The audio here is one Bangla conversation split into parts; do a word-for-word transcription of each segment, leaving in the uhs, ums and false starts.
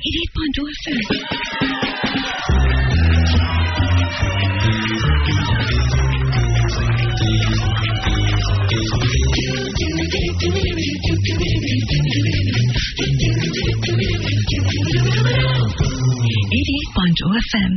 eighty-eight point two F M. eighty-eight point two F M.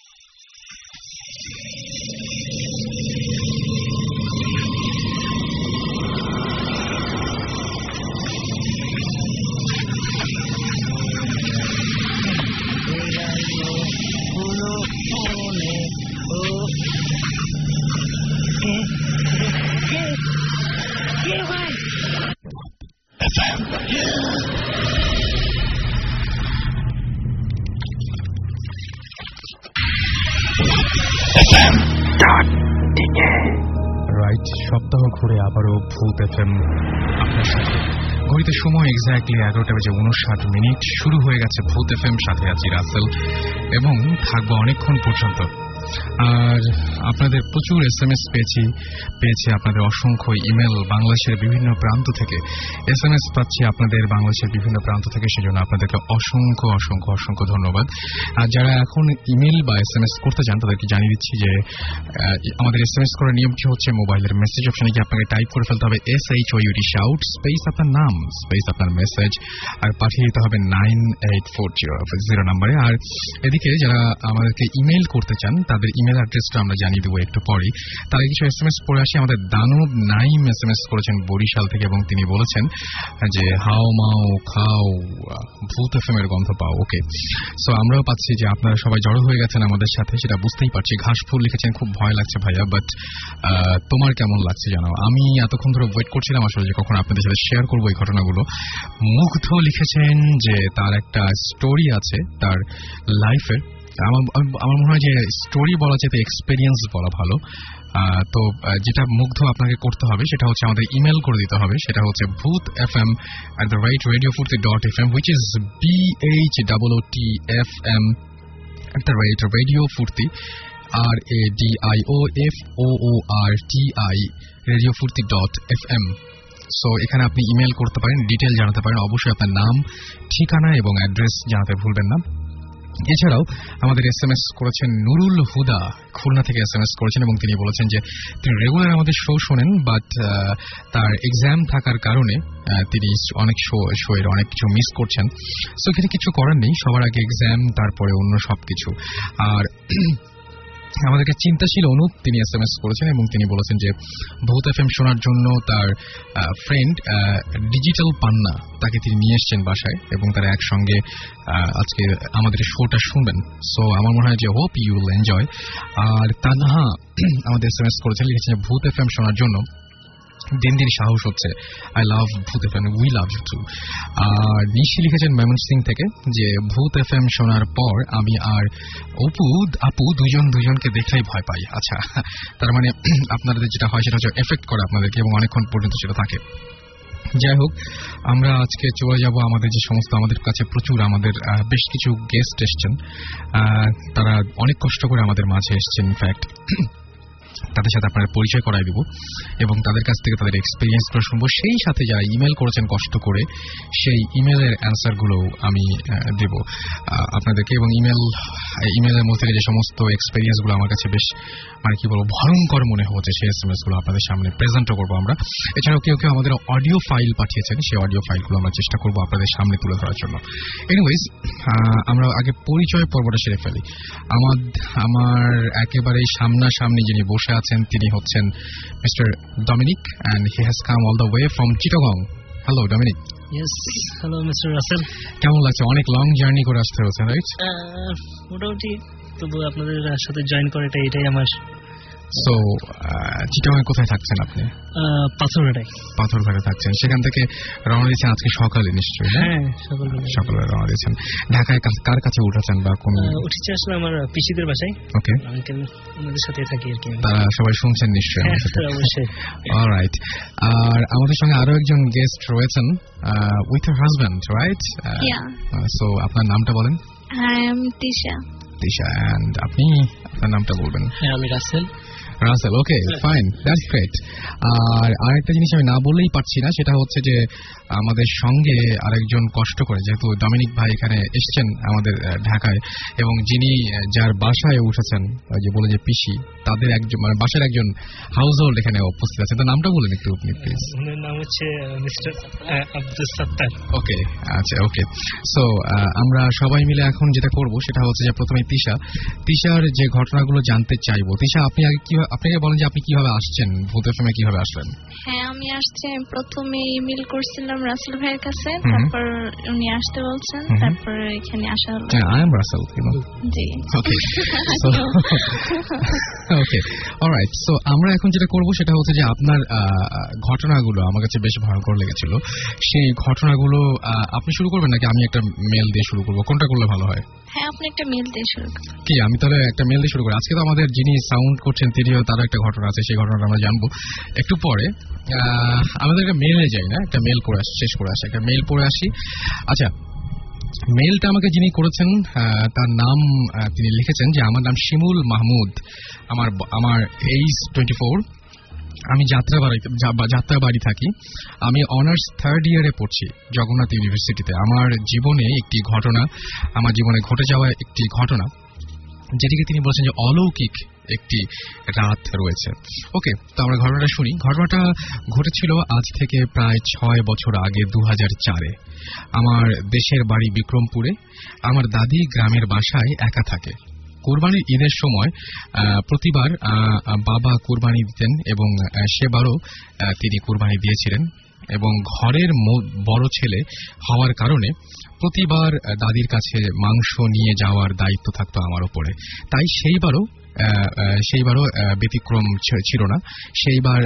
সপ্তাহ ঘুরে আবারও ভূত এফএম আপনার সাথে। ঘড়িতে সময় এক্স্যাক্টলি এগারোটা বেজে উনষাট মিনিট। শুরু হয়ে গেছে ভূত এফএম, সাথে আছি রাসেল এবং থাকবো অনেকক্ষণ পর্যন্ত। আর আপনাদের প্রচুর এস এম এস পেয়েছি পেয়েছি আপনাদের অসংখ্য ইমেল বাংলাদেশের বিভিন্ন প্রান্ত থেকে এস এম এস পাচ্ছি আপনাদের বাংলাদেশের বিভিন্ন প্রান্ত থেকে, সেজন্য আপনাদেরকে অসংখ্য অসংখ্য অসংখ্য ধন্যবাদ। আর যারা এখন ইমেল বা এস এম এস করতে চান তাদেরকে জানিয়ে দিচ্ছি যে আমাদের এস এম এস করার নিয়মটি হচ্ছে মোবাইলের মেসেজ অপশনে গিয়ে আপনাকে টাইপ করে ফেলতে হবে S H O U T shout space আপনার নাম স্পেস আপনার মেসেজ আর পাঠিয়ে দিতে হবে nine eight four zero zero নাম্বারে। আর এদিকে যারা আমাদেরকে ইমেল করতে চান তাদের ইমেল অ্যাড্রেসটা আমরা জানিয়ে দেবো একটু পরেই। তার কিছু এস এম এস পড়ে আসি। আমাদের দানব নাইম এস এম এস করেছেন বরিশাল থেকে এবং তিনি বলেছেন যে হাও মাও খাও ভূত এফ এম এর গন্ধ পাও। ওকে, সো আমরাও পাচ্ছি যে আপনারা সবাই জড়ো হয়ে গেছেন আমাদের সাথে, সেটা বুঝতেই পারছি। ঘাসফুল লিখেছেন খুব ভয় লাগছে ভাইয়া, বাট তোমার কেমন লাগছে জানাও। আমি এতক্ষণ ধরে ওয়েট করছিলাম আসলে যে কখন আপনাদের সাথে শেয়ার করবো এই ঘটনাগুলো। মুগ্ধ লিখেছেন যে তার একটা স্টোরি আছে তার লাইফের। আমার আমার মনে হয় যে স্টোরি বলা যেতে এক্সপেরিয়েন্স বলা ভালো। তো যেটা মুগ্ধ আপনাকে করতে হবে সেটা হচ্ছে আমাদের ইমেল করে দিতে হবে, সেটা হচ্ছে Bhoot F M at the rate radio Foorti dot F M, which is B H double O T F M at the rate radio Foorti R A D I O F O O R T I radio Foorti dot F M. So এখানে আপনি ইমেল করতে পারেন, ডিটেল জানাতে পারেন, অবশ্যই আপনার নাম, ঠিকানা এবং অ্যাড্রেস জানাতে ভুলবেন না। এছাড়াও আমাদের এস এম এস করেছেন নুরুল হুদা, খুলনা থেকে এস এম এস করেছেন এবং তিনি বলেছেন যে তিনি রেগুলার আমাদের শো শোনেন, বাট তার এক্সাম থাকার কারণে তিনি অনেক শো শো এর অনেক কিছু মিস করছেন। সো এখানে কিছু করার নেই, সবার আগে এক্সাম, তারপরে অন্য সব কিছু। আর আমাদেরকে চিন্তাশীল অনুপ তিনি এস এম এস করেছেন এবং তিনি বলেছেন যে ভূত এফ এম শোনার জন্য তার ফ্রেন্ড ডিজিটাল পান্না তাকে তিনি নিয়ে এসছেন বাসায় এবং তারা একসঙ্গে আজকে আমাদের শোটা শুনবেন। সো আমার মনে হয় যে হোপ ইউ উইল এনজয়। আর তানহা আমাদের এস এম এস করেছেন, লিখেছেন ভূত এফ এম শোনার জন্য দিন দিন সাহস হচ্ছে। I love Bhoot F M, we love you too. আর নিশি লিখেছেন ময়মনসিং থেকে যে ভূত এফ এম শোনার পর আমি আর অপু আপু দুজন দুজনকে দেখাই ভয় পাই। আচ্ছা, তার মানে আপনাদের যেটা হয় সেটা হচ্ছে এফেক্ট করে আপনাদেরকে এবং অনেকক্ষণ পর্যন্ত সেটা থাকে। যাই হোক, আমরা আজকে চলে যাব আমাদের যে সমস্ত আমাদের কাছে প্রচুর আমাদের বেশ কিছু গেস্ট এসছেন, তারা অনেক কষ্ট করে আমাদের মাঝে এসছেন। ইনফ্যাক্ট তাদের সাথে আপনারা পরিচয় করাই দেব এবং তাদের কাছ থেকে তাদের এক্সপিরিয়েন্সগুলো শুনবো। সেই সাথে যারা ইমেল করেছেন কষ্ট করে সেই ইমেলের অ্যান্সারগুলো আমি দেব আপনাদেরকে। এবং ইমেল ইমেলের মধ্যে যে সমস্ত এক্সপিরিয়েন্সগুলো আমার কাছে বেশ মানে কি বলবো ভয়ঙ্কর মনে হচ্ছে, সেই এস এম এসগুলো আপনাদের সামনে প্রেজেন্টও করবো আমরা। এছাড়াও কেউ কেউ আমাদের অডিও ফাইল পাঠিয়েছেন, সেই অডিও ফাইলগুলো আমরা চেষ্টা করবো আপনাদের সামনে তুলে ধরার জন্য। এনিওয়েজ, আমরা আগে পরিচয় পর্বটা সেরে ফেলি। আমার আমার একেবারেই সামনাসামনি যিনি বসে আছেন তিনি হচ্ছেন mister Dominic and he has come all the way from Chittagong. Hello Dominic. Yes, hello Mister Russell. কেমন লাগছে? অনেক লং জার্নি করে আসতে হচ্ছে, রাইট? মোটামুটি তবু আপনাদের সাথে জয়েন করাটা এটাই আমার। সো চিটাগাং কোথায় থাকছেন আপনি? পাথরঘাটায়। পাথরঘাটায় থাকছেন, সেখান থেকে রওনা দিয়েছেন আজকে সকালে নিশ্চয়ই? হ্যাঁ, সকালে সকালে রওনা দিয়েছেন। ঢাকায় কার কাছে উঠেছেন বা কোন? উঠেছি আসলে আমার পিসিদের বাসায়। ওকে, আঙ্কেল আমাদের সাথে থাকি আর কি। তারা সবাই শুনছেন নিশ্চয়ই? অবশ্যই। অলরাইট। আর আমাদের সঙ্গে আরো একজন গেস্ট রয়েছেন with her husband, right? So আপনার নামটা বলেন। I am Tisha. Tisha, and আপনি আপনার নামটা বলবেন। হ্যাঁ, আমি Rasel. Rasel, okay fine, that's great. আর আরেকটা জিনিস আমি না বললেই পারছি না, সেটা হচ্ছে যে আমাদের সঙ্গে আরেকজন কষ্ট করে, যেহেতু ডমিনিক ভাই এখানে এসছেন আমাদের ঢাকায়, এবং যিনি যার বাসায় উঠেছেন, যে বলে যে পিসি, তাদের একজন মানে বাসার একজন হাউস হোল্ড এখানে উপস্থিত আছে। তার নামটা বলেন একটু আপনি প্লিজ। ওনার নাম হচ্ছে মিস্টার আব্দুল সাত্তার। ওকে, আচ্ছা, ওকে। সো আমরা সবাই মিলে এখন যেটা করব সেটা হচ্ছে যে প্রথমে তিশা তিশার যে ঘটনাগুলো জানতে চাইবো। তিশা, আপনি আগে কি আপনাকে বলেন যে আপনি কিভাবে আসছেন, ভূত এফএমে কিভাবে আসলেন? হ্যাঁ, আমি আসছি, প্রথমে ইমেল করছিলাম রাসেল ভাইয়ের কাছে, তারপর উনি আসতে বলছেন, তারপর এখানে আসা হলো। আই এম রাসেল, জি, okay. So okay, alright. So আমরা এখন যেটা করব সেটা হচ্ছে যে আপনার ঘটনাগুলো আমার কাছে বেশ ভয়ঙ্কর লেগেছিল। সেই ঘটনাগুলো আপনি শুরু করবেন নাকি আমি একটা মেল দিয়ে শুরু করবো? কোনটা করলে ভালো হয়? হ্যাঁ, আপনি একটা মেল দিয়ে শুরু করুন। কি, আমি তাহলে একটা মেল দিয়ে শুরু করি। আজকে তো আমাদের যিনি সাউন্ড করছেন তিনিও, তার একটা ঘটনা আছে, সেই ঘটনাটা আমরা জানবো একটু পরে। আমাদের একটা মেলে যাই না, একটা মেল করে আসি, শেষ করে আসি, একটা মেল পড়ে আসি। আচ্ছা, মেলটা আমাকে যিনি করেছেন তার নাম তিনি লিখেছেন যে আমার নাম শিমুল মাহমুদ, আমার আমার এইজ টোয়েন্টি ফোর, আমি যাত্রাবাড়িতে যাত্রাবাড়ি থাকি। আমি অনার্স থার্ড ইয়ারে পড়ছি জগন্নাথ ইউনিভার্সিটিতে। আমার জীবনে একটি ঘটনা, আমার জীবনে ঘটে যাওয়া একটি ঘটনা, যেটিকে তিনি বলছেন যে অলৌকিক একটি রাত রয়েছে। ওকে, তো আমরা ঘটনাটা শুনি। ঘটনাটা ঘটেছিল আজ থেকে প্রায় ছয় বছর আগে, দু হাজার চারে। আমার দেশের বাড়ি বিক্রমপুরে। আমার দাদি গ্রামের বাসায় একা থাকে। কোরবানির ঈদের সময় প্রতিবার বাবা কোরবানি দিতেন, এবং সেবারও তিনি কোরবানি দিয়েছিলেন, এবং ঘরের বড় ছেলে হওয়ার কারণে প্রতিবার দাদির কাছে মাংস নিয়ে যাওয়ার দায়িত্ব থাকতো আমার উপরে। তাই সেইবারও সেইবারও ব্যতিক্রম ছিল না। সেইবার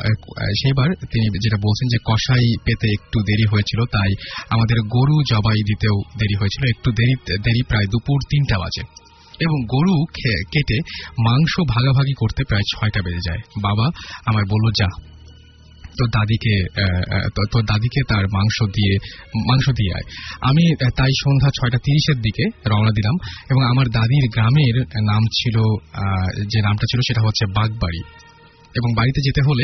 সেইবার তিনি যেটা বলছেন যে কষাই পেতে একটু দেরি হয়েছিল, তাই আমাদের গরু জবাই দিতেও দেরি হয়েছিল। একটু দেরি দেরি প্রায় দুপুর তিনটা বাজে, এবং গরু কেটে মাংস ভাগাভাগি করতে প্রায় ছয়টা বেজে যায়। বাবা আমার বলল, যা তোর দাদিকে তোর দাদিকে তার মাংস দিয়ে মাংস দিয়ে আয়। আমি তাই সন্ধ্যা ছয়টা তিরিশের দিকে রওনা দিলাম, এবং আমার দাদির গ্রামের নাম ছিল, যে নামটা ছিল সেটা হচ্ছে বাগবাড়ি, এবং বাড়িতে যেতে হলে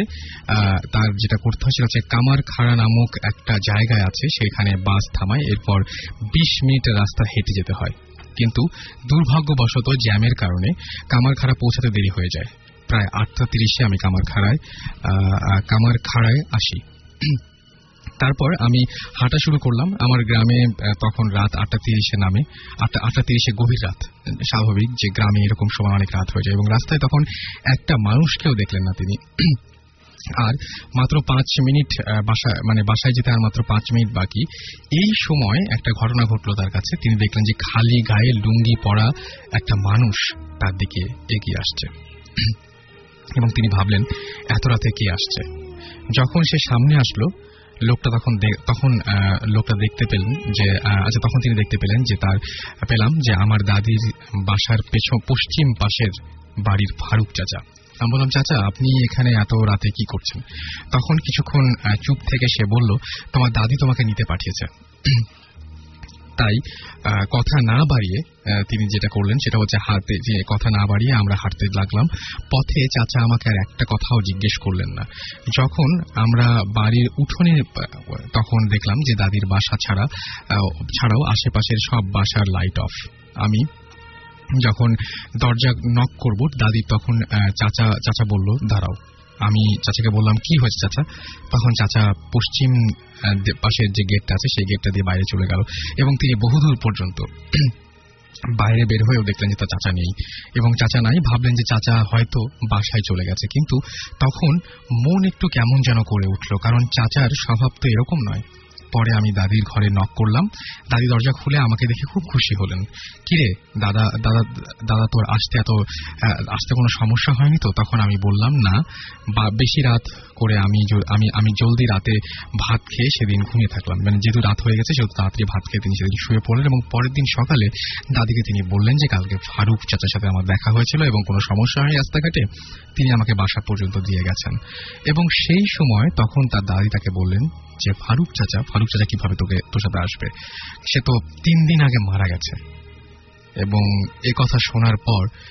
তার যেটা করতে হয় সেটা হচ্ছে কামারখাড়া নামক একটা জায়গায় আছে, সেখানে বাস থামায়, এরপর বিশ মিনিট রাস্তা হেঁটে যেতে হয়। কিন্তু দুর্ভাগ্যবশত জ্যামের কারণে কামারখাড়া পৌঁছাতে দেরি হয়ে যায়। প্রায় আটটা তিরিশে আমি কামারখাড়ায় কামারখাড়ায় আসি। তারপর আমি হাঁটা শুরু করলাম। আমার গ্রামে তখন রাত আটটা তিরিশে নামে, আটটা আটটা তিরিশে গভীর রাত। স্বাভাবিক যে গ্রামে এরকম সময় অনেক রাত হয়ে যায়, এবং রাস্তায় তখন একটা মানুষকেও দেখলেন না তিনি। আর মাত্র পাঁচ মিনিট বাসায় মানে বাসায় যেতে আর মাত্র পাঁচ মিনিট বাকি। এই সময় একটা ঘটনা ঘটলো তার কাছে। তিনি দেখলেন যে খালি গায়ে লুঙ্গি পরা একটা মানুষ তার দিকে এগিয়ে আসছে, এবং তিনি ভাবলেন এত রাতে কে আসছে। যখন সে সামনে আসলো, লোকটা তখন তখন লোকটা দেখতে পেলেন যে আচ্ছা তখন তিনি দেখতে পেলেন যে তার পেলাম যে আমার দাদির বাসার পেছন পশ্চিম পাশের বাড়ির ফারুক চাচা। আমি বললাম, চাচা আপনি এখানে এত রাতে কি করছেন? তখন কিছুক্ষণ চুপ থেকে সে বলল, তোমার দাদি তোমাকে নিতে পাঠিয়েছে। তাই কথা না বাড়িয়ে তিনি যেটা করলেন সেটা হচ্ছে হাতে যে কথা না বাড়িয়ে আমরা হাঁটতে লাগলাম। পথে চাচা আমাকে আর একটা কথাও জিজ্ঞেস করলেন না। যখন আমরা বাড়ির উঠোনে, তখন দেখলাম যে দাদির বাসা ছাড়া ছাড়াও আশেপাশের সব বাসার লাইট অফ। আমি যখন দরজা নক করব, দাদি তখন চাচা চাচা বলল, দাঁড়াও। আমি চাচাকে বললাম, কি হয়েছে চাচা? তখন চাচা পশ্চিম পাশের যে গেটটা আছে সেই গেটটা দিয়ে বাইরে চলে গেল, এবং তিনি বহুদূর পর্যন্ত বাইরে বের হয়েও দেখলেন যে তার চাচা নেই, এবং চাচা নাই। ভাবলেন যে চাচা হয়তো বাসায় চলে গেছে, কিন্তু তখন মন একটু কেমন যেন করে উঠল, কারণ চাচার স্বভাব তো এরকম নয়। পরে আমি দাদির ঘরে নক করলাম। দাদি দরজা খুলে আমাকে দেখে খুব খুশি হলেন। কিরে দাদা দাদা দাদা তোর আসতে এত আসতে কোনো সমস্যা হয়নি তো? তখন আমি বললাম, না, বা বেশি রাত করে আমি আমি আমি জলদি রাতে ভাত খেয়ে সেদিন ঘুমিয়ে থাকলাম। মানে যেহেতু রাত হয়ে গেছে সেহেতু তাড়াতাড়ি ভাত খেয়ে তিনি সেদিন শুয়ে পড়লেন, এবং পরের দিন সকালে দাদিকে তিনি বললেন যে কালকে ফারুক চাচার সাথে আমার দেখা হয়েছিল, এবং কোনো সমস্যা হয়নি রাস্তাঘাটে, তিনি আমাকে বাসা পর্যন্ত দিয়ে গেছেন। এবং সেই সময় তখন তার দাদি তাকে বললেন যে ফারুক চাচা ফারুক চাচা কিভাবে তোকে তোর সাথে আসবে? সে তো তিন দিন আগে মারা গেছে। এবং এ কথা শোনার পর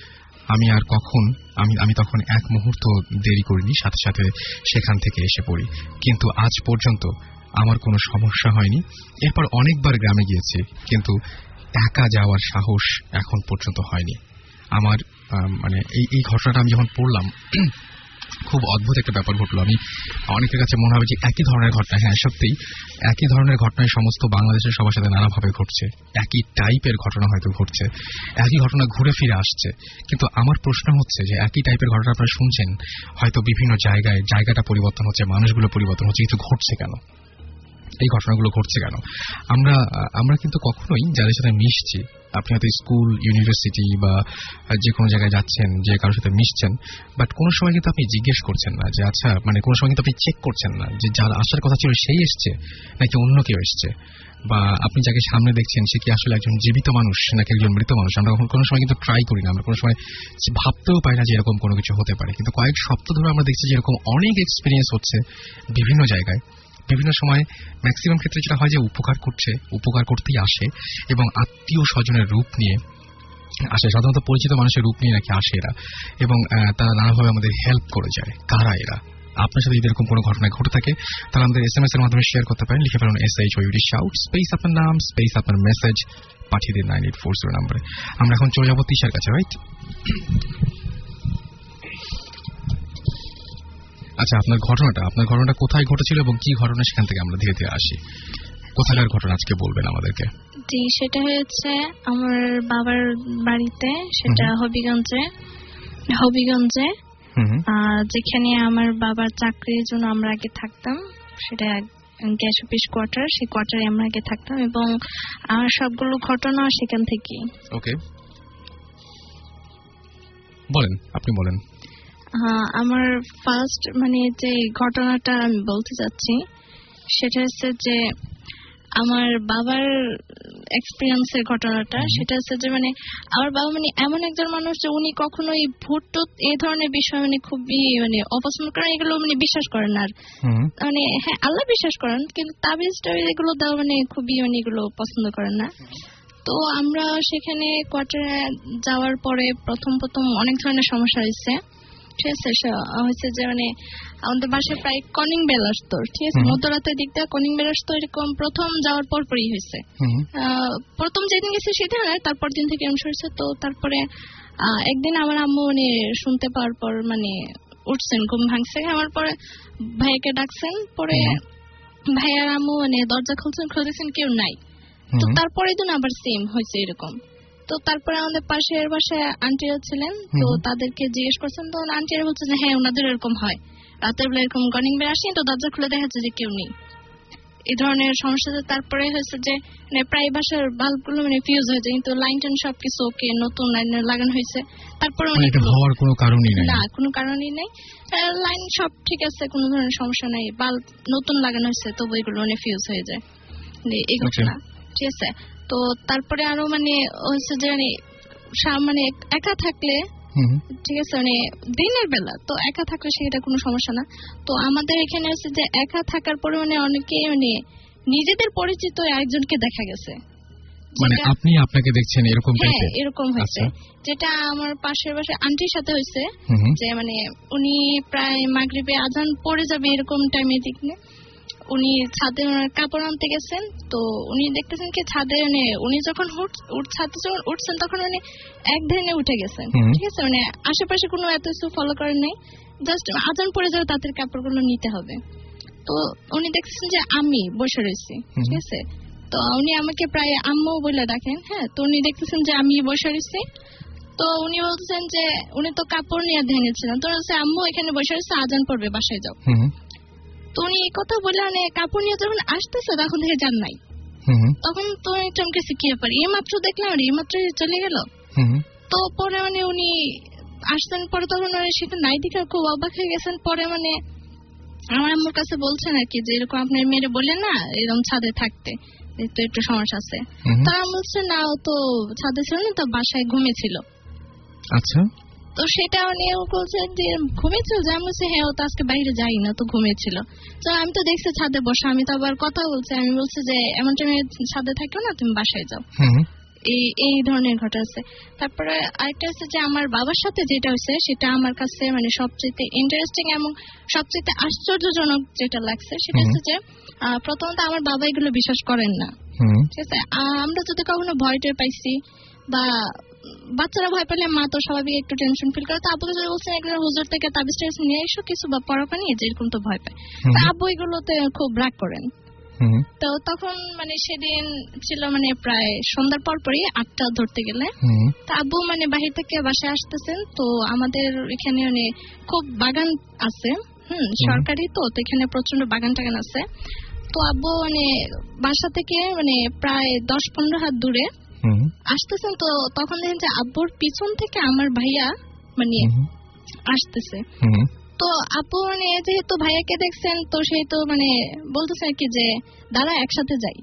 আমি আর কখন আমি আমি তখন এক মুহূর্ত দেরি করিনি, সাথে সাথে সেখান থেকে এসে পড়ি। কিন্তু আজ পর্যন্ত আমার কোনো সমস্যা হয়নি। এরপর অনেকবার গ্রামে গিয়েছি, কিন্তু একা যাওয়ার সাহস এখন পর্যন্ত হয়নি আমার। মানে এই এই ঘটনাটা আমি যখন পড়লাম, খুব অদ্ভুত একটা ব্যাপার ঘটলো। আমি অনেকের কাছে মনে হবে যে একই ধরনের ঘটনা, হ্যাঁ সত্যিই একই ধরনের ঘটনায় সমস্ত বাংলাদেশের সবার সাথে নানাভাবে ঘটছে, একই টাইপের ঘটনা হয়তো ঘটছে, একই ঘটনা ঘুরে ফিরে আসছে। কিন্তু আমার প্রশ্ন হচ্ছে যে একই টাইপের ঘটনা আপনারা শুনছেন, হয়তো বিভিন্ন জায়গায় জায়গাটা পরিবর্তন হচ্ছে, মানুষগুলো পরিবর্তন হচ্ছে, কিন্তু ঘটছে কেন? এই ঘটনাগুলো ঘটছে কেন? আমরা আমরা কিন্তু কখনোই যাদের সাথে মিশছি, আপনি হয়তো স্কুল, ইউনিভার্সিটি বা যে কোনো জায়গায় যাচ্ছেন, যে কারোর সাথে মিশছেন, বাট কোনো সময় কিন্তু আপনি জিজ্ঞেস করছেন না যে আচ্ছা, মানে কোনো সময় কিন্তু আপনি চেক করছেন না যে যার আসার কথা ছিল সেই এসছে নাকি অন্য কেউ এসছে, বা আপনি যাকে সামনে দেখছেন সে কি আসলে একজন জীবিত মানুষ নাকি একজন মৃত মানুষ। আমরা কোনো সময় কিন্তু ট্রাই করি না, আমরা কোনো সময় ভাবতেও পারি না যে এরকম কোনো কিছু হতে পারে। কিন্তু কয়েক সপ্তাহ ধরে আমরা দেখছি যে এরকম অনেক এক্সপিরিয়েন্স হচ্ছে বিভিন্ন জায়গায়, বিভিন্ন সময়। ম্যাক্সিমাম ক্ষেত্রে যেটা হয় যে উপকার করছে, উপকার করতেই আসে এবং আত্মীয় স্বজনের রূপ নিয়ে আসে, সাধারণত পরিচিত মানুষের রূপ নিয়ে নাকি আসে এরা, এবং তারা নানাভাবে আমাদের হেল্প করে যায়। কারা এরা? আপনার সাথে যদি এরকম কোনো ঘটনা ঘটে থাকে তাহলে আমাদের এস এম এস এর মাধ্যমে শেয়ার করতে পারেন। লিখে ফেলুন S H O U T shout, space আপনার নাম, স্পেস আপনার মেসেজ, পাঠিয়ে দিন নাইন এইট ফোর জিরো নাম্বারে। আমরা এখন চলে যাবো তিশার কাছে, রাইট? আচ্ছা, আপনার ঘটনাটা আপনার ঘটনাটা কোথায় ঘটেছিল এবং কি ঘটনা, সেখান থেকে আমরা ধীরে ধীরে আসি। কোথাকার ঘটনা আজকে বলবেন আমাদেরকে? জি, সেটা হচ্ছে আমার বাবার বাড়িতে, সেটা হবিগঞ্জে। হবিগঞ্জে যেখানে আমার বাবার চাকরির জন্য আমরা আগে থাকতাম, সেটা গ্যাস অফিস কোয়ার্টার, সেই কোয়ার্টারে আমরা আগে থাকতাম এবং আমার সবগুলো ঘটনা সেখান থেকে। ওকে, বলেন, আপনি বলেন। হ্যাঁ, আমার ফার্স্ট মানে যে ঘটনাটা আমি বলতে চাচ্ছি সেটা হচ্ছে যে আমার বাবার এক্সপিরিয়েন্সের ঘটনাটা। সেটা হচ্ছে যে মানে আমার বাবা মানে এমন একজন মানুষ যে উনি কখনোই ভূত টুত এই ধরনের বিষয় মানে খুবই মানে অপছন্দ করেন, এগুলো মানে বিশ্বাস করেন আর মানে হ্যাঁ আল্লাহ বিশ্বাস করেন, কিন্তু তাবিজ টাবিজ এগুলো দেওয়া মানে খুবই মানে এগুলো পছন্দ করেন না। তো আমরা সেখানে কোয়ার্টারে যাওয়ার পরে প্রথম প্রথম অনেক ধরনের সমস্যা হয়েছে। ঠিক আছে, হয়েছে যে মানে আমাদের বাসায় প্রায় কলিং বেল আসতো। ঠিক আছে, মধ্যরাতের দিক দিয়ে কলিং বেল আসতো। এরকম প্রথম যাওয়ার পর পরই হয়েছে। প্রথম যেদিন গেছে সেদিন আর তারপর দিন থেকে এমন হয়েছে। তো তারপরে একদিন আমার আম্মু মানে শুনতে পাওয়ার পর মানে উঠছেন, ঘুম ভাঙছে, আমার পরে ভাইকে ডাকছেন, পরে ভাই আর আম্মু মানে দরজা খুলছেন, খুলেছেন কেউ নাই। তো তারপরের দিন আবার সেম হয়েছে এরকম। তো তারপরে আমাদের পাশের বাসায় আন্টিরা ছিলেন, তো তাদেরকে জিজ্ঞেস করছেন, তো আন্টিরা বলছে যে হ্যাঁ ওনাদের এরকম হয়, রাতের বেলা এরকম কলিং বেল আসে, তো দরজা খুলে দেখা যাচ্ছে যে কেউ নেই, এই ধরনের সমস্যা। তারপরে হয়েছে যে মানে প্রায় বাসার বাল্ব গুলো মানে ফিউজ হয়ে যায়, কিন্তু লাইন টাইন সবকিছু ওকে, নতুন লাইন লাগানো হয়েছে। তারপরে হওয়ার কোনো কারণই নেই, না কোনো কারণই নেই, লাইন সব ঠিক আছে, কোনো ধরনের সমস্যা নাই, বাল্ব নতুন লাগানো হয়েছে, তবু এগুলো মানে ফিউজ হয়ে যায় এই ঘটনা। ঠিক আছে, তো তারপরে আরো মানে হচ্ছে যে মানে একা থাকলে, ঠিক আছে মানে দিনের বেলা তো একা থাকলে সেটা কোনো সমস্যা না। তো আমাদের এখানে হচ্ছে যে একা থাকার পরে মানে অনেকে মানে নিজেদের পরিচিত একজনকে দেখা গেছে, মানে আপনি আপনাকে দেখছেন এরকম টাইপের? হ্যাঁ এরকম হয়েছে, যেটা আমার পাশের বাসায় আন্টির সাথে হয়েছে। যে মানে উনি প্রায় মাগরিবে আজান পড়ে যাবে এরকম টাইমে দেখলে উনি ছাদে কাপড় আনতে গেছেন। তো উনি দেখতেছেন কি ছাদে মানে উনি যখন ছাদে যখন উঠছেন তখন উনি এক ধ্যানে উঠে গেছেন। ঠিক আছে, মানে আশেপাশে কোনো এত কিছু ফলো করেন নাই, জাস্ট আজান পড়ে যাবে তাদের কাপড়গুলো নিতে হবে। তো উনি দেখতেছেন যে আমি বসে রয়েছি। ঠিক আছে, তো উনি আমাকে প্রায় আম্মু বলে ডাকেন। হ্যাঁ, তো উনি দেখতেছেন যে আমি বসে রয়েছি। তো উনি বলতেছেন যে উনি তো কাপড় নিয়ে ধ্যানে ছিলেন, তো বলছে আম্মু এখানে বসে রয়েছে, আজান পড়বে, বাসায় যাও। তো উনি এই কথা বলে মানে কাপড় নিয়ে যখন আসতেছে তখন থেকে যান নাই। তখন তো চমকে শিখিয়ে পারি, এই মাত্র দেখলাম আর এই মাত্র চলে গেল। তো পরে মানে উনি আসছেন, পরে তখন সেটা নাই দেখে খুব অবাক হয়ে গেছেন। পরে মানে আমার আম্মুর কাছে বলছেন আর কি যে এরকম আপনার মেয়েরে বললেন না এরকম ছাদে থাকতে, তো একটু সমস্যা আছে। তারা বলছে না ও তো ছাদে ছিল না, তো বাসায় ঘুমিয়েছিল। আচ্ছা, তো সেটা মানে ও বলছে যে ঘুমিয়েছিল, যে আমি বলছি হ্যাঁ ও তো আজকে বাইরে যাই না, তো ঘুমিয়েছিল। তো আমি তো দেখছি ছাদে বসা, আমি তো আবার কথা বলছি, আমি বলছি যে এমন টাইমে ছাদে থাকো না, তুমি বাসায় যাও। এই এই ধরনের ঘটনা আছে। তারপরে আরেকটা আছে যে আমার বাবার সাথে যেটা হয়েছে সেটা আমার কাছে মানে সবচেয়ে ইন্টারেস্টিং এবং সবচেয়ে আশ্চর্যজনক যেটা লাগছে সেটা হচ্ছে যে আহ, প্রথমত আমার বাবা এগুলো বিশ্বাস করেন না, ঠিক আছে। আহ, আমরা যদি কখনো ভয় টয় পাইছি বা বাচ্চারা ভয় পেলে মা তো স্বাভাবিক একটু টেনশন ফিল করে, তো আব্বুকে যদি বলছেন এগুলো হুজুর থেকে তাবিজ টাবিজ নিয়ে এসো কিছু বা পরোপা নিয়ে, যেরকম তো ভয় পায়, তো আব্বু এগুলোতে খুব রাগ করেন। তো তখন মানে সেদিন ছিল মানে প্রায় সন্ধ্যার পর পরই আটটা ধরতে গেলে, তো আব্বু মানে বাহির থেকে বাসায় আসতেছেন। তো আমাদের এখানে মানে খুব বাগান আছে, হুম সরকারি তো, তো এখানে প্রচন্ড বাগান টাগান আছে। তো আব্বু মানে বাসা থেকে মানে প্রায় দশ পনেরো হাত দূরে আসতেছেন। তো তখন দেখেন যে আব্বুর পিছন থেকে আমার ভাইয়া মানে আসতেছে। তো আপু মানে যেহেতু ভাইয়াকে দেখছেন তো সেই তো মানে বলতেছে আর কি যে দাঁড়া একসাথে যাই।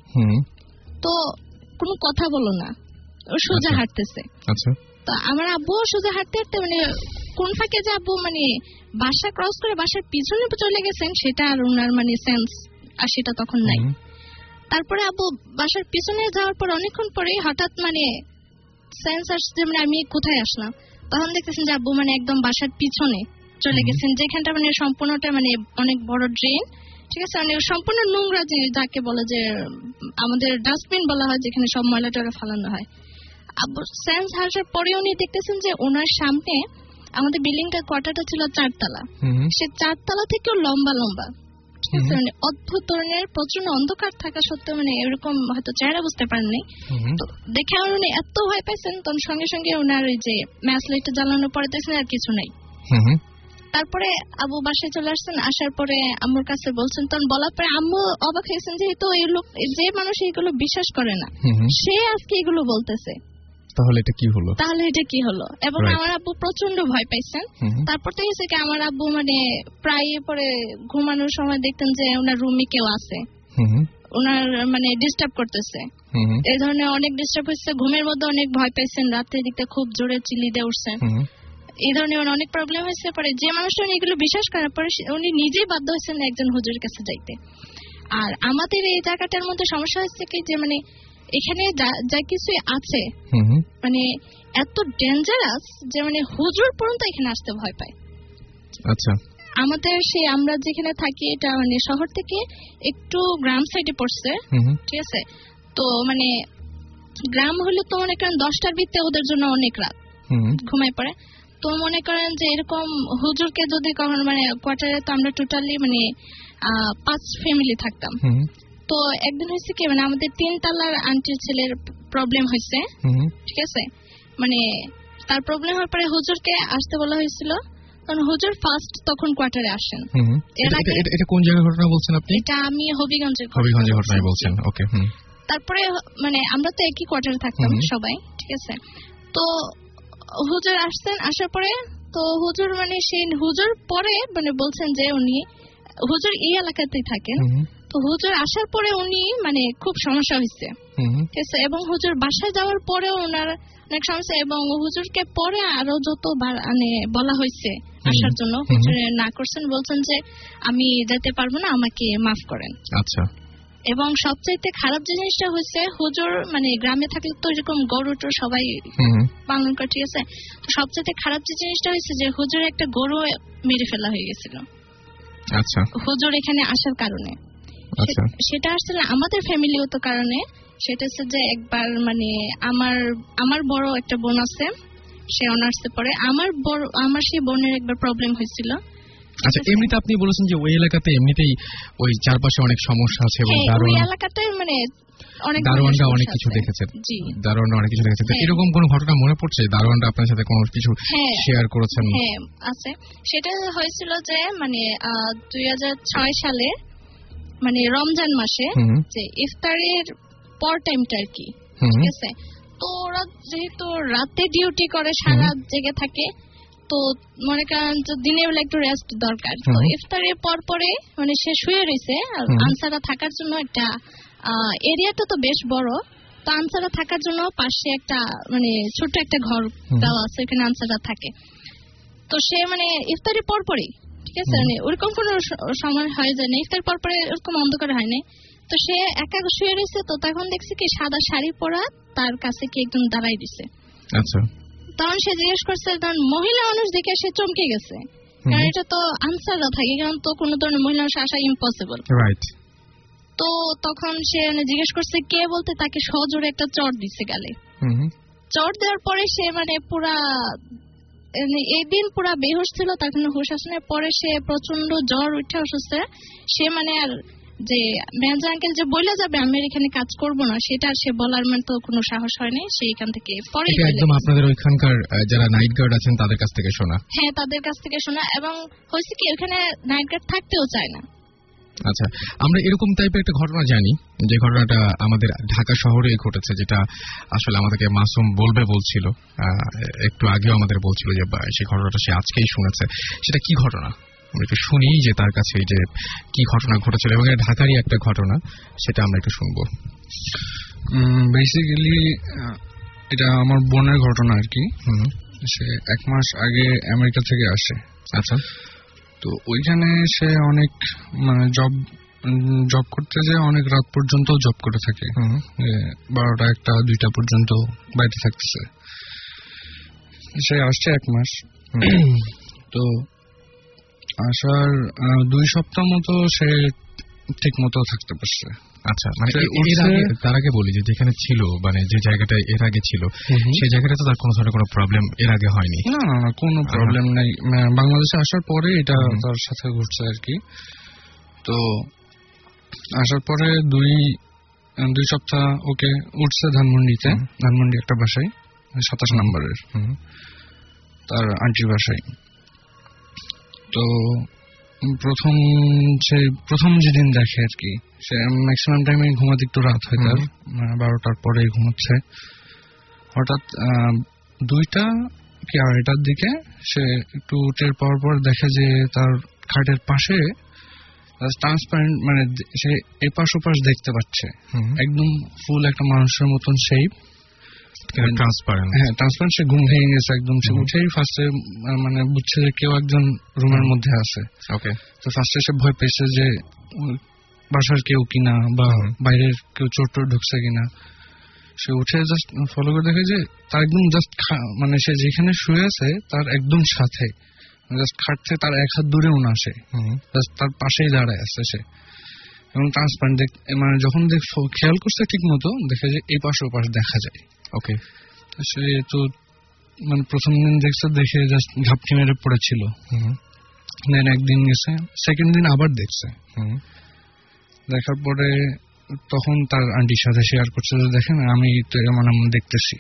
তো কোনো কথা বলো না, ও সোজা হাঁটতেছে। তো আমার আব্বু সোজা হাঁটতে হাঁটতে মানে কোন ফাঁকে যে আব্বু মানে বাসা ক্রস করে বাসার পিছনে চলে গেছেন সেটা আর ওনার মানে সেন্স আর সেটা তখন নাই। তারপরে আব্বু বাসার পিছনে যাওয়ার পর অনেকক্ষণ পরে হঠাৎ মানে সেন্স আসছে মানে আমি কোথায় আসলাম, তখন দেখতেছেন যে আব্বু মানে একদম বাসার পিছনে চলে গেছেন, যেখানটা মানে সম্পূর্ণটা মানে অনেক বড় ড্রেন, ঠিক আছে, মানে সম্পূর্ণ নোংরা, যে যাকে বলে যে আমাদের ডাস্টবিন বলা হয়, যেখানে সব ময়লা টয়লা ফালানো হয়। আব্বু সেন্স আসার পরে উনি দেখতেছেন যে ওনার সামনে আমাদের বিল্ডিংটার কোয়ার্টারটা ছিল চারতলা, সে চারতলা থেকেও লম্বা লম্বা, ঠিক আছে, মানে অদ্ভুত ধরনের প্রচন্ড অন্ধকার থাকা সত্ত্বেও মানে এরকম হয়তো চেহারা বুঝতে পারেননি। তো দেখে আমার উনি এত ভয় পাইছেন, তখন সঙ্গে সঙ্গে ওনার ওই যে ম্যাচ লাইটটা জ্বালানোর পরে দেখছেন আর কিছু নাই। তারপরে আব্বু বাসায় চলে আসছেন, আসার পরে আম্মুর কাছে বলছেন, তখন বলার পরে আম্মু অবাক হয়েছেন যেহেতু এই লোক যে মানুষ এগুলো বিশ্বাস করে না সে আজকে এগুলো বলতেছে, তাহলে এটা কি হলো তাহলে এটা কি হলো এবং আমার আব্বু প্রচন্ড ভয় পাইছেন। তারপর তো হয়েছে কি আমার আব্বু মানে প্রায় পরে ঘুমানোর সময় দেখতেন যে ওনার রুমে কেউ আছে, ওনার মানে ডিস্টার্ব করতেছে, এই ধরনের অনেক ডিস্টার্ব হচ্ছে, ঘুমের মধ্যে অনেক ভয় পাইছেন, রাত্রে দিকতে খুব জোরে চিল্লি দিয়ে উঠছেন, এই ধরনের অনেক প্রবলেম হয়েছে। পরে যে মানুষটা এগুলো বিশ্বাস করার পরে উনি নিজেই বাধ্য হয়েছেন একজন হুজুরের কাছে যাইতে। আর আমাদের এই জায়গাটার মধ্যে সমস্যা হচ্ছে কি যে মানে এখানে যা কিছু আছে মানে এত ডেঞ্জারাস যে মানে হুজুর পর্যন্ত এখানে আসতে ভয় পায়। আচ্ছা, আমাদের সেই আমরা যেখানে থাকি এটা মানে শহর থেকে একটু গ্রাম সাইডে পড়ছে, ঠিক আছে, তো মানে গ্রাম হলে তো মনে করেন দশটার ভিতরে ওদের জন্য অনেক রাত ঘুমায় পড়ে। তো মনে করেন যে এরকম হুজুরকে যদি কখনো মানে কোয়ার্টারে তো আমরা টোটালি মানে পাঁচ ফ্যামিলি থাকতাম। তো একদিন হয়েছে কি মানে আমাদের তিন তলার আন্টির ছেলের প্রবলেম হয়েছে, ঠিক আছে, মানে তার প্রবলেম হওয়ার পরে হুজুরকে আসতে বলা হয়েছিল, কারণ হুজুর ফার্স্ট তখন কোয়ার্টারে আসেন। এটা কোন জায়গার ঘটনা বলছেন আপনি? এটা আমি হবিগঞ্জের হবিগঞ্জের ঘটনা বলছেন। ওকে। তারপরে মানে আমরা তো একই কোয়ার্টারে থাকতাম সবাই, ঠিক আছে। তো হুজুর আসছেন, আসার পরে তো হুজুর মানে সেই হুজুর পরে মানে বলছেন যে উনি হুজুর এই এলাকাতেই থাকেন। তো হুজুর আসার পরে উনি মানে খুব সমস্যা হয়েছে, ঠিক আছে, এবং হুজুর বাসায় যাওয়ার পরেও ওনার অনেক সমস্যা, এবং হুজুরকে পরে আরো যত মানে বলা হয়েছে আসার জন্য হুজুর না করছেন, বলছেন যে আমি যেতে পারবো না, আমাকে মাফ করেন। আচ্ছা। এবং সবচাইতে খারাপ যে জিনিসটা হচ্ছে হুজুর মানে গ্রামে থাকলে তো এরকম গরু তো সবাই পালন করে, ঠিক আছে, তো সবচাইতে খারাপ যে জিনিসটা হয়েছে যে হুজুর একটা গরু মেরে ফেলা হয়ে গেছিল। আচ্ছা। হুজুর এখানে আসার কারণে। আচ্ছা। সেটা আসলে আমাদের ফ্যামিলিগত কারণে, সেটা হচ্ছে যে একবার মানে আমার আমার বড় একটা বোন আছে, সে অনার্সে পড়ে, আমার বড় আমার সেই বোনের একবার প্রবলেম হয়েছিল। আচ্ছা, এমনিতে আপনি বলেছেন যে ওই এলাকাতে এমনিতেই ওই চারপাশে অনেক সমস্যা আছে এবং ওই এলাকাতে মানে অনেক দারোয়ানরা অনেক কিছু দেখেছে, জি দারোয়ানরা অনেক কিছু দেখেছে। এরকম কোন ঘটনা মনে পড়ছে দারোয়ানরা আপনার সাথে কোনো কিছু শেয়ার করেছেন? হ্যাঁ আছে, সেটা হয়েছিল যে মানে দুই হাজার ছয় সালে মানে রমজান মাসে যে ইফতারের পর টাইমটা আর কি, ঠিক আছে, তো ওরা যেহেতু রাতে ডিউটি করে সারা জেগে থাকে, তো মনে করেন দিনের বেলা একটু রেস্ট দরকার, তো ইফতারের পর পরে মানে সে শুয়ে রয়েছে, আনসারা থাকার জন্য একটা এরিয়াটা তো বেশ বড়, তো আনসারা থাকার জন্য পাশে একটা মানে ছোট একটা ঘর দেওয়া আছে, ওখানে আনসারা থাকে। তো সে মানে ইফতারের পর পরই, ঠিক আছে, মানে ওরকম কোনো সময় হয় যায় না, ইফতার পর পরে ওরকম অন্ধকার হয় না, তো সে একা শুয়ে রয়েছে, তো তখন দেখছি কি সাদা শাড়ি পরা তার কাছে কি একদম দাঁড়াই দিছে। আচ্ছা, তখন সে জিজ্ঞেস করছে, তখন মহিলা মানুষ দেখে সে চমকে গেছে, কারণ এটা তো আনসাররা থাকে, কারণ তো কোনো ধরনের মহিলা মানুষ আসা ইম্পসিবল। রাইট। তো তখন সে মানে জিজ্ঞেস করছে কে, বলতে তাকে সজোরে একটা চড় দিছে গালে। চড় দেওয়ার পরে সে মানে পুরা এই দিন পুরা বেহুশ ছিল, তার কোনো হুশ আসে না। পরে সে প্রচন্ড জ্বর উঠে আসছে, সে মানে আর যে ম্যানেজার আঙ্কেল যে বলে যাবে আমি এখানে কাজ করব না, সেটা সে বলার মানে তো কোনো সাহস হয় না। সে এখান থেকে পরে একদম আপনাদের ওইখানকার যারা নাইট গার্ড আছেন তাদের কাছ থেকে শোনা। হ্যাঁ, তাদের কাছ থেকে শোনা, এবং হয়েছে কি ওখানে নাইট গার্ড থাকতেও চায় না। আচ্ছা, আমরা এরকম টাইপের একটা ঘটনা জানি, যে ঘটনাটা আমাদের ঢাকা শহরে ঘটেছে, যেটা আসলে আমাদেরকে মাসুম বলবে বলছিল, একটু আগেও আমাদের বলছিল যে সেই ঘটনাটা সে আজকেই শুনেছে। সেটা কি ঘটনা আমরা একটু শুনি, যে তার কাছে যে কি ঘটনা ঘটেছিল, এবং ঢাকারই একটা ঘটনা, সেটা আমরা একটু শুনবো। বেসিক্যালি এটা আমার বোনের ঘটনা আর কি। সে এক মাস আগে আমেরিকা থেকে আসে। আচ্ছা, তো ওইখানে সে অনেক মানে জব জব করতে যায়, অনেক রাত পর্যন্ত জব করে থাকে, বারোটা একটা দুইটা পর্যন্ত বাইরে থাকতেছে। সে আসছে এক মাস, তো আসার দুই সপ্তাহ মতো সে ঠিক মতো থাকতে পারছে। আচ্ছা, মানে তার আগে বলি যে যেখানে ছিল, মানে যে জায়গাটা এর আগে ছিল, সেই জায়গাটা তো তার কোনো ধরনের কোনো প্রবলেম এর আগে হয়নি? না না না, কোনো প্রবলেম নাই। বাংলাদেশে আসার পরে এটা তার সাথে ঘটছে আর কি। তো আসার পরে দুই দুই সপ্তাহ ওকে উঠছে ধানমন্ডিতে, ধানমন্ডি একটা বাসায়, সাতাশ নম্বরের তার আন্টির বাসায়। তো প্রথম সে প্রথম যেদিন দেখে আর কি, সে ম্যাক্সিমাম টাইমে ঘুমাতে একটু রাত হয় তার, বারোটার পরে ঘুমাচ্ছে। হঠাৎ দুইটা কি আড়াইটার দিকে সে একটু টের পাওয়ার পর দেখে যে তার খাটের পাশে ট্রান্সপারেন্ট, মানে সে এপাশ ওপাশ দেখতে পাচ্ছে, একদম ফুল একটা মানুষের মতন শেপ, ট্রান্সপারেন্ট। হ্যাঁ, ট্রান্সপারেন্ট। সে ঘুম ভেঙে গেছে একদম। সে উঠেই ফার্স্টে মানে বুঝছে যে কেউ একজন রুমের মধ্যে আছে। ওকে। তো ফার্স্টে সে ভয় পেয়েছে যে বাসার কেউ কিনা, বা বাইরের কেউ চোর টোর ঢুকছে কিনা। সে উঠে জাস্ট ফলো করে দেখে যে তার একদম জাস্ট মানে সে যেখানে শুয়ে আছে তার একদম সাথে, জাস্ট খাটছে তার এক হাত দূরে উনি আসে, জাস্ট তার পাশেই দাঁড়ায় আছে সে। এবং ট্রান্সপারেন্ট মানে যখন দেখ খেয়াল করছে ঠিক মতো দেখে যে এই পাশে ও পাশ দেখা যায়। ওকে। সে তো মানে প্রথম দিন দেখছে, দেখে জাস্ট ঘাপটি মেরে পড়েছিল। দেন একদিন গেছে, সেকেন্ড দিন আবার দেখছে। দেখার পরে তখন তার আন্টির সাথে শেয়ার করছে যে দেখেন আমি তো এমন এমন দেখতেছি।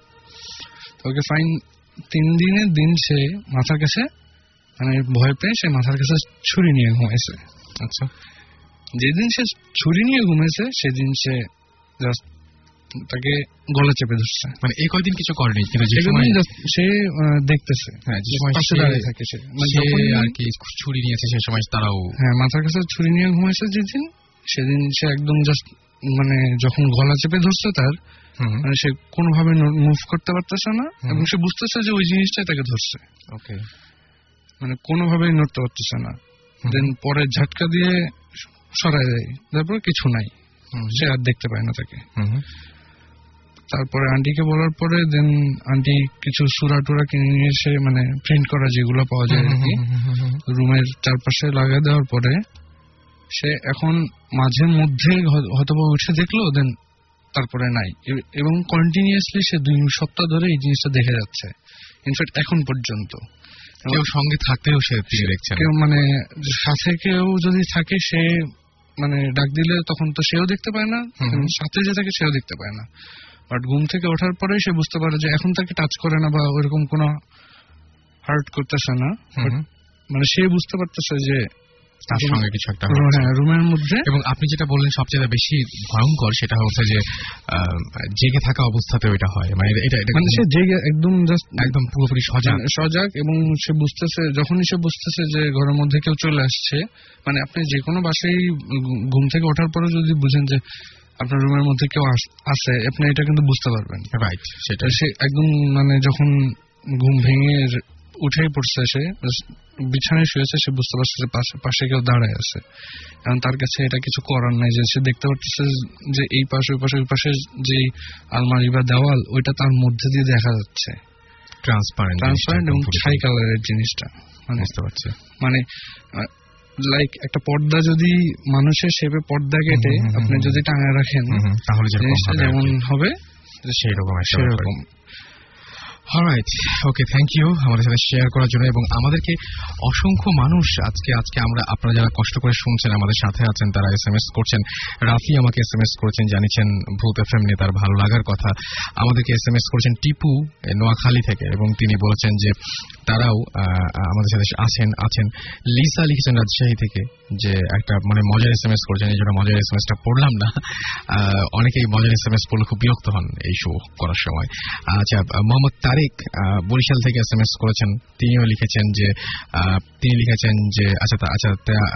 Okay fine. তিন দিনের দিন সে মাথার কাছে মানে ভয় পেয়ে সে মাথার কাছে ছুরি নিয়ে ঘুমাইছে। আচ্ছা, যেদিন সে ছুরি নিয়ে ঘুমাইছে সেদিন সে জাস্ট তাকে গলা চেপে ধরছে। মানে এই কয়দিন কিছু করেনি, কিন্তু যে সময় সে দেখতেছে, হ্যাঁ, যে সময় পাশে দাঁড়িয়ে থাকে সে আর কি ছুরি নিয়েছে, সে সময় তারাও হ্যাঁ মাথার কাছে ছুরি নিয়ে ঘুমাইছে যেদিন, সেদিন সে একদম জাস্ট মানে যখন গলা চেপে ধরছে তার, মানে সে কোনোভাবে মুভ করতে পারতেছে না, এবং সে বুঝতেছে যে ওই জিনিসটাই তাকে ধরছে। ওকে। মানে কোনোভাবেই নড়তে পারতেছে না। দেন পরে ঝাটকা দিয়ে সরাই দেয়, তারপরে কিছু নাই, সে আর দেখতে পায় না তাকে। তারপরে আন্টিকে বলার পরে দেন আন্টি কিছু সুরা টুরা কিনে নিয়ে এসে, মানে প্রিন্ট করা যেগুলো পাওয়া যায় আর কি, রুমের চারপাশে লাগিয়ে দেওয়ার পরে সে এখন মাঝে মধ্যে হয়তো উঠে দেখলো, দেন তারপরে নাই, এবং কন্টিনিউয়াসলি সে দুই সপ্তাহ ধরে এই জিনিসটা দেখে যাচ্ছে। ইনফ্যাক্ট এখন পর্যন্ত কেউ সঙ্গে থাকতেও সে দেখছে, কেউ মানে সাথে কেউ যদি থাকে সে মানে ডাক দিলে তখন তো সেও দেখতে পায় না, সাথে যে থাকে সেও দেখতে পায় না। বাট ঘুম থেকে ওঠার পরে সে বুঝতে পারে যে এখন তাকে টাচ করে না বা ওইরকম কোনো হার্ট করতেছে না, মানে সে বুঝতে পারতেছে যে তার সঙ্গে কিছু একটা রুমের মধ্যে। এবং আপনি যেটা বললেন সবচেয়ে বেশি ভয়ঙ্কর, সেটা হচ্ছে যে জেগে থাকা অবস্থাতে ওইটা হয়, মানে এটা মানে সে জেগে একদম জাস্ট একদম পুরোপুরি সজাগ সজাগ এবং সে বুঝতেছে, যখনই সে বুঝতেছে যে ঘরের মধ্যে কেউ চলে আসছে, মানে আপনি যে কোনো বাসায় ঘুম থেকে ওঠার পরে যদি বুঝেন যে আপনার রুমের মধ্যে কেউ আছে, আপনি এটা কিন্তু বুঝতে পারবেন। রাইট। সেটা সে একদম মানে যখন ঘুম ভেঙে উঠেই পড়ছে, সে বিছানায় শুয়েছে, সে বুঝতে পারছে যে পাশে পাশে কেউ দাঁড়ায় আছে, কারণ তার কাছে এটা কিছু করার নাই যে সে দেখতে পাচ্ছে যে এই পাশে ওই পাশে ওই পাশে যে আলমারি বা দেওয়াল ওইটা তার মধ্যে দিয়ে দেখা যাচ্ছে, ট্রান্সপারেন্ট ট্রান্সপারেন্ট এবং ছাই কালারের জিনিসটা, মানে বুঝতে পারছি, মানে লাইক একটা পর্দা যদি মানুষের শেপে পর্দা কেটে আপনি যদি টাঙায় রাখেন তাহলে জিনিসটা যেমন হবে সেই রকম সেরকম। অলরাইট, ওকে, থ্যাংক ইউ আমাদের সাথে শেয়ার করার জন্য। এবং আমাদেরকে অসংখ্য মানুষ আজকে আজকে আমরা আপনারা যারা কষ্ট করে শুনছেন আমাদের সাথে আছেন তারা এস এম এস করছেন। রাফি আমাকে এস এম এস করেছেন, জানিয়েছেন ভূত এফ এম নিয়ে তার ভালো লাগার কথা। আমাদেরকে এস এম এস করেছেন টিপু নোয়াখালী থেকে, এবং তিনি বলেছেন যে তারাও আমাদের সাথে আছেন আছেন লিসা লিখেছেন রাজশাহী থেকে, যে একটা মানে মজার এস এম এস করেছেন, এই জন্য মজার এস এম এসটা পড়লাম না। অনেকেই মজার এস এম এস পড়লে খুব বিরক্ত হন এই শো করার সময়। আচ্ছা, মোহাম্মদ তারেক বরিশাল থেকে এস এম এস করেছেন, তিনিও লিখেছেন যে তিনি লিখেছেন যে আচ্ছা আচ্ছা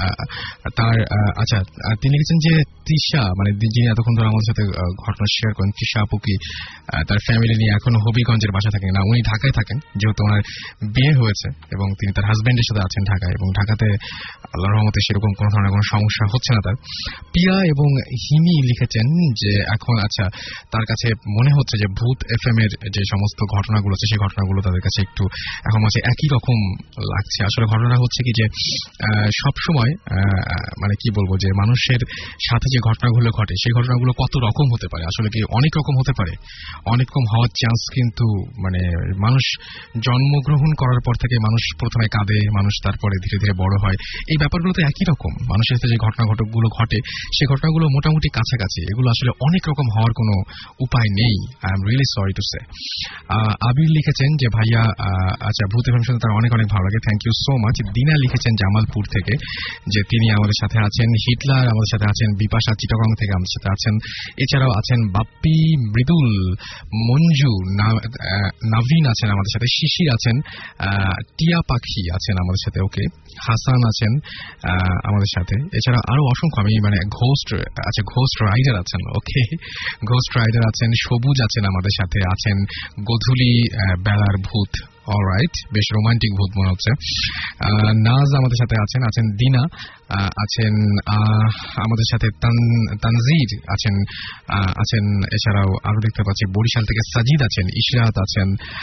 তার আচ্ছা তিনি লিখেছেন যে তৃষা, মানে যিনি এতক্ষণ ধরে আমাদের সাথে ঘটনা শেয়ার করেন, তৃষা আপু কি তার ফ্যামিলি নিয়ে এখনো হবিগঞ্জের বাসা থাকেন না, উনি ঢাকায় থাকেন, যেহেতু ওনার বিয়ে হয়েছে এবং তিনি তার হাজবেন্ডের সাথে আছেন ঢাকায়, এবং ঢাকাতে আল্লাহর রহমতে সেরকম কোনো ধরনের কোনো সমস্যা হচ্ছে না তার। পিয়া এবং হিমি লিখেছেন যে এখন আচ্ছা তার কাছে মনে হচ্ছে যে ভূত এফ এম এর যে সমস্ত ঘটনাগুলো আছে সেই ঘটনাগুলো তাদের কাছে একটু এখন মাঝে একই রকম লাগছে। আসলে ঘটনা হচ্ছে কি যে সব সময় মানে কি বলবো যে মানুষের সাথে যে ঘটনাগুলো ঘটে সেই ঘটনাগুলো কত রকম হতে পারে, আসলে কি অনেক রকম হতে পারে, অনেক রকম হওয়ার চান্স কিন্তু মানে মানুষ জন্মগ্রহণ করার পর থেকে মানুষ প্রথমে কাঁদে, মানুষ তারপরে ধীরে ধীরে বড় হয়, এই ব্যাপারগুলো তো একই রকম। মানুষের সাথে যে ঘটনাগুলো ঘটে সেই ঘটনাগুলো মোটামুটি কাছাকাছি, এগুলো আসলে অনেক রকম হওয়ার কোনো উপায় নেই। I am really sorry to say. Abir লিখেছেন যে ভাইয়া আচ্ছা ভূত এফ এম শুনতে তার অনেক অনেক ভালো লাগে, থ্যাংক ইউ সো মাচ। দিনা লিখেছেন জামালপুর থেকে যে তিনি আমাদের সাথে আছেন, হিটলার আমাদের সাথে আছেন, বিপাশা চিটাগং থেকে আমাদের সাথে আছেন, এছাড়াও আছেন বাপ্পি, মৃদুল, মঞ্জু, নাভিন আছেন আমাদের সাথে, শিশির আছেন, টিয়া পাখি আছেন আমাদের সাথে, ওকে, হাসান আছেন আমাদের সাথে, এছাড়া আরো অসংখ্য আমি মানে ঘোস্ট আচ্ছা ঘোস্ট রাইডার আছেন, ওকে, ঘোস্ট রাইডার আছেন, সবুজ আছেন আমাদের সাথে, আছেন গোধূলি বেলার ভূত, অলরাইট, বেশ রোমান্টিক ভূত মনে হচ্ছে। নাজ আমাদের সাথে আছেন, আছেন দিনা আছেন আমাদের সাথে, তানজির আছেন আছেন এছাড়াও আরো দেখতে পাচ্ছি বরিশাল থেকে সাজিদ আছেন, ইশরাত আছেন,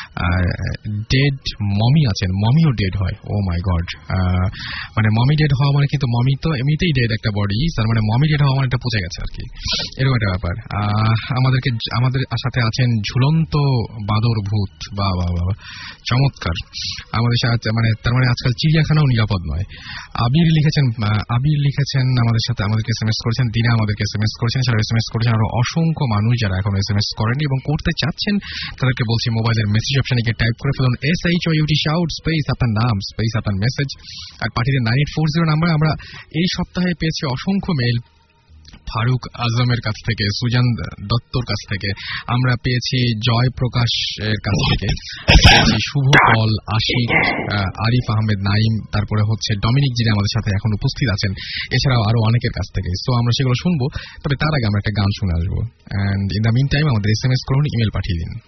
ডেড মমি আছেন, মমিও ডেড হয়, ও মাই গড, মানে মমি ডেড হওয়া মানে কিন্তু মমি তো এমনিতেই ডেড একটা বডি, তার মানে মমি ডেড হওয়া মানে এটা পচে গেছে আর কি, এরকম একটা ব্যাপার। আমাদেরকে আমাদের সাথে আছেন ঝুলন্ত বাদর ভূত, বা বাবা চমৎকার, আমাদের সাথে মানে তার মানে আজকাল চিড়িয়াখানাও নিরাপদ নয়। আবির লিখেছেন আবির লিখেছেন আমাদের সাথে, আমাদেরকে এস এম এস করেছেন, দিনা আমাদেরকে এস এম এস করেছেন, সারা এস এম এস করেছেন আরো অসংখ্য মানুষ যারা এখন এস এম এস করেন এবং করতে চাচ্ছেন তাদেরকে বলছি মোবাইলের মেসেজ অপশনে গিয়ে টাইপ করে ফেলুন S H O U T shout space আপনার নাম স্পেস আপনার মেসেজ আর পাঠিয়ে নাইন এইট ফোর জিরো নাম্বারে। আমরা এই সপ্তাহে পেয়েছি অসংখ্য মেল ফারুক আজমের কাছ থেকে, সুজান দত্তর কাছ থেকে, আমরা পেয়েছি জয় প্রকাশের কাছ থেকে, পেয়েছি শুভ পল, আশিক, আরিফ আহমেদ নাইম, তারপরে হচ্ছে ডমিনিক যিনি আমাদের সাথে এখন উপস্থিত আছেন, এছাড়াও আরো অনেকের কাছ থেকে। তো আমরা সেগুলো শুনবো, তবে তার আগে আমরা একটা গান শুনে আসবো। And in the mean time আমাদের এস এম এস করুন, ইমেল পাঠিয়ে দিন।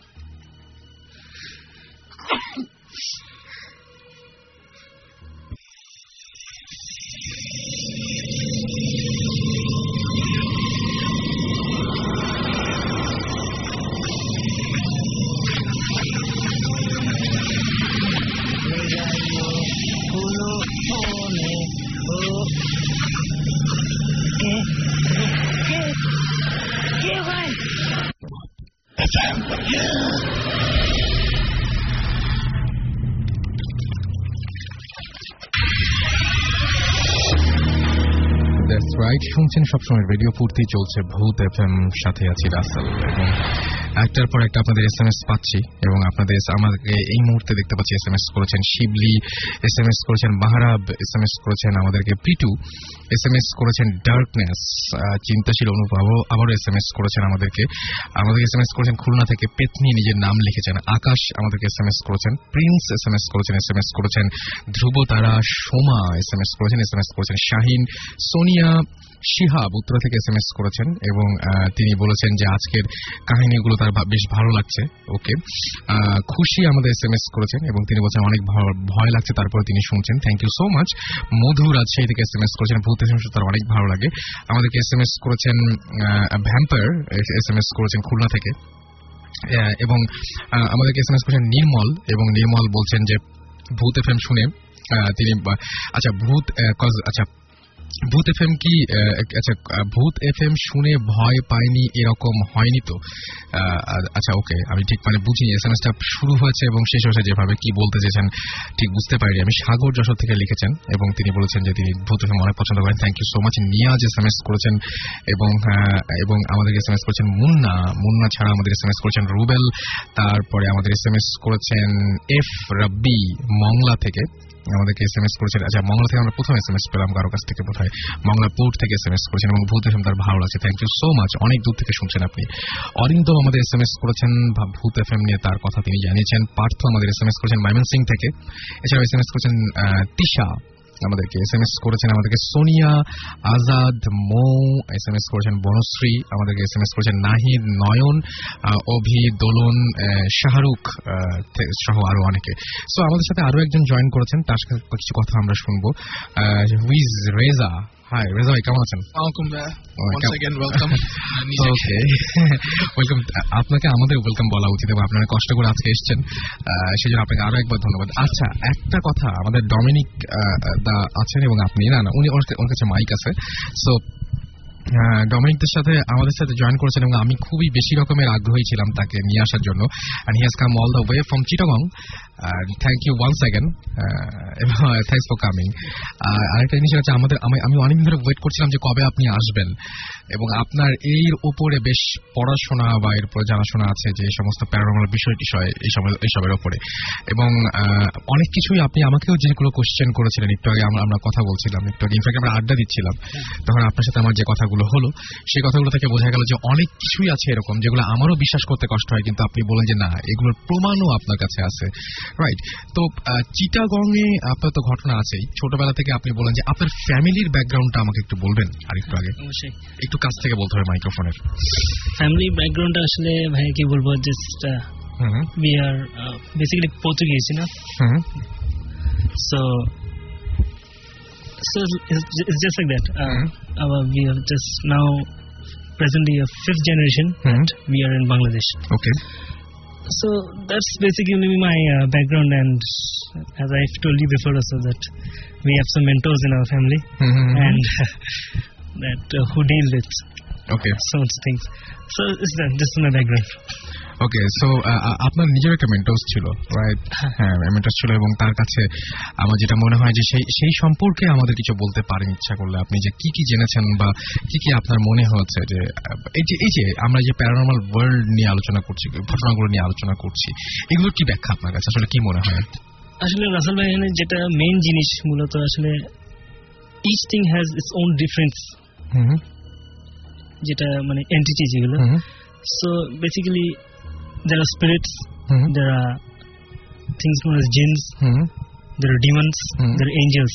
শুনছেন সবসময় রেডিও পূর্তি চলছে ভূত এফ এম, সাথে আছি রাসেল, এবং একটার পর একটা আপনাদের এস এম এস পাচ্ছি এবং আপনাদের আমাদেরকে এই মুহূর্তে দেখতে পাচ্ছি এস এম এস করেছেন শিবলি, এস এম এস করেছেন মাহারাব, এস এম এস করেছেন আমাদেরকে পিটু, এস এম এস করেছেন ডার্কনেস, চিন্তাশীল অনুভব আবারও এস এম এস করেছেন আমাদেরকে আমাদেরকে এস এম এস করেছেন খুলনা থেকে পেতনি, নিজের নাম লিখেছেন, আকাশ আমাদেরকে এস এম এস করেছেন, প্রিন্স এস এম এস করেছেন, এস এম এস করেছেন Dhruba Tara, Soma S M S করেছেন, এস এম এস করেছেন শাহিন, সোনিয়া, শিহাব উত্তরা থেকে এসএমএস করেছেন এবং আহ, তিনি বলেছেন যে আজকের কাহিনীগুলো তার ভা- বেশ ভালো লাগছে। ওকে, খুশি আমাদের এসএমএস করেছেন এবং তিনি বলছেন অনেক ভ- ভয় লাগছে, তারপরে তিনি শুনছেন। Thank you so much. Madhu Rajshahi থেকে এসএমএস করেছেন, ভূত এফএম তার অনেক ভালো লাগে। আমাদেরকে এসএমএস করেছেন ভ্যাম্পায়ার, এসএমএস করেছেন খুলনা থেকে। আহ, এবং আহ, আমাদেরকে এসএমএস করেছেন নির্মল, এবং নির্মল বলছেন যে ভূত এফএম শুনে আহ, তিনি বা- আচ্ছা ভূত আহ, cause- আচ্ছা ভূত এফএম কি আহ, আচ্ছা আহ, ভূত এফএম শুনে ভয় পায়নি এরকম হয়নি তো? আহ, আচ্ছা ওকে, আমি ঠিক মানে বুঝিনি এসএমএসটা শুরু হয়েছে এবং শেষ হয়েছে যেভাবে, কি বলতে চেয়েছেন ঠিক বুঝতে পারিনি আমি। সাগর যশোর থেকে লিখেছেন এবং তিনি বলেছেন যে তিনি ভূত এফএম অনেক পছন্দ করেন। Thank you so much. Niaz SMS করেছেন এবং আহ, এবং আমাদের এসএমএস করেছেন মুন্না। মুন্না ছাড়া আমাদের এসএমএস করেছেন রুবেল। তারপরে আমাদের এসএমএস করেছেন এফ রাব্বি মংলা থেকে, আমাদেরকে এসএমএস করেছেন। আচ্ছা মংলা থেকে আমরা প্রথম এসএমএস পেলাম কারো কাছ থেকে, বোধহয় মংলা পোর্ট থেকে এসএমএস করেছেন এবং ভূত এফএম তার ভালো লাগছে। থ্যাংক ইউ সো মাচ, অনেক দূর থেকে শুনছেন আপনি। অরিন্দম আমাদের এসএমএস করেছেন ভা- ভূত এফএম নিয়ে তার কথা তিনি জানিয়েছেন। পার্থ আমাদের এসএমএস করেছেন ময়মনসিং থেকে। এছাড়াও এসএমএস করেছেন আহ, তিশা, আমাদেরকে এসএমএস করেছেন আমাদেরকে সোনিয়া, আজাদ, মৌ এসএমএস করেছেন বনশ্রী, আমাদেরকে এসএমএস করেছেন নাহিদ, নয়ন, আহ, অভি, দোলন, আহ, শাহরুখ আহ, থে- সহ আরো অনেকে। সো আমাদের সাথে আরো একজন জয়েন করেছেন, তার সাথে কিছু কথা আমরা শুনবো। হুইজ রেজা। হাই রেজা ভাই, কেমন আছেন? Welcome there. Oh, Once come- again, welcome. Okay, welcome. আপনাকে আমাদের ওয়েলকাম বলা উচিত এবং আপনারা কষ্ট করে আজকে এসেছেন, আহ, সেই জন্য আপনাকে আরো একবার ধন্যবাদ। আচ্ছা একটা কথা, আমাদের ডমিনিক আহ, দা আছেন এবং আপনি, না না উনি ওর কা- ওর কাছে মাইক আছে। সো ডমিনিকদের সাথে আমাদের সাথে জয়েন করেছেন এবং আমি খুবই বেশি রকমের আগ্রহী ছিলাম তাকে নিয়ে আসার জন্য। And he has come all the way from Chittagong. Thank you once again, thanks for coming. আরেকটা জিনিস হচ্ছে, আমাদের আমি আমি অনেকদিন ধরে ওয়েট করছিলাম যে কবে আপনি আসবেন, এবং আপনার এর উপরে বেশ পড়াশোনা বা এর উপরে জানাশোনা আছে যে এই সমস্ত প্যারানর্মাল বিষয় টিষয় এই সব- এইসবের উপরে, এবং আহ, অনেক কিছুই আপনি আমাকেও যেগুলো কোশ্চেন করেছিলেন একটু আগে, আমরা আমরা কথা বলছিলাম একটু আগে, ইনফ্যাক্ট আমরা আড্ডা দিচ্ছিলাম, তখন আপনার সাথে আমার যে কথাগুলো হলো সেই কথাগুলো থেকে বোঝা গেল যে অনেক কিছুই আছে এরকম যেগুলো আমারও বিশ্বাস করতে কষ্ট হয়, কিন্তু আপনি বলেন যে না, এগুলোর প্রমাণও আপনার কাছে আছে, রাইট? তো চিটাগং এ আপনার তো ঘটনা আছেই, ছোটবেলা থেকে আপনি বলেন যে আপনার ফ্যামিলির ব্যাকগ্রাউন্ডটা আমাকে একটু বলবেন আর একটু আগে, অবশ্যই। একটু কাছ থেকে বলতে হবে মাইক্রোফোনের। ফ্যামিলি ব্যাকগ্রাউন্ডটা আসলে ভাই কি বলবো, just hmm we are basically Portuguese, না? Hmm So, so it's, it's just like that. Uh, our, we are just now presently a fifth generation Mhm. that we are in Bangladesh. Okay So that's basically my uh, background, and as I've told you before also that we have some mentors in our family, and that uh, who deal with okay some things. So it's that. This is my background. Okay so আপনার নিজের একটা মেন্টর্স ছিল, রাইট? হ্যাঁ, মেন্টর্স ছিল, এবং তার কাছে আমার যেটা মনে হয় যে সেই সেই সম্পর্কে আমাদের কিছু বলতে পারেন ইচ্ছা করলে, আপনি যে কি কি জেনেছেন বা কি কি আপনার মনে হচ্ছে যে আহ, এই যে এই যে আমরা যে প্যারানর্মাল ওয়ার্ল্ড নিয়ে আলোচনা করছি, ঘটনাগুলো নিয়ে আলোচনা করছি, এগুলোর কি ব্যাখ্যা আপনার কাছে আসলে কি মনে হয়? আসলে রাসেল ভাই, এখানে যেটা মেইন জিনিস মূলত আসলে each thing has its own difference, হুম যেটা মানে এন্টিটি যেগুলো। হুম So basically there are spirits, hmm there are things known as jinns, hmm there are demons, Hmm. there are angels.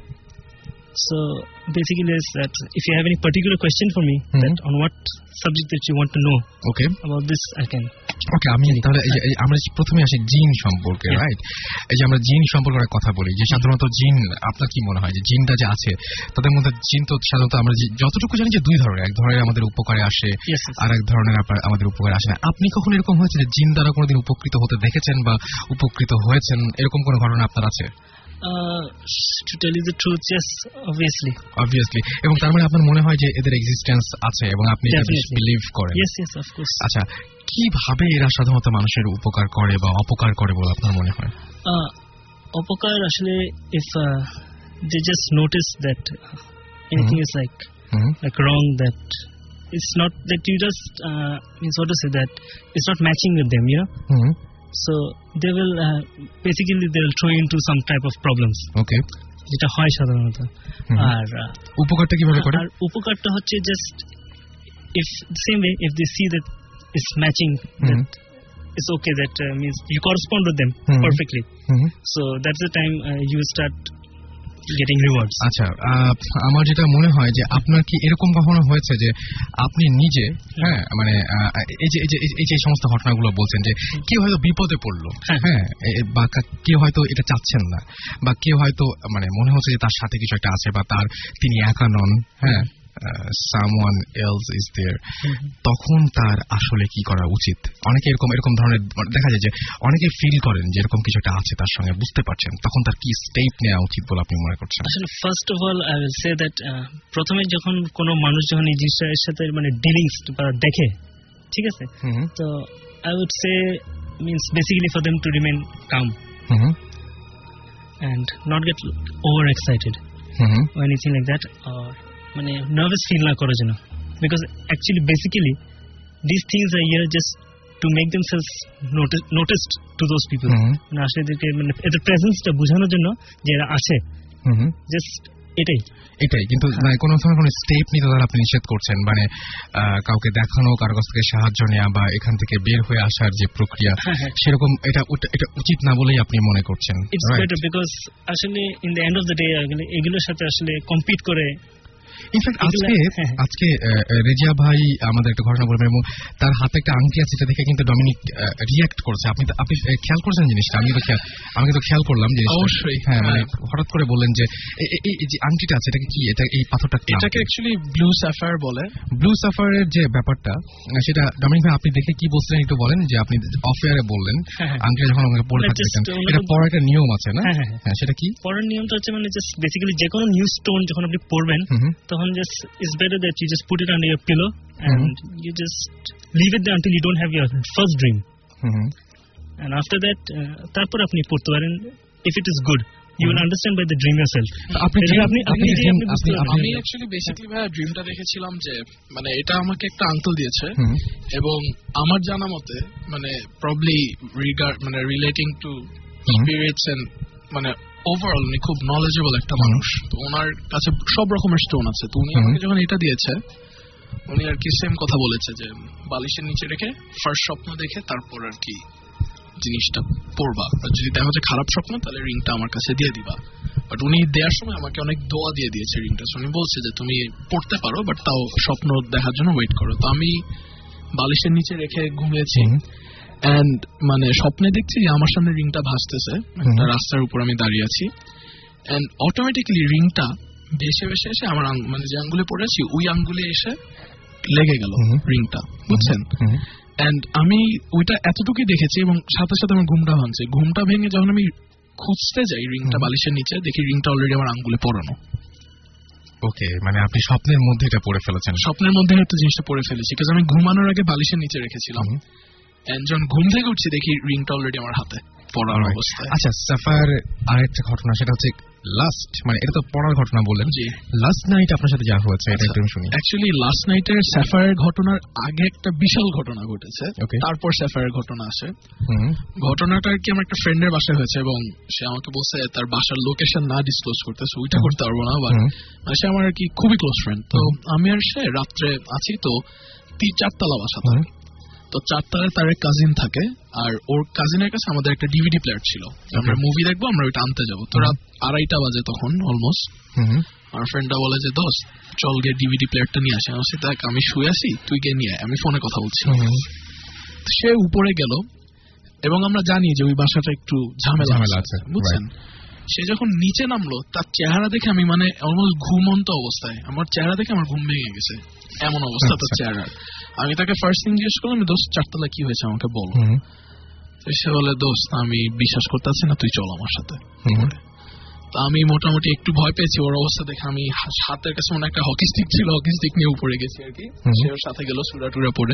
So basically is that if you have any particular question for me, Hmm. that on what subject that you want to know okay about this, I can. ওকে আমি তাহলে এই যে এই আমরা প্রথমে আসি জিন সম্পর্কে, Yeah. রাইট? এই যে আমরা জিন সম্পর্কে একটা কথা বলি যে সাধারণত জিন, আপনার কি মনে হয় যে জিনটা যে আছে তাদের মধ্যে, জিন তো সাধারণত আমরা যে- যতটুকু জানি যে দুই ধরনের, এক ধরনের আমাদের উপকারে আসে, Yes, yes. আর এক ধরনের আপনার- আমাদের উপকারে আসে না। আপনি কখন এরকম হয়েছে যে জিন দ্বারা কোনোদিন উপকৃত হতে দেখেছেন বা উপকৃত হয়েছেন, এরকম কোনো ঘটনা আপনার আছে? Uh, to tell you the truth, yes, obviously. Obviously. এবং তার মানে আপনার মনে হয় যে এদের এক্সিস্টেন্স আছে এবং আপনি এটা Definitely. বিলিভ করেন? Yes, yes, of course. আচ্ছা, কিভাবে এরা সাধারণত মানুষের উপকার করে বা অপকার করে বলে আপনার মনে হয়? Uh, Opakar actually, if uh, they just notice that uh, anything is like hmm like wrong, that it's not that you just uh, means what to say, that it's not matching with them, you know. Hmm So they will uh, basically they will throw you into some type of problems. ওকে যেটা হয় সাধারণত। হুম। আর uh, উপকারটা কিভাবে করে? আর উপকারটা হচ্ছে just if the same way if they see that it's matching, that it's okay, that uh, means you correspond with them Mhm. perfectly. Hmm So that's the time uh, you start getting rewards. আচ্ছা, আমার যেটা মনে হয় যে আপনার কি এরকম কখনো হয়েছে যে আপনি নিজে হ্যাঁ মানে এই যে এই যে এই যে সমস্ত ঘটনাগুলো বলছেন যে কেউ হয়তো বিপদে পড়লো, হ্যাঁ, বা কেউ হয়তো এটা চাচ্ছেন না, বা কেউ হয়তো মানে মনে হচ্ছে যে তার সাথে কিছু একটা আছে, বা তার তিনি একা নন, হ্যাঁ, someone else is there, তখন তার আসলে কি করা উচিত? অনেকে এরকম এরকম ধরনের দেখা যায় যে অনেকে ফিল করেন যে এরকম কিছু একটা আছে তার সঙ্গে, বুঝতে পারছেন, তখন তার কি স্টেপ নেওয়া উচিত বলে আপনি মনে করছেন? আসলে first of all I will say that প্রথমে যখন কোনো মানুষ যখন এই জিনিসটার সাথে মানে ডিলিংস বা দেখে, ঠিক আছে, তো I would say means basically for them to remain calm and not get over excited mm-hmm. or anything like that, or মানে নার্ভাস ফিল না করার জন্য, because actually basically this things are here just to make themselves noticed to those people, মানে আসলে এদেরকে মানে এদের প্রেজেন্সটা বোঝানোর জন্য যে এরা আছে, জাস্ট এটাই এটাই কিন্তু কোনো ধরনের কোনো স্টেপ নিতে তারা আপনি নিষেধ করছেন, মানে কাউকে দেখানো, কারো কাছ থেকে সাহায্য নেওয়া বা এখান থেকে বের হয়ে আসার যে প্রক্রিয়া, সেরকম এটা এটা উচিত না বলেই আপনি মনে করছেন? ইটস বেটার বিকজ আসলে in the end of the day এগুলোর সাথে আসলে কম্পিট করে। ইনফ্যাক্ট আজকে আজকে রেজিয়া ভাই আমাদের একটা ঘটনা বলবেন এবং তার হাতে একটা আংটি আছে, সেটা দেখে কিন্তু ডমিনিক রিয়াক্ট করছে। আপনি আপনি খেয়াল করছেন জিনিসটা? আমি তো আমি কিন্তু খেয়াল করলাম যে অবশ্যই, হ্যাঁ, মানে হঠাৎ করে বললেন যে এই যে আংটিটা আছে এটাকে কি, এটা এই পাথরটা এটাকে অ্যাকচুয়ালি ব্লু সাফায়ার বলে। ব্লু সাফায়ারের যে ব্যাপারটা সেটা ডমিনিক ভাই আপনি দেখে কি বলছিলেন একটু বলেন, যে আপনি অফ এয়ারে বললেন আংটিটা যখন আমাকে পড়ে থাকতেন, এটা পড়ার একটা নিয়ম আছে না? হ্যাঁ, সেটা কি? পড়ার নিয়মটা হচ্ছে মানে জাস্ট বেসিক্যালি যে কোনো নিউ স্টোন যখন আপনি পড়বেন তখন just it's better that you just put it under your pillow and mm-hmm. you just leave it there until you don't have your first dream, mm-hmm. and after that tarpor apni porte paren. If it is good, you mm-hmm. will understand by the dream yourself. apni apni apni আমি অ্যাকচুয়ালি বেসিক্যালি ভাই ড্রিমটা দেখেছিলাম যে মানে এটা আমাকে একটা আঙ্কেল দিয়েছে, এবং আমার জানা মতে মানে প্রবলি রিগার্ড মানে রিলেটিং টু স্পিরিটস এন্ড মানে ওভারঅল উনি খুব নলেজেবল একটা মানুষ, তো ওনার কাছে সব রকমের স্টোন আছে। তো উনি আমাকে যখন এটা দিয়েছে, উনি আর কি সেম কথা বলেছে যে বালিশের নিচে রেখে ফার্স্ট স্বপ্ন দেখে তারপর আর কি জিনিসটা পড়বা, আর যদি দেখা যায় খারাপ স্বপ্ন তাহলে রিংটা আমার কাছে দিয়ে দিবা। বাট উনি দেওয়ার সময় আমাকে অনেক দোয়া দিয়ে দিয়েছে রিংটা, উনি বলছে যে তুমি পড়তে পারো বাট তাও স্বপ্ন দেখার জন্য ওয়েট করো। তো আমি বালিশের নিচে রেখে ঘুমিয়েছি, এন্ড মানে স্বপ্নে দেখছি যে আমার সামনে রিংটা ভাসতেছে, একটা রাস্তার উপর আমি দাঁড়িয়ে আছি, এন্ড অটোমেটিক্যালি রিংটা ভেসে ভেসে এসে আমার মানে যে আঙ্গুলে পড়েছি ওই আঙ্গুলে এসে লেগে গেল রিংটা, বুঝছেন? এন্ড আমি ওইটা এতটুকুই দেখেছি এবং সাথে সাথে আমার ঘুমটা ভাঙছে। ঘুমটা ভেঙে যখন আমি খুঁজতে যাই রিংটা বালিশের নিচে, দেখি রিংটা অলরেডি আমার আঙ্গুলে পড়ানো। ওকে, মানে আপনি স্বপ্নের মধ্যে এটা পড়ে ফেলেছেন? স্বপ্নের মধ্যে হয়তো জিনিসটা পড়ে ফেলেছি, কারণ আমি ঘুমানোর আগে বালিশের নিচে রেখেছিলাম, এন্ড যখন ঘুম থেকে উঠছি দেখি রিংটা অলরেডি আমার হাতে পড়ার অবস্থায়। আচ্ছা, সাফায়ার আরেকটা ঘটনা, সেটা হচ্ছে লাস্ট, মানে এটা তো পড়ার ঘটনা বললেন, জি লাস্ট নাইট আপনার সাথে যা হয়েছে এটা একটু শুনি। অ্যাকচুয়ালি লাস্ট নাইটের সাফায়ার ঘটনার আগে একটা বিশাল ঘটনা ঘটেছে, তারপর সাফায়ার ঘটনা আসে। ঘটনাটা আর কি আমার একটা ফ্রেন্ডের বাসায় হয়েছে, এবং সে আমাকে বলছে তার বাসার লোকেশন না ডিসক্লোজ করতে, ওইটা করতে পারবো না, বাট সে আমার আর কি খুবই ক্লোজ ফ্রেন্ড। তো আমি আর সে রাত্রে আছি, তো তিন চারতলা বাসা, তো চারতলায় তার এক কাজিন থাকে, আর ওর কাজিনের কাছে আমাদের একটা ডিভিডি প্লেয়ার ছিল, আমরা মুভি দেখবো, আমরা ওইটা আনতে যাবো। তো রাত আড়াইটা বাজে তখন অলমোস্ট, আমার ফ্রেন্ডটা বলে যে দোস্ত চল গিয়ে ডিভিডি প্লেয়ারটা নিয়ে আসে। আমি দেখ আমি শুয়ে আছি, তুই গিয়ে নিয়ে আয়, আমি ফোনে কথা বলছি। সে উপরে গেল, এবং আমরা জানি যে ওই বাসাটা একটু ঝামেলা আছে, বুঝছেন? সে যখন নিচে নামলো, তার চেহারা দেখে আমি মানে অলমোস্ট ঘুমন্ত অবস্থায়, আমার চেহারা দেখে আমার ঘুম ভেঙে গেছে, এমন অবস্থা তার চেহারা। আমি তাকে ফার্স্ট থিং জিজ্ঞেস করলাম, দোস্ত চারতলা কি হয়েছে আমাকে বল। সে বলে দোস্ত আমি বিশ্বাস করতে পারছি না, তুই চল আমার সাথে। তা আমি মোটামুটি একটু ভয় পেয়েছি ওর অবস্থা দেখে। আমি হাতের কাছে মনে একটা হকি স্টিক ছিল, হকি স্টিক নিয়ে উপরে গেছি আর কি, সে ওর সাথে গেল সুরা টুরা পড়ে।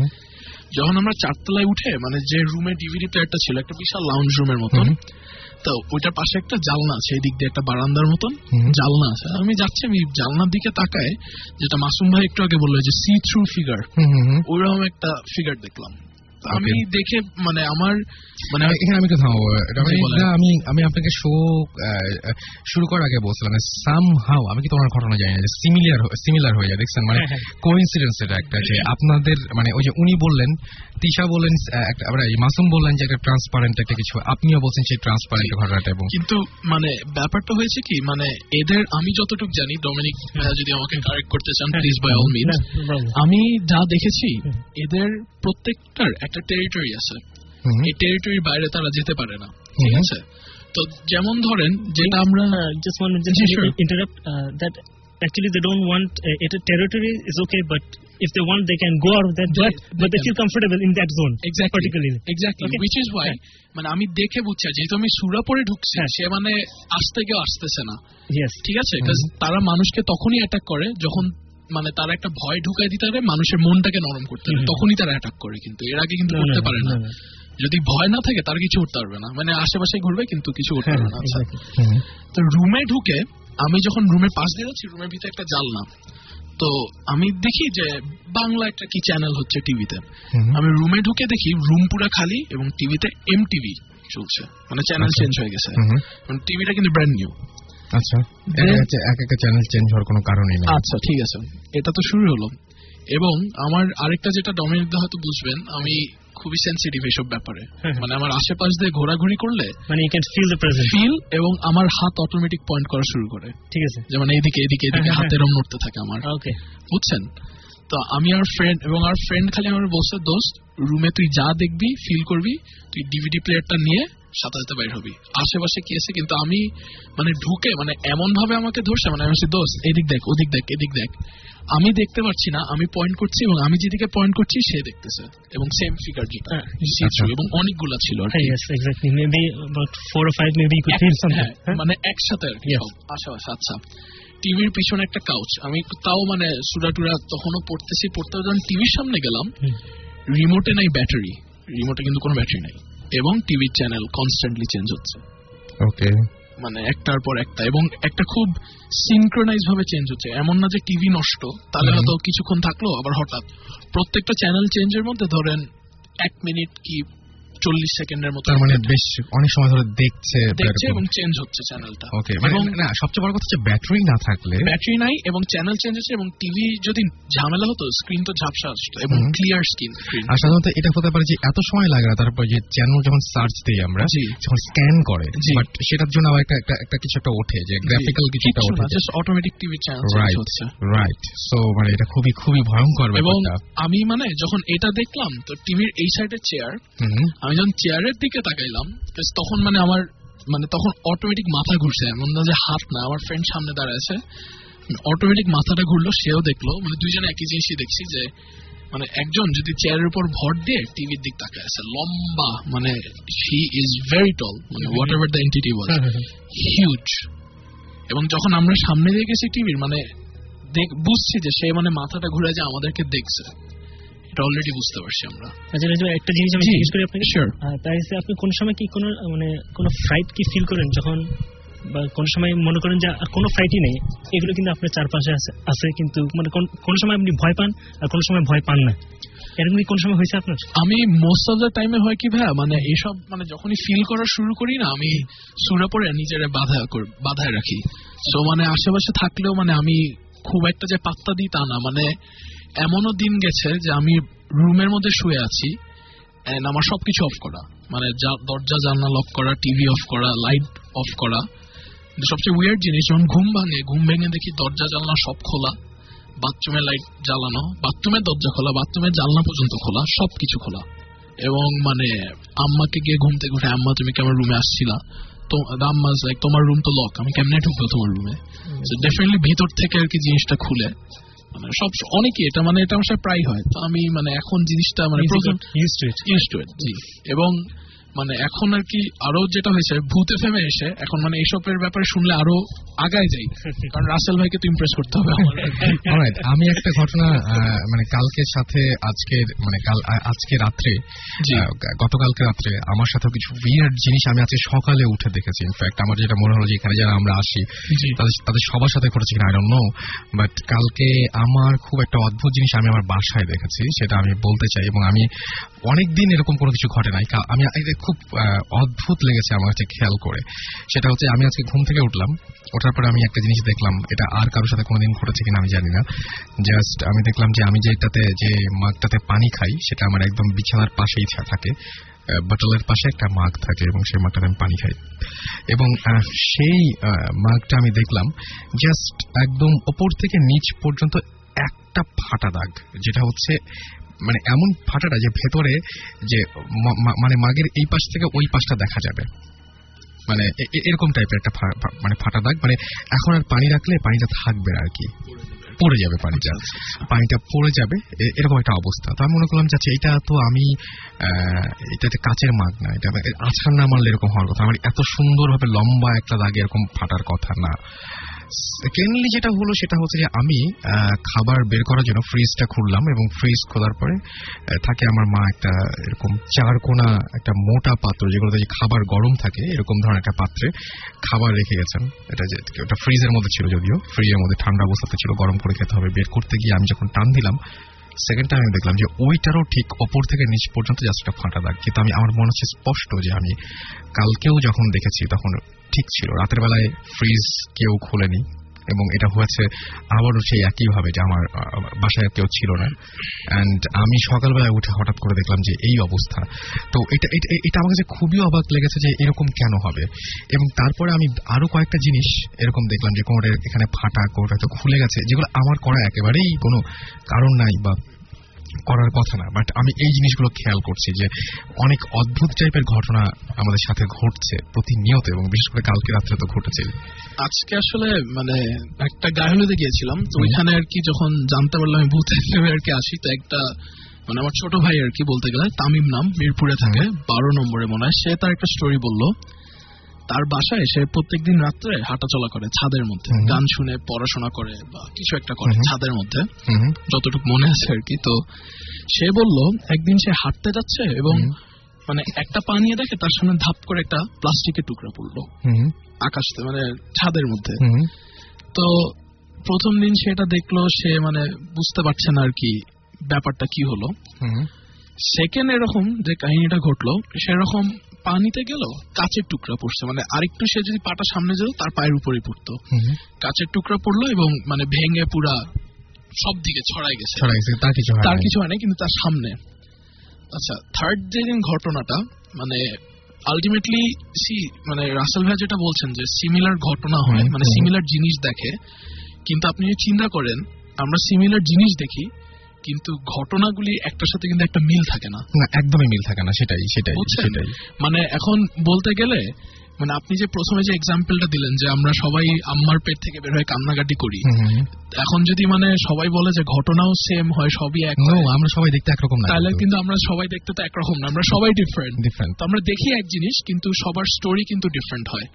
যখন আমরা চারতলায় উঠে মানে যে রুমে ডিভিডি প্লেয়ারটা ছিল, একটা বিশাল লাউঞ্জ রুমের মতন, তো ওইটার পাশে একটা জানলা আছে, এই দিক দিয়ে একটা বারান্দার মতন জানলা আছে। আমি যাচ্ছি, আমি জানলার দিকে তাকায়, যেটা মাসুম ভাই একটু আগে বললো যে সি থ্রু ফিগার, ওইরকম একটা ফিগার দেখলাম। আমি দেখে মানে আমার মানে এখানে আমি কথা আমি আমি আপনাকে শো শুরু করার আগে বলছিলাম সাম হাউ আমি কি তোমার ঘটনা জানি না যে সিমিলার সিমিলার হয়ে যায় দেখছেন মানে কোইন্সিডেন্স এটা একটা যে আপনাদের মানে ওই যে উনি বললেন তিশা বললেন একটা আবার মাসুম বললেন যে একটা ট্রান্সপারেন্ট একটা কিছু আপনিও বলছেন সেই ট্রান্সপারেন্ট ঘটনাটা এবং কিন্তু মানে ব্যাপারটা হয়েছে কি মানে এদের আমি যতটুকু জানি ডমিনিক যদি আমাকে কারেক্ট করতে চান প্লিজ বাই অল মিনস আমি যা দেখেছি এদের প্রত্যেকটার একটা টেরিটরি আছে এই টেরিটরির বাইরে তারা যেতে পারে না ঠিক আছে তো যেমন ধরেন যেটা আমরা just want to just interrupt uh, that actually they don't want uh, it a territory is okay but if they want they can go out of that but, but they feel comfortable in that zone exactly particularly exactly okay. which is why মানে আমি দেখে বুঝছি যেহেতু আমি সুরাপুরে ঢুকছি সে মানে আসতে গিয়ে আসতেছে না yes ঠিক আছে তারা মানুষকে তখনই অ্যাটাক করে যখন মানে তারা একটা ভয় ঢুকাই দিতে পারে মানুষের মনটাকে নরম করতে পারে তখনই তারা অ্যাটাক করে কিন্তু এর আগে কিন্তু করতে পারে না যদি ভয় না থাকে তার কিছু করতে পারবে না মানে আশেপাশে ঘুরবে কিন্তু কিছু করতে পারবে না আচ্ছা তো রুমে ঢুকে আমি যখন রুমের পাশ দিয়ে যাচ্ছি রুমের ভিতরে একটা জানলা তো আমি দেখি যে বাংলা একটা কি চ্যানেল হচ্ছে টিভিতে আমি রুমে ঢুকে দেখি রুম পুরো খালি এবং টিভিতে এমটিভি চলছে মানে চ্যানেল চেঞ্জ হয়ে গেছে মানে টিভিটা কিন্তু ব্র্যান্ড নিউ আচ্ছা এক একটা চ্যানেল চেঞ্জ হওয়ার কোনো কারণই নেই আচ্ছা ঠিক আছে এটা তো শুরু হলো এবং আমার আরেকটা যেটা ডমিনিক দা হয়তো বুঝবেন আমি খুবই সেনসিটিভ এইসব ব্যাপারে মানে আমার আশেপাশ দিয়ে ঘোরাঘুরি করলে মানে you can feel the presence feel এবং আমার হাত অটোমেটিক পয়েন্ট করা শুরু করে ঠিক আছে যেমন এইদিকে এদিকে এদিকে হাতের রং নড়তে থাকে আমার ওকে বুঝছেন তো আমি আর ফ্রেন্ড এবং আর ফ্রেন্ড খালি আমার বলছে দোস্ত রুমে তুই যা দেখবি ফিল করবি তুই ডিভিডি প্লেয়ারটা নিয়ে সাথে সাথে বাইর হবি আশেপাশে কি আছে কিন্তু আমি মানে ঢুকে মানে এমন ভাবে আমাকে ধরছে মানে আমি বলছি দোস্ত এদিক দেখ ওদিক দেখ এদিক দেখ আমি দেখতে পাচ্ছি না আমি পয়েন্ট করছি এবং আমি যেদিকে পয়েন্ট করছি সে দেখতেছে এবং সেম ফিগার যেটা এবং অনেকগুলা ছিল মানে একসাথে আর কি আশেপাশে আচ্ছা টিভির পিছনে একটা কাউচ আমি তাও মানে সুরা টুরা তখনও পড়তেছি পড়তে যখন টিভির সামনে গেলাম রিমোটে নাই ব্যাটারি রিমোটে কিন্তু কোনো ব্যাটারি নাই এবং টিভির চ্যানেল কনস্ট্যান্টলি চেঞ্জ হচ্ছে ওকে মানে একটার পর একটা এবং একটা খুব সিনক্রোনাইজ ভাবে চেঞ্জ হচ্ছে এমন না যে টিভি নষ্ট তাহলে হয়তো কিছুক্ষণ থাকলো আবার হঠাৎ প্রত্যেকটা চ্যানেল চেঞ্জের মধ্যে ধরেন এক মিনিট কি চল্লিশ সেকেন্ডের মতো মানে বেশ অনেক সময় ধরে দেখছে দেখছে এবং চেঞ্জ হচ্ছে চ্যানেলটা ওকে এবং না সবচেয়ে বড় কথা হচ্ছে ব্যাটারি না থাকলে ব্যাটারি নাই এবং চ্যানেল চেঞ্জ হচ্ছে এবং টিভি যদি ঝামেলা হতো স্ক্রিন তো ঝাপসা আসতো এবং ক্লিয়ার স্ক্রিন আর সাধারণত এটা হতে পারে যে এত সময় লাগে না তারপর যে চ্যানেল যখন সার্চ দিই আমরা যখন স্ক্যান করে বাট সেটার জন্য আবার একটা একটা কিছু একটা ওঠে যে গ্রাফিক্যাল কিছু একটা ওঠে just automatic TV channel change হচ্ছে রাইট সো মানে এটা খুবই খুবই ভয়ঙ্কর এবং আমি মানে যখন এটা দেখলাম তো টিভির এই সাইডের চেয়ার আমি যখন চেয়ারের দিকে তাকাইলাম তখন মানে আমার মানে তখন অটোমেটিক মাথা ঘুরছে এমন না যে হাত না আমার ফ্রেন্ড সামনে দাঁড়ায় আছে অটোমেটিক মাথাটা ঘুরলো সেও দেখলো মানে দুইজনে একই জিনিসই দেখছি যে মানে একজন যদি চেয়ারের উপর ভর দিয়ে টিভির দিক তাকায় আছে লম্বা মানে হি ইজ ভেরি টল মানে whatever the entity was huge এবং যখন আমরা সামনে দিয়ে গেছি টিভির মানে বুঝছি যে সে মানে মাথাটা ঘুরে যে আমাদেরকে দেখছে অলরেডি বুঝতে পারছি আমরা আচ্ছা রাজু একটা জিনিস আমি জিজ্ঞেস করি আপনাকে শিওর তাই আপনি কোন সময় কি কোনো মানে কোনো ফ্রাইট কি ফিল করেন যখন বা কোন সময় মনে করেন যে আর কোনো ফ্রাইটই নেই এগুলো কিন্তু আপনার চারপাশে আছে আছে কিন্তু মানে কোন সময় আপনি ভয় পান আর কোন সময় ভয় পান না এরকম কি কোন সময় হয়েছে আপনার আমি মোস্ট অফ দ্য টাইমে হয় কি ভাই মানে এইসব মানে যখনই ফিল করা শুরু করি না আমি সূরা পড়ে নিজেরা বাধা বাধায় রাখি সো মানে আশেপাশে থাকলেও মানে আমি খুব একটা যে পাত্তা দিই তা না মানে এমনও দিন গেছে যে আমি রুমের মধ্যে শুয়ে আছি এন্ড আমার সবকিছু অফ করা মানে দরজা জানলা লক করা টিভি অফ করা লাইট অফ করা সবচেয়ে উইয়ার্ড জিনিস যখন ঘুম ভাঙে ঘুম ভেঙে দেখি দরজা জানলা সব খোলা বাথরুমের লাইট জ্বালানো বাথরুমের দরজা খোলা বাথরুমের জানলা পর্যন্ত খোলা সবকিছু খোলা এবং মানে আম্মাকে গিয়ে ঘুম থেকে উঠে আম্মা তুমি কেমন রুমে আসছিলা তো আম্মা লাইক তোমার রুম তো লক আমি কেমনে ঢুকবো তোমার রুমে ডেফিনেটলি ভিতর থেকে আর কি জিনিসটা খুলে মানে সব অনেকে এটা মানে এটা আমার সাথে প্রায় হয় তো আমি মানে এখন জিনিসটা মানে এবং মানে এখন আর কি আরো যেটা হয়েছে ভূত এফএমে এসে এখন মানে এইসবের ব্যাপারে শুনলে আরো আগায় যাই, কারণ রাসেল ভাইকে তো ইমপ্রেস করতে হবে আমার। অলরাইট, আমি একটা ঘটনা মানে কালকের সাথে আজকের মানে কাল আজকে রাত্রে গতকালকে রাত্রে আমার সাথে কিছু উইয়ার্ড জিনিস আমি আজকে সকালে উঠে দেখেছি। ইনফ্যাক্ট আমার যেটা মনে হলো যে এখানে যারা আমরা আসি তাদের তাদের সবার সাথে ঘটেছে কিনা আই ডোন্ট নো, বাট কালকে আমার খুব একটা অদ্ভুত জিনিস আমি আমার বাসায় দেখেছি, সেটা আমি বলতে চাই। এবং আমি অনেকদিন এরকম কোনো কিছু ঘটে নাই, আমি খুব অদ্ভুত লেগেছে আমার কাছে খেয়াল করে। সেটা হচ্ছে আমি আজকে ঘুম থেকে উঠলাম, ওঠার পরে আমি একটা জিনিস দেখলাম, এটা আর কারোর সাথে কোনোদিন ঘটেছে কিনা আমি জানি না। জাস্ট আমি দেখলাম যে আমি যেটাতে যে মাগটাতে পানি খাই সেটা আমার একদম বিছানার পাশেই থাকে, বটলের পাশে একটা মাগ থাকে এবং সেই মাগটাতে আমি পানি খাই। এবং সেই মাগটা আমি দেখলাম জাস্ট একদম ওপর থেকে নিচ পর্যন্ত একটা ফাটা দাগ, যেটা হচ্ছে মানে এমন ফাটাটা যে ভেতরে যে মানে মাগের এই পাশ থেকে ওই পাশটা দেখা যাবে, মানে এরকম টাইপের একটা মানে ফাটা দাগ। মানে এখন আর পানি রাখলে পানিটা থাকবে না আর কি, পড়ে যাবে পানিটা, পানিটা পড়ে যাবে এরকম একটা অবস্থা। তো আমি মনে করলাম যে এটা তো আমি এটাতে কাচের মাগ না, এটা আছাড় না মারলে এরকম হওয়ার কথা, আমার এত সুন্দরভাবে লম্বা একটা দাগে এরকম ফাটার কথা না। সেকেন্ডলি যেটা হলো সেটা হচ্ছে যে আমি খাবার বের করার জন্য ফ্রিজটা খুললাম এবং ফ্রিজ খোলার পরে থাকে আমার মা একটা এরকম চার কোনা একটা মোটা পাত্র যেগুলোতে খাবার গরম থাকে এরকম ধরনের একটা পাত্রে খাবার রেখে গেছেন। এটা যে ওটা ফ্রিজের মধ্যে ছিল, যদিও ফ্রিজের মধ্যে ঠান্ডা অবস্থাতে ছিল, গরম করে খেতে হবে। বের করতে গিয়ে আমি যখন টান দিলাম সেকেন্ড টাইম আমি দেখলাম যে ওইটারও ঠিক ওপর থেকে নিচ পর্যন্ত জাস্ট একটা ফাটা দাগ। কিন্তু আমি আমার মনে হচ্ছে স্পষ্ট যে আমি কালকেও যখন দেখেছি তখন ঠিক ছিল, রাতের বেলায় ফ্রিজ কেউ খোলেনি এবং এটা হয়েছে আবারও সেই একইভাবে যে আমার বাসায় কেউ ছিল না। অ্যান্ড আমি সকালবেলায় উঠে হঠাৎ করে দেখলাম যে এই অবস্থা। তো এটা এটা আমার কাছে খুবই অবাক লেগেছে যে এরকম কেন হবে। এবং তারপরে আমি আরো কয়েকটা জিনিস এরকম দেখলাম যে কোনোটা এখানে ফাটা, কোনোটা হয়তো খুলে গেছে, যেগুলো আমার করা একেবারেই কোনো কারণ নাই বা করার কথা না, বাট আমি এই জিনিসগুলো খেয়াল করছি যে অনেক অদ্ভুত টাইপের ঘটনা আমাদের সাথে ঘটছে প্রতিনিয়ত, এবং বিশেষ করে কালকে রাত্রে তো ঘটেছে। আজকে আসলে মানে একটা গায়হলুদে গিয়েছিলাম, তো ওইখানে আর কি যখন জানতে পারলাম আমি ভূত এফএমে আর কি আসি, তো একটা মানে আমার ছোট ভাই আর কি বলতে গেলে তামিম নাম, মিরপুরে থাকে, বারো নম্বরে মনে হয়, সে তার একটা স্টোরি বললো। তার বাসায় সে প্রত্যেকদিন রাত্রে হাঁটা চলা করে ছাদের মধ্যে, গান শুনে পড়াশোনা করে বা কিছু একটা করে ছাদের মধ্যে, যতটুকু মনে আছে আর কি। তো সে বলল একদিন সে হাঁটতে যাচ্ছে এবং মানে একটা পা নিয়ে দেখে তার সামনে ধাপ করে একটা প্লাস্টিকের টুকরা পড়লো আকাশ মানে ছাদের মধ্যে। তো প্রথম দিন সেটা দেখলো, সে মানে বুঝতে পারছে না আর কি ব্যাপারটা কি হলো। সেকেন্ড এরকম যে কাহিনীটা ঘটলো সেরকম পানিতে গেল, কাচের টুকরা পড়ছে, মানে আরেকটু সে যদি পাটা সামনে যেত তার পায়ের উপরেই পড়তো, কাচের টুকরা পড়লো এবং মানে ভেঙে পুরা সব দিকে ছড়াই গেছে, তার কিছু হয় না কিন্তু তার সামনে। আচ্ছা, থার্ড যে ঘটনাটা মানে আলটিমেটলি সি মানে রাসেল ভাই যেটা বলছেন যে সিমিলার ঘটনা হয়, মানে সিমিলার জিনিস দেখে, কিন্তু আপনি যদি চিন্তা করেন আমরা সিমিলার জিনিস দেখি কিন্তু ঘটনাগুলি একটার সাথে কিন্তু একটা মিল থাকে না, একদমই মিল থাকে না। সেটাই সেটাই সেটাই মানে এখন বলতে গেলে মানে আপনি যে প্রথমে যে এক্সাম্পলটা দিলেন যে আমরা সবাই আম্মার পেট থেকে বের হয়ে কান্নাকাটি করি, এখন যদি মানে সবাই বলে যে ঘটনাও সেম হয়, সবই এক, আমরা সবাই দেখতে একরকম না, তাহলে কিন্তু আমরা সবাই দেখতে তো একরকম না, আমরা সবাই ডিফারেন্ট ডিফারেন্ট তো আমরা দেখি এক জিনিস কিন্তু সবার স্টোরি কিন্তু ডিফারেন্ট হয়।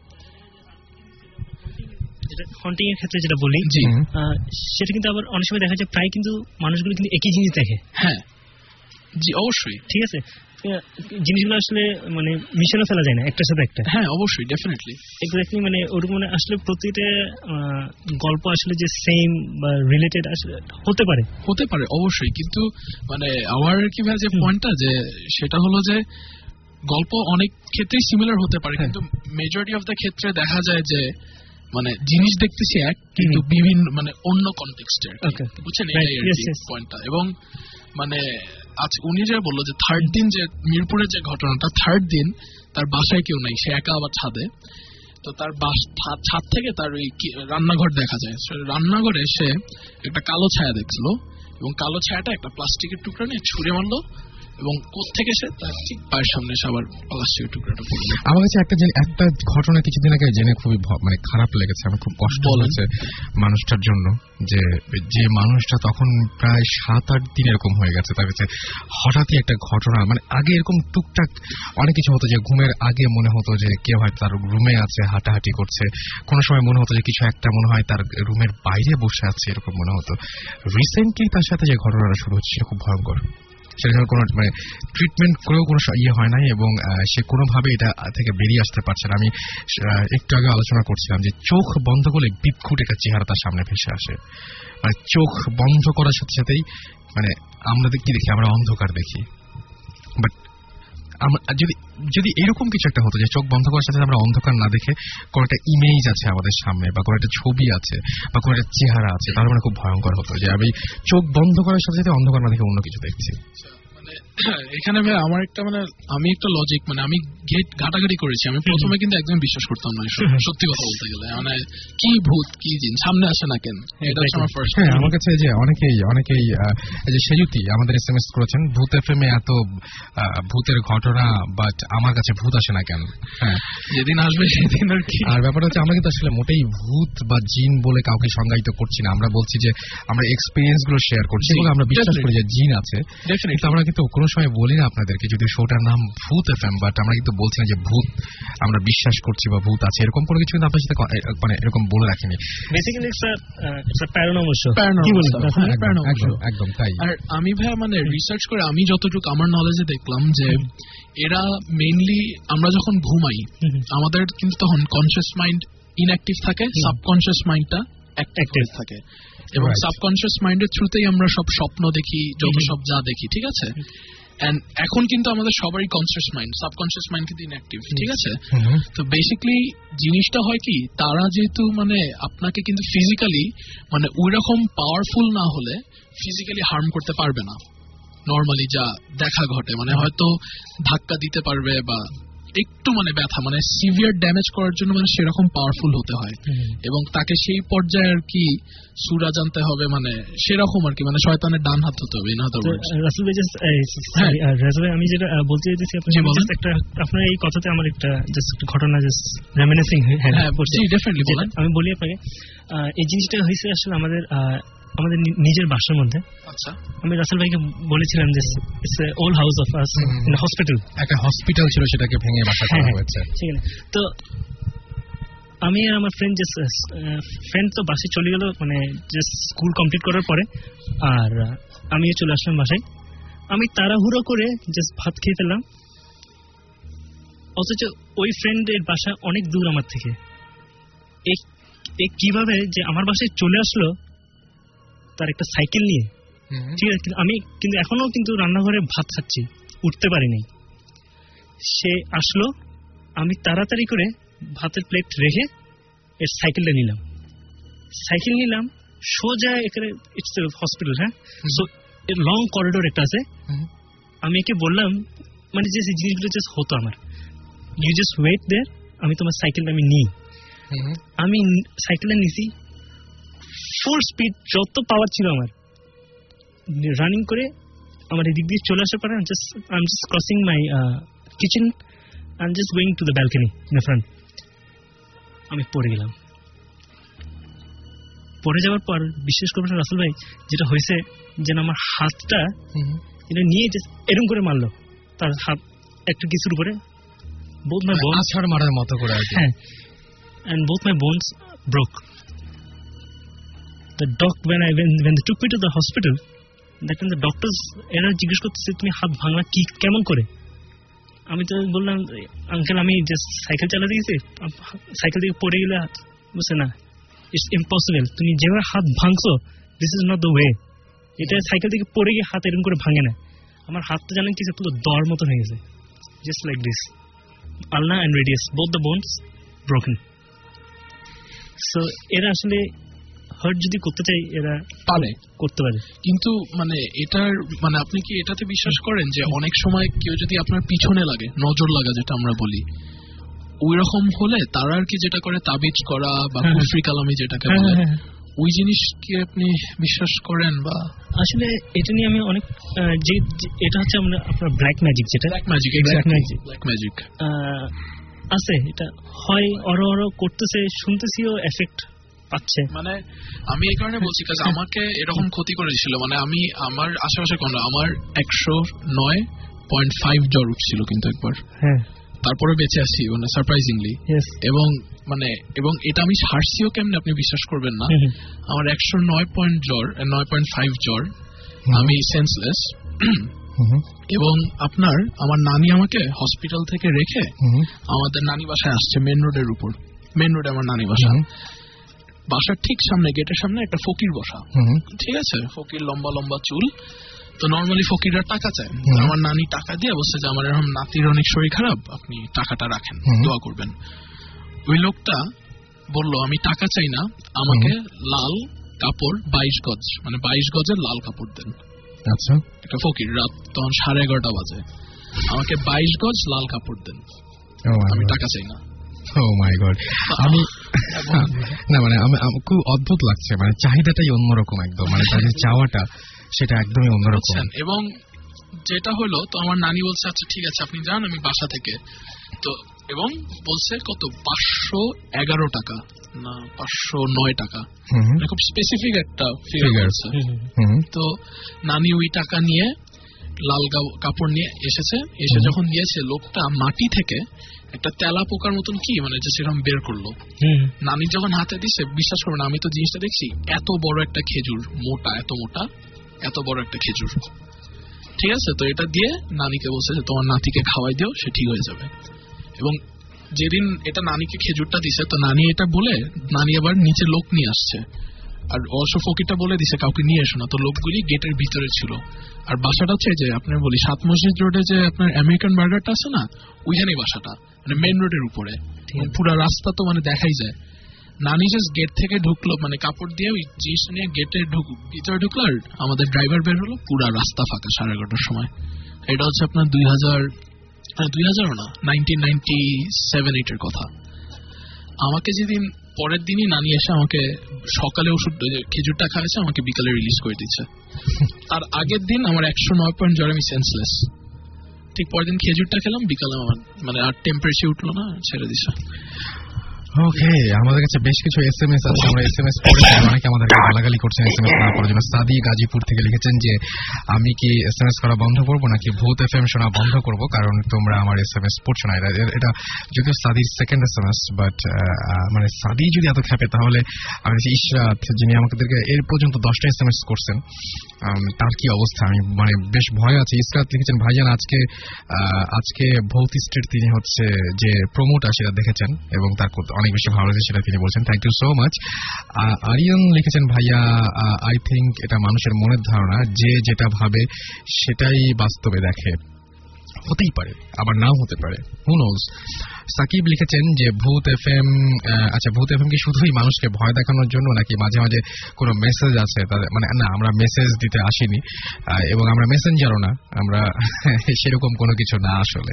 হন্টিং এর ক্ষেত্রে যেটা বলি সেটা কিন্তু আবার অনেক সময় দেখা যায় প্রায় কিন্তু মানুষগুলো কিন্তু একই জিনিস দেখে। হ্যাঁ জি অবশ্যই, ঠিক আছে, জিনিসগুলো আসলে মানে মিশানো ফেলা যায় না একটার সাথে একটা। হ্যাঁ অবশ্যই, ডেফিনেটলি এক্স্যাক্টলি, মানে ওরকম মানে আসলে প্রতিটা গল্প আসলে যে সেম বা রিলেটেড আসলে হতে পারে হতে পারে অবশ্যই, কিন্তু মানে আমার কি ভাই যে পয়েন্টটা যে সেটা হলো যে গল্প অনেক ক্ষেত্রেই সিমিলার হতে পারে, কিন্তু মেজরিটি অফ দ্য ক্ষেত্রে দেখা যায় যে মানে জিনিস দেখতেছি এক কিন্তু বিভিন্ন মানে অন্য কনটেক্সটের, বুঝছেন এই পয়েন্টটা। এবং মানে আজ উনি যে বললো যে থার্ড দিন যে মিরপুরের যে ঘটনাটা, থার্ড দিন তার বাসায় কেউ নাই, সে একা আবার ছাদে, তো তার ছাদ থেকে তার ওই রান্নাঘর দেখা যায়, রান্নাঘরে সে একটা কালো ছায়া দেখছিল এবং কালো ছায়াটা একটা প্লাস্টিকের টুকরা নিয়ে ছুঁড়ে মারলো এবং কোত্থেকে সে তার ঠিক পায়ের সামনে এসে আবার প্লাস্টিকের টুকরাটা পড়লো। আমার কাছে একটা একটা ঘটনা কিছুদিন আগে জেনে খুবই মানে খারাপ লেগেছে, আমার খুব কষ্ট হয়েছে মানুষটার জন্য, যে যে মানুষটা তখন প্রায় সাত আট দিন এরকম হয়ে গেছে, তার কাছে হঠাৎই একটা ঘটনা, মানে আগে এরকম টুকটাক অনেক কিছু হতো, যে ঘুমের আগে মনে হতো যে কেউ হয়তো তার রুমে আছে হাঁটাহাঁটি করছে, কোনো সময় মনে হতো যে কিছু একটা মনে হয় তার রুমের বাইরে বসে আছে, এরকম মনে হতো। রিসেন্টলি তার সাথে যে ঘটনাটা শুরু হচ্ছে সেটা খুব ভয়ঙ্কর, সেটা কোনো মানে ট্রিটমেন্ট করেও কোনো ইয়ে হয় নাই এবং সে কোনোভাবে এটা থেকে বেরিয়ে আসতে পারছে না। আমি একটু আগে আলোচনা করছিলাম যে চোখ বন্ধ করলে বিক্ষুট একটা চেহারা তার সামনে ভেসে আসে, মানে চোখ বন্ধ করার সাথে সাথেই মানে আমরা কি দেখি, আমরা অন্ধকার দেখি। বাট যদি যদি এরকম কিছু একটা হতো যে চোখ বন্ধ করার সাথে আমরা অন্ধকার না দেখে কোনো একটা ইমেজ আছে আমাদের সামনে, বা কোনো একটা ছবি আছে, বা কোনো একটা চেহারা আছে, তাহলে মানে খুব ভয়ঙ্কর হতো যে আমি চোখ বন্ধ করার সাথে সাথে অন্ধকার না দেখে অন্য কিছু দেখছি। এখানে ভাই আমার একটা মানে আমি একটা লজিক মানে আমি গেট ঘাটাঘাটি করেছি। আমি প্রথমে কিন্তু একদম বিশ্বাস করতাম না, সত্যি কথা বলতে গেলে, মানে কি ভূত কি জিন সামনে আসে না কেন, এটা হচ্ছে আমার ফার্স্ট। হ্যাঁ, আমার কাছে যে অনেকেই অনেকেই এই যে সেজুতি আমাদের এসএমএস করেছেন, ভূত এফএমে এত ভূতের ঘটনা, বাট আমার কাছে ভূত আসে না কেন। হ্যাঁ, যেদিন আসবে সেদিন আর কি। আর ব্যাপারটা হচ্ছে আমরা কিন্তু আসলে মোটেই ভূত বা জিন বলে কাউকে সংজ্ঞায়িত করছি না, আমরা বলছি যে আমরা এক্সপেরিয়েন্স গুলো শেয়ার করছি এবং আমরা বিশ্বাস করি যে জিন আছে। কিন্তু আমরা কিন্তু কোনো সময় বলি না আপনাদেরকে যদি শোটার নাম ভূত এফএম, বাট আমরা কিন্তু বলছি না যে ভূত আমরা বিশ্বাস করছি বা ভূত আছে, এরকম কোনো কিছু কিন্তু আপনার সাথে মানে এরকম বলে রাখিনি। Basically it's a it's a paranormal show. একদম তাই। আর আমি ভাই মানে রিসার্চ করে আমি যতটুকু আমার নলেজে দেখলাম যে এরা মেইনলি আমরা যখন ঘুমাই আমাদের কিন্তু তখন কনসিয়াস মাইন্ড ইনঅ্যাক্টিভ থাকে, সাবকনসিয়াস মাইন্ডটা অ্যাক্টিভ থাকে, এবং সাবকনসিয়াস মাইন্ডের থ্রুতেই আমরা সব স্বপ্ন দেখি, যত সব যা দেখি, ঠিক আছে। এন্ড এখন কিন্তু আমাদের সবারই কনসিয়াস মাইন্ড, সাবকনসিয়াস মাইন্ড কিন্তু ইনঅ্যাক্টিভ, ঠিক আছে। তো বেসিক্যালি জিনিসটা হয় কি, তারা যেহেতু মানে আপনাকে কিন্তু ফিজিক্যালি মানে ওই রকম পাওয়ারফুল না হলে ফিজিক্যালি হার্ম করতে পারবে না নর্মালি যা দেখা ঘটে, মানে হয়তো ধাক্কা দিতে পারবে বা একটু মানে ব্যথা মানে সিভিয়ার ড্যামেজ করার জন্য মানে সেরকম পাওয়ারফুল হতে হয়, এবং তাকে সেই পর্যায়ে আর কি সূরা জানতে হবে, মানে সেরকম আর কি, মানে শয়তানের ডান হাত হতে হবে। ইন আদার ওয়ার্ডস রাসূল ভাই জাস্ট রাসূল ভাই আমি যেটা বলতে চাইছি আপনি জাস্ট একটা আপনার এই কথাতে আমার একটা জাস্ট ঘটনা জাস্ট রেমিনিসিং হ্যাঁ জি ডেফিনেটলি বলেন। আমি বলি আপনাকে এই জিনিসটা হয়েছে আসলে আমাদের আমাদের নিজের বাসার মধ্যে। আচ্ছা, আমি রাসেল ভাইকে বলেছিলাম যে it's a old house of us in hospital, একটা হসপিটাল ছিল সেটাকে ভেঙে বাসা করা হয়েছে, ঠিক আছে। তো আমি আর আমার ফ্রেন্ড জাস্ট ফ্রেন্ড তো বাসে চলে গেল মানে জাস্ট স্কুল কমপ্লিট করার পরে, আর আমিও চলে আসলাম বাসায়। আমি তাড়াহুড়ো করে জাস্ট ভাত খেয়ে ফেললাম, অথচ ওই ফ্রেন্ডের বাসা অনেক দূর আমার থেকে। এই কিভাবে যে আমার বাসায় চলে আসলো তার একটা সাইকেল নিয়ে, ঠিক আছে। আমি কিন্তু এখনো কিন্তু রান্নাঘরে ভাত খাচ্ছি, উঠতে পারিনি। সে আসলো, আমি তাড়াতাড়ি করে ভাতের প্লেট রেখে এর সাইকেলটা নিলাম, সাইকেল নিলাম সোজা এখানে ইটস হসপিটাল, হ্যাঁ। সো এর লং করিডোর একটা আছে। আমি একে বললাম মানে যে জিনিসগুলো জাস্ট হতো আমার, ইউ জাস্ট ওয়েট দেয়ার, আমি তোমার সাইকেলটা আমি নিই। আমি সাইকেলটা নিছি, ফুল স্পিড, যত পাওয়ার ছিল আমার, রানিং করে আমার এদিক দিয়ে চলে আসার পরে just I am just crossing my kitchen, I am just going to the balcony in the front. আমি পড়ে গেলাম। পড়ে যাওয়ার পর বিশ্বাস করবেন রাসেল ভাই, যেটা হয়েছে যেন আমার হাতটা এটা নিয়ে এরকম করে মারলো, তার হাত একটু কিছুর উপরে, both my bones আছাড় মারার মতো করে আর কি, হ্যাঁ, and both my bones broke. The doc when I when when they took me to the hospital, that when the doctors এরা জিজ্ঞেস করতেছে তুমি হাত ভাঙলা কি কেমন করে। আমি তো বললাম আঙ্কেল আমি জাস্ট সাইকেল চালাতে গেছি, সাইকেল থেকে পড়ে গেলে হাত, বুঝছে না, ইটস ইম্পসিবল, তুমি যেভাবে হাত ভাঙছো this is not the way. এটা সাইকেল থেকে পড়ে গিয়ে হাত এরকম করে ভাঙে না। আমার হাতটা জানেন কি পুরো দর মতো হয়ে গেছে, just like this, ulna and radius, both the bones broken. So এরা আসলে হার্ট যদি করতে চাই এরা পারে, করতে পারে। কিন্তু মানে এটার মানে আপনি কি এটাতে বিশ্বাস করেন যে অনেক সময় কেউ যদি আপনার পিছনে লাগে, নজর লাগা যেটা আমরা বলি, ওই রকম হলে তারা আর কি যেটা করে তাবিজ করা বা কুফরি কালামি যেটাকে বলে, ওই জিনিস কি আপনি বিশ্বাস করেন? বা আসলে এটা নিয়ে আমি অনেক যে এটা হচ্ছে আমরা আপনার ব্ল্যাক ম্যাজিক, যেটা black magic, exactly black magic আছে, এটা হয় অর অর করতেছে, শুনতেছিও এফেক্ট পাচ্ছে। মানে আমি এই কারণে বলছি কারণ আমাকে এরকম ক্ষতি করেছিল, মানে আমি আমার আশেপাশে কোন আমার একশো নয় পয়েন্ট ফাইভ জ্বর উঠছিল কিন্তু একবার, হ্যাঁ তারপরে বেঁচে আসি মানে সারপ্রাইজিংলি। এবং মানে এবং এটা আমি হারছিও কেমনে আপনি বিশ্বাস করবেন না, আমার একশো নয় পয়েন্ট জ্বর নয় পয়েন্ট ফাইভ জ্বর, আমি সেন্সলেস। এবং আপনার আমার নানি আমাকে হসপিটাল থেকে রেখে আমাদের নানি বাসায় আসছে, মেন রোডের উপর, মেন রোডে আমার নানি বাসা, বাসার ঠিক সামনে গেটের সামনে একটা ফকির বসা, ঠিক আছে, ফকির লম্বা লম্বা চুল। তো নর্মালি ফকিররা টাকা চায়, আমার নানি টাকা দিয়ে বলছে যে আমার এরকম নাতির অনেক শরীর খারাপ, আপনি টাকাটা রাখেন, দোয়া করবেন। ওই লোকটা বলল আমি টাকা চাই না, আমাকে লাল কাপড় বাইশ গজ, মানে বাইশ গজের লাল কাপড় দেন। আচ্ছা, একটা ফকির, রাত তখন সাড়ে এগারোটা বাজে, আমাকে বাইশ গজ লাল কাপড় দেন, আমি টাকা চাই না। ও মাই গড, আমি না মানে আমি খুব অদ্ভুত লাগছে, মানে চাহিদাটাই অন্যরকম একদম, মানে তাদের চাওয়াটা সেটা একদমই অন্যরকম। এবং যেটা হলো, তো আমার নানি বলছে আচ্ছা ঠিক আছে আপনি যান, আমি বাসা থেকে তো, এবং বলছে কত পাঁচশো এগারো টাকা না পাঁচশো নয় টাকা, খুব স্পেসিফিক একটা ফিগার। তো নানি ওই টাকা নিয়ে লাল কাপড় নিয়ে এসেছে, এসে যখন দিয়েছে লোকটা মাটি থেকে একটা তেলা পোকার মতন কি মানে যে সেরকম বের করলো, নানি যখন হাতে দিচ্ছে বিশ্বাস করবেন আমি তো জিনিসটা দেখছি এত বড় একটা খেজুর, মোটা, এত মোটা, এত বড় একটা খেজুর, ঠিক আছে। তো এটা দিয়ে নানিকে বলছে যে তোমার নাতিকে খাওয়াই দিও, সে ঠিক হয়ে যাবে। এবং যেদিন এটা নানিকে খেজুরটা দিছে, তো নানি এটা বলে নানি আবার নিচে লোক নিয়ে আসছে, আর অবশ্য ফকিরটা বলে দিছে কাউকে নিয়ে এসো না, তো লোকগুলি গেটের ভিতরে ছিল। আর বাসাটা হচ্ছে যে আপনার বলি সাত মসজিদ রোডে যে আপনার আমেরিকান বার্গারটা আছে না, ওইখানেই বাসাটা, মানে মেন রোডের উপরে, পুরো রাস্তা তো মানে দেখাই যায়। নানি জাস্ট গেট থেকে ঢুকলো, মানে কাপড় দিয়ে ওই জিনিস নিয়ে গেটে ভিতরে ঢুকলো, আর আমাদের ড্রাইভার বের হলো, পুরো রাস্তা ফাঁকা সাড়ে এগারোটার সময়। এটা হচ্ছে আপনার দুই হাজার দুই হাজারও না নাইনটিন নাইনটি সেভেন এইটের কথা। আমাকে যেদিন পরের দিনই নানি এসে আমাকে সকালে ওষুধ খেজুরটা খাওয়াচ্ছে, আমাকে বিকালে রিলিজ করে দিচ্ছে। তার আগের দিন আমার একশো নয় পয়েন্ট জ্বর, আমি সেন্সলেস। ঠিক পরের দিন খেজুরটা খেলাম, বিকালে আমার মানে আর টেম্পারেচার উঠলো না, ছেড়ে দিচ্ছে। ওকে, আমাদের কাছে বেশ কিছু এস এম এস আছে, আমরা এস এম এস পড়েছি, অনেকে আমাদেরকে গালাগালি করছেন এস এম এস না পড়ার জন্য। সাদি গাজীপুর থেকে লিখেছেন যে আমি কি এস এম এস করা বন্ধ করবো নাকি ভূত এফ এম শোনা বন্ধ করবো, কারণ তোমরা আমার এস এম এস পড়ছো না। এটা যদিও সাদির second S M S, but মানে সাদি যদি এত খেপে তাহলে আমি ইশরাত, যিনি আমাদেরকে এর পর্যন্ত দশটা এস এম এস করছেন, তার কি অবস্থা, আমি মানে বেশ ভয় আছে। ইশরাত লিখেছেন ভাইজান আজকে আজকে ভৌতিস্টের তিনি হচ্ছে যে প্রোমোটা সেটা দেখেছেন এবং তার অনেক বেশি ভালো লাগছে, সেটা তিনি বলছেন, thank you so much. Aryan লিখেছেন ভাইয়া আই থিঙ্ক এটা মানুষের মনের ধারণা, যে যেটা ভাবে সেটাই বাস্তবে দেখে, হতেই পারে আবার নাও হতে পারে, হু নোজ। সাকিব লিখেছেন যে ভূত এফ এম, আচ্ছা ভূত এফ এম কি শুধুই মানুষকে ভয় দেখানোর জন্য নাকি মাঝে মাঝে কোনো মেসেজ আছে তাদের, মানে না আমরা মেসেজ দিতে আসিনি এবং আমরা মেসেঞ্জারও না, আমরা সেরকম কোনো কিছু না আসলে।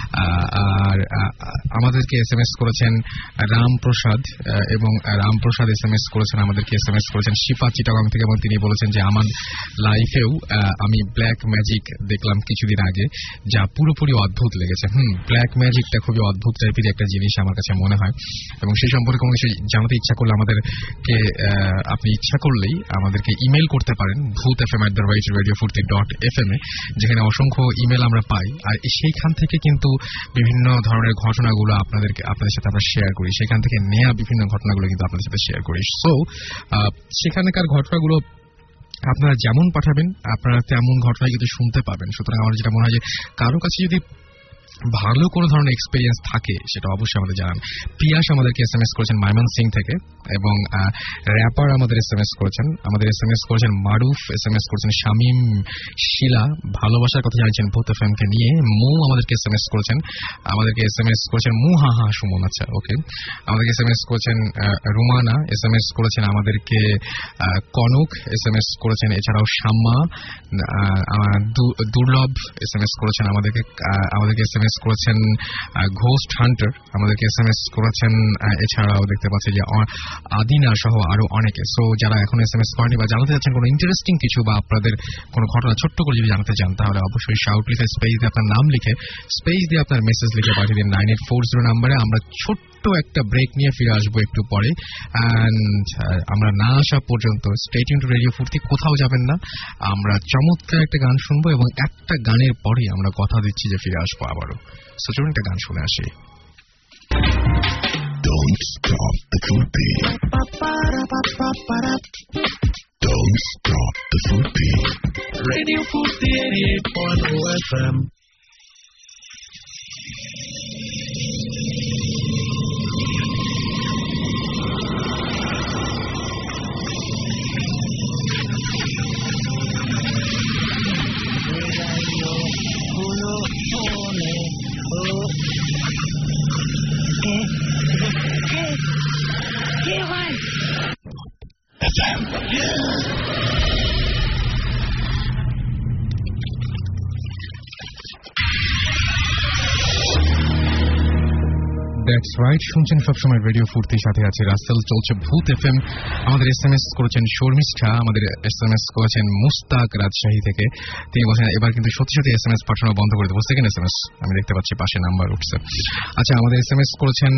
আর আমাদেরকে এস এম এস করেছেন রামপ্রসাদ, এবং রামপ্রসাদ এস এম এস করেছেন আমাদেরকে এস এম এস করেছেন শিফা চিটাগাং থেকে, এবং তিনি বলেছেন যে আমার লাইফেও আমি ব্ল্যাক ম্যাজিক দেখলাম কিছুদিন আগে, যা পুরোপুরি অদ্ভুত লেগেছে। হুম ব্ল্যাক ম্যাজিকটা খুবই অদ্ভুত টাইপের একটা জিনিস আমার কাছে মনে হয়, এবং সেই সম্পর্কে কোনো কিছু জানাতে ইচ্ছা করলে আমাদেরকে আপনি ইচ্ছা করলেই আমাদেরকে ইমেল করতে পারেন Bhoot F M at the rate radio Foorti dot F M এ, যেখানে অসংখ্য ইমেল আমরা পাই, আর সেইখান থেকে কিন্তু বিভিন্ন ধরনের ঘটনাগুলো আপনাদেরকে আপনাদের সাথে আমরা শেয়ার করি, সেখান থেকে নেওয়া বিভিন্ন ঘটনাগুলো কিন্তু আপনাদের সাথে শেয়ার করি। সো সেখানকার ঘটনাগুলো আপনারা যেমন পাঠাবেন আপনারা তেমন ঘটনা কিন্তু শুনতে পাবেন। সুতরাং আমার যেটা মনে হয় যে কারো কাছে যদি ভালো কোনো ধরনের এক্সপিরিয়েন্স থাকে সেটা অবশ্যই আমাদের জানান। পিয়াস আমাদেরকে এস এম এস করেছেন মাইমান সিং থেকে, এবং র্যাপার আমাদের এস এম এস করেছেন, আমাদের এস এম এস করেছেন মারুফ, এস এম এস করেছেন শামীম, শিলা ভালোবাসার কথা জানিয়েছেন ভূত এফ এম কে নিয়ে, মু আমাদেরকে এস এম এস করেছেন, আমাদেরকে এস এম এস করেছেন মু হা হা সুমন, আচ্ছা ওকে, আমাদেরকে এস এম এস করেছেন রুমানা, এস এম এস করেছেন আমাদেরকে কনক, এস এম এস করেছেন এছাড়াও শাম্মা, দুর্লভ এস এম এস করেছেন আমাদেরকে আমাদেরকে এস এম এস করেছেন ঘোস্ট হান্টার, আমাদেরকে এস এম এস করেছেন এছাড়াও দেখতে পাচ্ছি যে আদিনা সহ আরো অনেকে। সো যারা এখন এস এম এস করেনি বা জানাতে যাচ্ছেন কোনো ইন্টারেস্টিং কিছু বা আপনাদের কোনো ঘটনা ছোট্ট করে যদি জানাতে চান তাহলে অবশ্যই শাউট লিখে স্পেস দিয়ে আপনার নাম লিখে স্পেস দিয়ে আপনার মেসেজ লিখে পাঠিয়ে দিন নাইন এইট ফোর জিরো নাম্বারে। আমরা ছোট্ট একটা ব্রেক নিয়ে ফিরে আসবো একটু পরে, অ্যান্ড আমরা না আসা পর্যন্ত স্টে টিউন টু রেডিও ফুর্তি, কোথাও যাবেন না। আমরা চমৎকার একটা গান শুনবো এবং একটা গানের পরে আমরা কথা দিচ্ছি যে ফিরে আসবো আবারও। সো চলুন একটা গান শুনে আসি। Don't stop the Fruity. Don't stop the Fruity. Radio Fruity eighty-eight point oh F M. That's right, শুনছেন সবসময় রেডিও ফুর্তির সাথে আছে রাসেল, চলছে ভূত এফ এম। আমাদের এস এম এস করেছেন শর্মিষ্ঠা, আমাদের এস এম এস করেছেন মুস্তাক রাজশাহী থেকে। তিনি বলছেন এবার কিন্তু সত্যি সত্যি এস এম এস পাঠানো বন্ধ করে দেবো। সেকেন্ড এস এম এস আমি দেখতে পাচ্ছি পাশে নাম্বার উঠছে। আচ্ছা, আমাদের এস এম এস করেছেন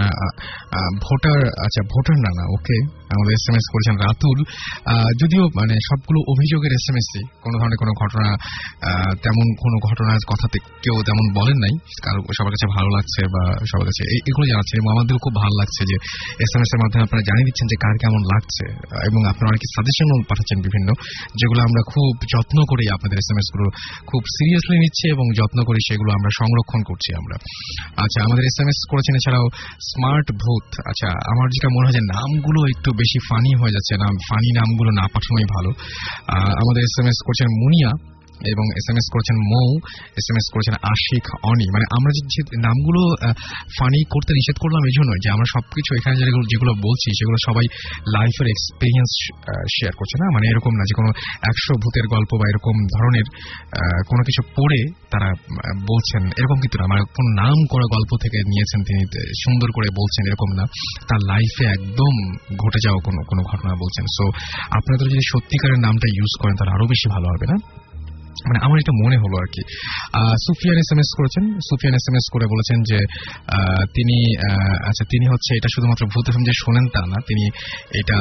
ভোটার, আচ্ছা ভোটার না না ওকে, আমাদের এস এম এস করেছেন রাতুল। যদিও মানে সবগুলো অভিযোগের এস এম এসই, কোনো ধরনের কোনো ঘটনা তেমন কোনো ঘটনার কথাতে কেউ তেমন বলেন নাই, কারো সবার কাছে ভালো লাগছে বা সবার কাছে এগুলো জানাচ্ছেন এবং আমাদেরও খুব ভালো লাগছে যে এস এম এস এর মাধ্যমে আপনারা জানিয়ে দিচ্ছেন যে কার কেমন লাগছে এবং আপনারা অনেকে সাজেশনও পাঠাচ্ছেন বিভিন্ন, যেগুলো আমরা খুব যত্ন করে আপনাদের এস এম এস গুলো খুব সিরিয়াসলি নিচ্ছি এবং যত্ন করে সেগুলো আমরা সংরক্ষণ করছি আমরা। আচ্ছা, আমাদের এস এম এস করেছেন এছাড়াও স্মার্ট ভূত। আচ্ছা, আমার যেটা মনে হয় যে নামগুলো একটু বেশি ফানি হয়ে যাচ্ছে, নাম ফানি নামগুলো না পাঠানোই ভালো। আমাদের এস এম এস করছেন মুনিয়া এবং এস এম এস করেছেন মৌ, এস এম এস করেছেন আশিক অনি। মানে আমরা যে নামগুলো ফানি করতে নিষেধ করলাম এই জন্য যে আমরা সবকিছু এখানে যেগুলো যেগুলো বলছি সেগুলো সবাই লাইফের এক্সপিরিয়েন্স শেয়ার করছে না, মানে এরকম না যে কোনো একশো ভূতের গল্প বা এরকম ধরনের কোনো কিছু পড়ে তারা বলছেন, এরকম কিন্তু না। মানে কোন নাম করা গল্প থেকে নিয়েছেন তিনি সুন্দর করে বলছেন এরকম না, তার লাইফে একদম ঘটে যাওয়া কোনো কোনো ঘটনা বলছেন। সো আপনারা যদি সত্যিকারের নামটা ইউজ করেন তাহলে আরো বেশি ভালো হবে না, মানে আমার এটা মনে হলো আর কি। সুফিয়ান এস এম এস করেছেন, সুফিয়ান এস এম এস করে বলেছেন যে তিনি আচ্ছা তিনি হচ্ছে এটা শুধুমাত্র ভূত এফএম যে শোনেন তা না, তিনি এটা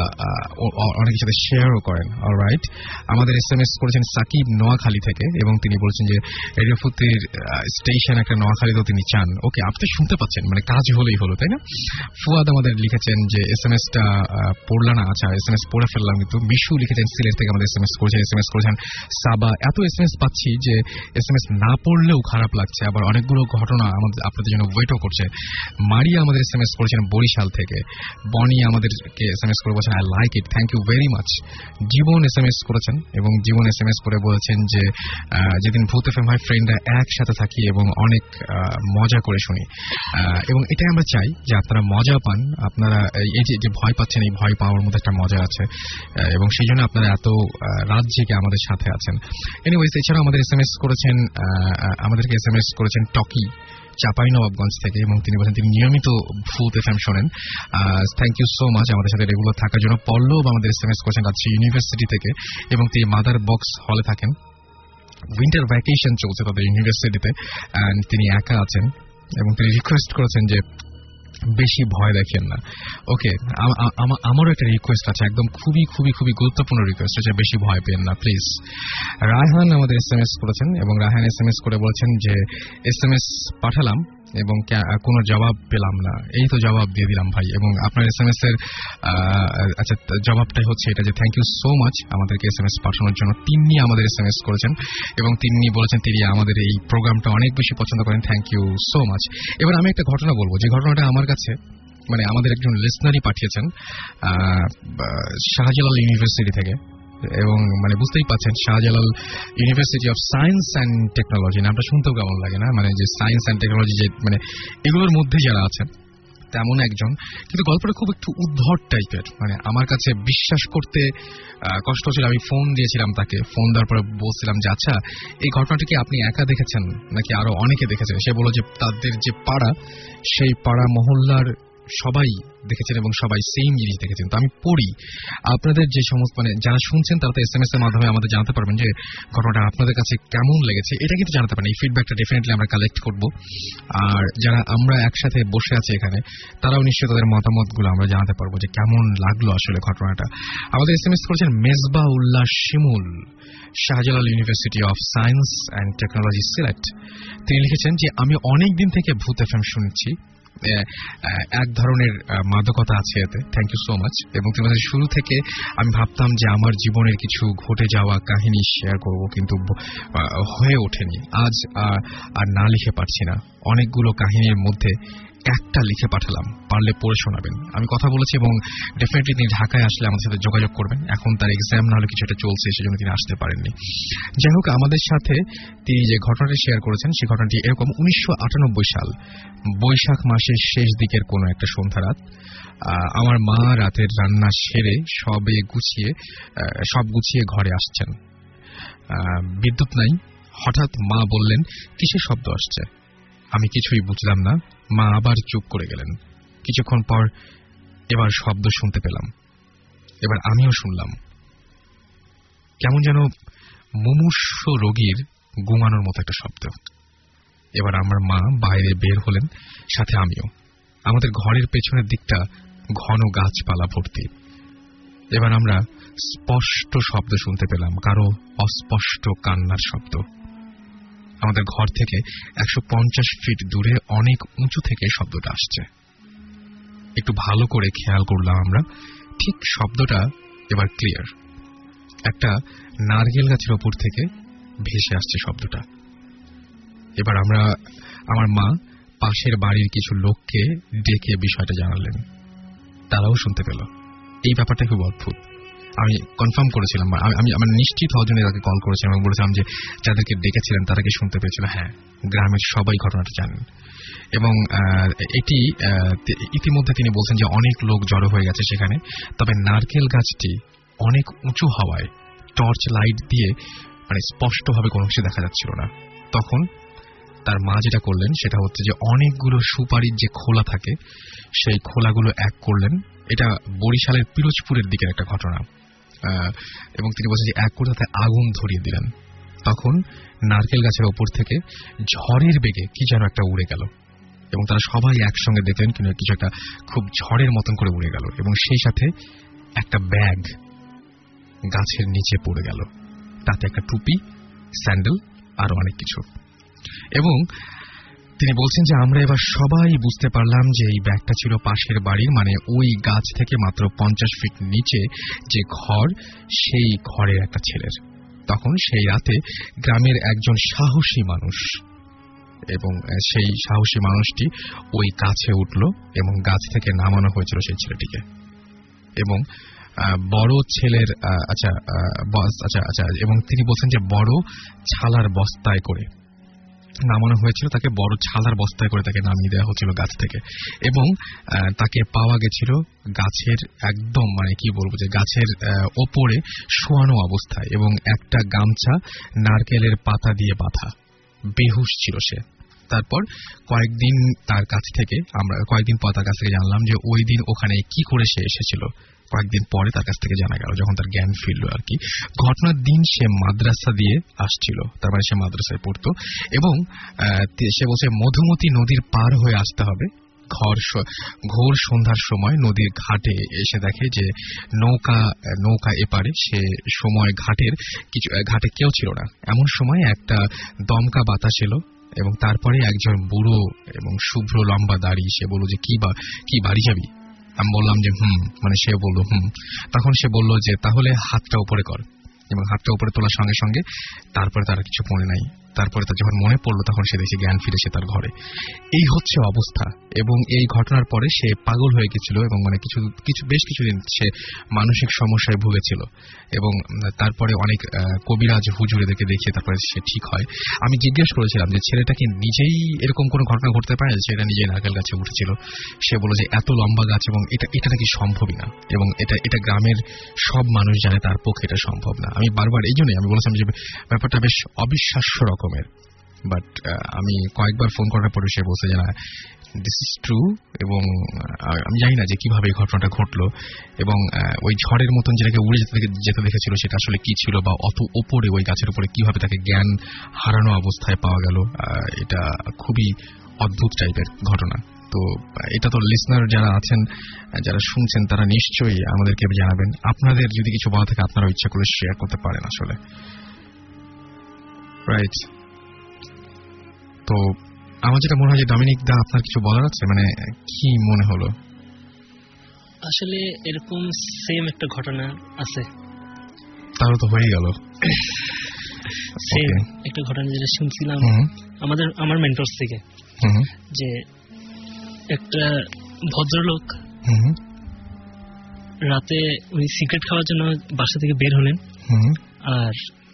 অনেকের সাথে শেয়ারও করেন। অলরাইট, আমাদের এস এম এস করেছেন সাকিব নোয়াখালী থেকে এবং তিনি বলছেন যে রেডিও ফুর্তির স্টেশন একটা নোয়াখালীতেও তিনি চান। ওকে, আপনি শুনতে পাচ্ছেন, মানে কাজ হলেই হলো, তাই না? ফুয়াদ আমাদের লিখেছেন যে এস এম এসটা পড়লা না, আচ্ছা এস এম এস পড়ে ফেললাম কিন্তু। বিশু লিখেছেন সিলেট থেকে আমাদের এস এম এস করেছেন, এস এম এস করেছেন সাবা। এত এস এম এস পাচ্ছি যে এস এম এস না পড়লেও খারাপ লাগছে, আবার অনেকগুলো ঘটনা আমাদের আপনাদের জন্য ওয়েটও করছে। মারিয়া আমাদের এস এম এস করেছেন বরিশাল থেকে। বনি আমাদেরকে এস এম এস করে বলছেন I like it, thank you very much. Jiban S M S করেছেন এবং জীবন এস এম এস করে বলেছেন যে যেদিন ভূত এফএম হয় ফ্রেন্ডরা একসাথে থাকি এবং অনেক মজা করে শুনি, এবং এটাই আমরা চাই যে আপনারা মজা পান। আপনারা এই যে ভয় পাচ্ছেন, এই ভয় পাওয়ার মধ্যে একটা মজা আছে এবং সেই জন্য আপনারা এত রাত জেগে আমাদের সাথে আছেন। এনিওয়েজ, এছাড়াও আমাদের এস এম এস করেছেন আমাদেরকে এস এম এস করেছেন টকি চাঁপাইনবাবগঞ্জ থেকে এবং তিনি বলেছেন তিনি নিয়মিত ভূত এফএম শোনেন। থ্যাংক ইউ সো মাচ আমাদের সাথে রেগুলার থাকার জন্য। পল্লব আমাদের এস এম এস করেছেন রাজশাহী ইউনিভার্সিটি থেকে এবং তিনি মাদার বক্স হলে থাকেন। উইন্টার ভ্যাকেশন চলছে তাদের ইউনিভার্সিটিতে অ্যান্ড তিনি একা আছেন এবং তিনি রিকোয়েস্ট করেছেন যে বেশি ভয় দেখেন না। ওকে, আমারও একটা রিকোয়েস্ট আছে, একদম খুবই খুবই খুবই গুরুত্বপূর্ণ রিকোয়েস্ট আছে, বেশি ভয় পেন না প্লিজ। রায়হান আমাদের এস এম এস করেছেন এবং রায়হান এস এম এস করে বলেছেন যে এস এম এস পাঠালাম এবং কোনো জবাব পেলাম না, এই তো জবাব দিয়ে দিলাম ভাই। এবং আপনার এস এম এস এর আচ্ছা জবাবটাই হচ্ছে এটা যে থ্যাংক ইউ সো মাচ আমাদেরকে এস এম এস পাঠানোর জন্য। তিনি আমাদের এস এম এস করেছেন এবং তিনি বলেছেন তিনি আমাদের এই প্রোগ্রামটা অনেক বেশি পছন্দ করেন, থ্যাংক ইউ সো মাচ। এবার আমি একটা ঘটনা বলবো, যে ঘটনাটা আমার কাছে মানে আমাদের একজন লিসনারই পাঠিয়েছেন শাহজালাল ইউনিভার্সিটি থেকে, এবং মানে বুঝতেই পাচ্ছেন Shahjalal university of science and technology, নামটা শুনতেও কেমন লাগে না, মানে যে সায়েন্স অ্যান্ড টেকনোলজি যে মানে এগুলোর মধ্যে যারা আছেন তেমন একজন, কিন্তু গল্পটা খুব একটু উদ্ভট টাইপের, মানে আমার কাছে বিশ্বাস করতে কষ্ট হচ্ছিল। আমি ফোন দিয়েছিলাম তাকে, ফোন দেওয়ার পরে বলছিলাম যে আচ্ছা এই ঘটনাটি কি আপনি একা দেখেছেন নাকি আরো অনেকে দেখেছেন? সে বলল যে তাদের যে পাড়া, সেই পাড়া মহল্লার সবাই দেখেছেন এবং সবাই সেম জিনিস দেখেছেন। তো আমি পড়ি, আপনাদের যে সমস্ত মানে যারা শুনছেন তারা তো এস এম এস এর মাধ্যমে আমাদের জানাতে পারবেন যে ঘটনাটা আপনাদের কাছে কেমন লেগেছে, এটা কিন্তু জানাতে পারেন। এই ফিডব্যাকটা ডেফিনেটলি আমরা কালেক্ট করব। আর যারা আমরা একসাথে বসে আছি এখানে, তারাও নিশ্চয়ই তাদের মতামতগুলো আমরা জানাতে পারবো যে কেমন লাগলো আসলে ঘটনাটা। আমাদের এস এম এস করেছেন Mezba Ullah Shimul, Shahjalal university of science and technology Sylhet. তিনি লিখেছেন যে আমি অনেক দিন থেকে ভূত এফএম শুনছি, এক ধরনের মাদকতা আছে এতে, থ্যাংক ইউ সো মাচ। এবং তোমাদের শুরু থেকে আমি ভাবতাম যে আমার জীবনের কিছু ঘটে যাওয়া কাহিনী শেয়ার করব, কিন্তু হয়ে ওঠেনি। আজ আর না লিখে পারছি না, অনেকগুলো কাহিনীর মধ্যে একটা লিখে পাঠালাম, পারলে পড়ে শোনাবেন। আমি কথা বলেছি এবং ডেফিনেটলি তিনি ঢাকায় আসলে আমাদের সাথে যোগাযোগ করবেন। এখন তার এক্সাম না হলে কিছু একটা চলছে, সেজন্য তিনি আসতে পারেননি। যাই হোক, আমাদের সাথে তিনি যে ঘটনাটি শেয়ার করেছেন সেই ঘটনাটি এরকম, উনিশশো আটানব্বই সাল বৈশাখ মাসের শেষ দিকের কোনো একটা সন্ধ্যা রাত। আমার মা রাতের রান্না সেরে সবে গুছিয়ে সব গুছিয়ে ঘরে আসছেন, বিদ্যুৎ নাই। হঠাৎ মা বললেন কিসের শব্দ আসছে। আমি কিছুই বুঝলাম না। মা আবার চুপ করে গেলেন। কিছুক্ষণ পর এবার শব্দ শুনতে পেলাম, এবার আমিও শুনলাম, কেমন যেন মুমূর্ষ রোগীর ঘুমানোর মতো একটা শব্দ। এবার আমার মা বাইরে বের হলেন, সাথে আমিও। আমাদের ঘরের পেছনের দিকটা ঘন গাছপালা ভর্তি। এবার আমরা স্পষ্ট শব্দ শুনতে পেলাম, কারো অস্পষ্ট কান্নার শব্দ। আমাদের ঘর থেকে একশো পঞ্চাশ ফিট দূরে অনেক উঁচু থেকে শব্দটা আসছে। একটু ভালো করে খেয়াল করলাম আমরা, ঠিক শব্দটা এবার ক্লিয়ার। একটা নারকেল গাছের ওপর থেকে ভেসে আসছে শব্দটা। এবার আমরা আমার মা পাশের বাড়ির কিছু লোককে ডেকে বিষয়টা জানালেন, তারাও শুনতে পেল। এই ব্যাপারটা খুব অদ্ভুত। আমি কনফার্ম করেছিলাম, আমি আমার নিশ্চিত হওয়ার জন্য তাকে কল করেছিলাম এবং বলেছিলাম যে যাদেরকে ডেকেছিলেন তারা কি শুনতে পেয়েছিল। হ্যাঁ, গ্রামের সবাই ঘটনাটা জানেন। এবং এটি ইতিমধ্যে তিনি বলছেন যে অনেক লোক জড়ো হয়ে গেছে সেখানে। তবে নারকেল গাছটি অনেক উঁচু হওয়ায় টর্চ লাইট দিয়ে মানে স্পষ্টভাবে কোনো কিছু দেখা যাচ্ছিল না। তখন তার মা যেটা করলেন সেটা হচ্ছে যে অনেকগুলো সুপারির যে খোলা থাকে সেই খোলাগুলো এক করলেন। এটা বরিশালের পিরোজপুরের দিকের একটা ঘটনা। এবং তিনি বলছেন যে এক করে তাতে আগুন ধরিয়ে দিলেন। তখন নারকেল গাছের ওপর থেকে ঝড়ের বেগে কি যেন একটা উড়ে গেল এবং তারা সবাই একসঙ্গে দেখলেন কিন্তু কিছু একটা খুব ঝড়ের মতন করে উড়ে গেল এবং সেই সাথে একটা ব্যাগ গাছের নিচে পড়ে গেল, তাতে একটা টুপি, স্যান্ডেল আর অনেক কিছু। এবং তিনি বলছেন যে আমরা এবার সবাই বুঝতে পারলাম যে এই ব্যাগটা ছিল পাশের বাড়ির, মানে ওই গাছ থেকে মাত্র পঞ্চাশ ফিট নিচে যে ঘর, সেই ঘরের একটা ছেলের। তখন সেই রাতে গ্রামের একজন সাহসী মানুষ এবং সেই সাহসী মানুষটি ওই গাছে উঠল এবং গাছ থেকে নামানো হয়েছিল সেই ছেলেটিকে। এবং বড় ছেলের আচ্ছা আচ্ছা আচ্ছা এবং তিনি বলছেন যে বড় ছালার বস্তায় করে নামানো হয়েছিল, তাকে বড় ছালার বস্তায় করে তাকে নামিয়ে দেওয়া হচ্ছিল গাছ থেকে। এবং তাকে পাওয়া গেছিল গাছের একদম মানে কি বলবো যে গাছের ওপরে শোয়ানো অবস্থায় এবং একটা গামছা নারকেলের পাতা দিয়ে বাঁধা, বেহুশ ছিল সে। তারপর কয়েকদিন তার কাছ থেকে আমরা কয়েকদিন পর তার কাছ থেকে জানলাম যে ওই দিন ওখানে কি করে সে এসেছিল। কয়েকদিন পরে তার কাছ থেকে জানা গেল, যখন তার জ্ঞান ফিরল আর কি, ঘটনার দিন সে মাদ্রাসা দিয়ে আসছিল, তার মানে সে মাদ্রাসায় পড়তো। এবং সে বলছে মধুমতি নদীর পার হয়ে আসতে হবে। ঘর ঘোর সন্ধ্যার সময় নদীর ঘাটে এসে দেখে যে নৌকা নৌকা এপারে। সে সময় ঘাটের কিছু ঘাটে কেউ ছিল না। এমন সময় একটা দমকা বাতাস এলো এবং তারপরে একজন বুড়ো এবং শুভ্র লম্বা দাড়ি, সে বলল যে কি বা কি বাড়ি যাবি? আমি বললাম যে হুম, মানে সে বলল হুম। তখন সে বলল যে তাহলে হাতটা উপরে কর, এবং হাতটা উপরে তোলার সঙ্গে সঙ্গে তারপরে তারা কিছু মনে নাই, তারপরে তার যখন মনে পড়লো তখন সে দেখে জ্ঞান ফিরেছে তার ঘরে। এই হচ্ছে অবস্থা। এবং এই ঘটনার পরে সে পাগল হয়ে গেছিল এবং মানে কিছু কিছু বেশ কিছুদিন সে মানসিক সমস্যায় ভুগেছিল এবং তারপরে অনেক কবিরাজ হুজুর এদেরকে দেখিয়ে তারপরে সে ঠিক হয়। আমি জিজ্ঞেস করেছিলাম যে ছেলেটাকে নিজেই এরকম কোনো ঘটনা ঘটতে পারে, ছেলেটা নিজেই নারকেল গাছে উঠেছিল। সে বলল যে এত লম্বা গাছ এবং এটা এটা নাকি সম্ভবই না এবং এটা এটা গ্রামের সব মানুষ জানে তার পক্ষে এটা সম্ভব না। আমি বারবার এই জন্যই আমি বলেছিলাম যে ব্যাপারটা বেশ অবিশ্বাস্য রকমের, বাট আমি কয়েকবার ফোন করার পরে সে বলছে যে না দিস ইজ ট্রু। এবং আমি জানি না যে কিভাবে এই ঘটনাটা ঘটলো এবং ওই ঝড়ের মতন যেটাকে উড়ে যেতে যেতে দেখেছিল সেটা আসলে কি ছিল বা অত ওপরে ওই গাছের উপরে কিভাবে তাকে জ্ঞান হারানো অবস্থায় পাওয়া গেল, এটা খুবই অদ্ভুত টাইপের ঘটনা। তো এটা তো লিসনার যারা আছেন, যারা শুনছেন, তারা নিশ্চয়ই আমাদেরকে জানাবেন। আপনাদের যদি কিছু বলা থাকে আপনারা ইচ্ছা করে শেয়ার করতে পারেন আসলে, রাইট? তো আমার যেটা মনে হয় যে ডমিনিক দা আপনার কিছু বলার আছে, মানে কি মনে হলো? আসলে এরকম সেম একটা ঘটনা আছে, তাহলে তো হয়ে গেল। সেম একটা ঘটনা যেটা শুনছিলাম আমাদের আমার মেন্টরস থেকে, যে একটা ভদ্রলোক রাতে উনি সিগারেট খাওয়ার জন্য বাসা থেকে বের হলেন, আর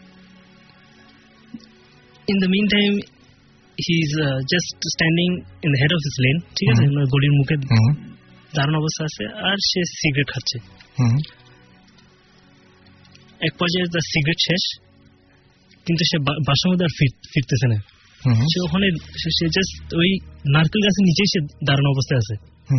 in the mean time he is just standing in the head of his lane, ঠিক আছে, গলির মুখে দাঁড়ানো অবস্থা আছে আর সে সিগারেট খাচ্ছে। এক পর্যায়ে তার সিগারেট শেষ, কিন্তু সে বাসার মধ্যে আর ফিরতেছে না। সে ওখানে সে জাস্ট ওই নারকেল গাছের নিচেই সে দাঁড়ানো অবস্থায় আছে।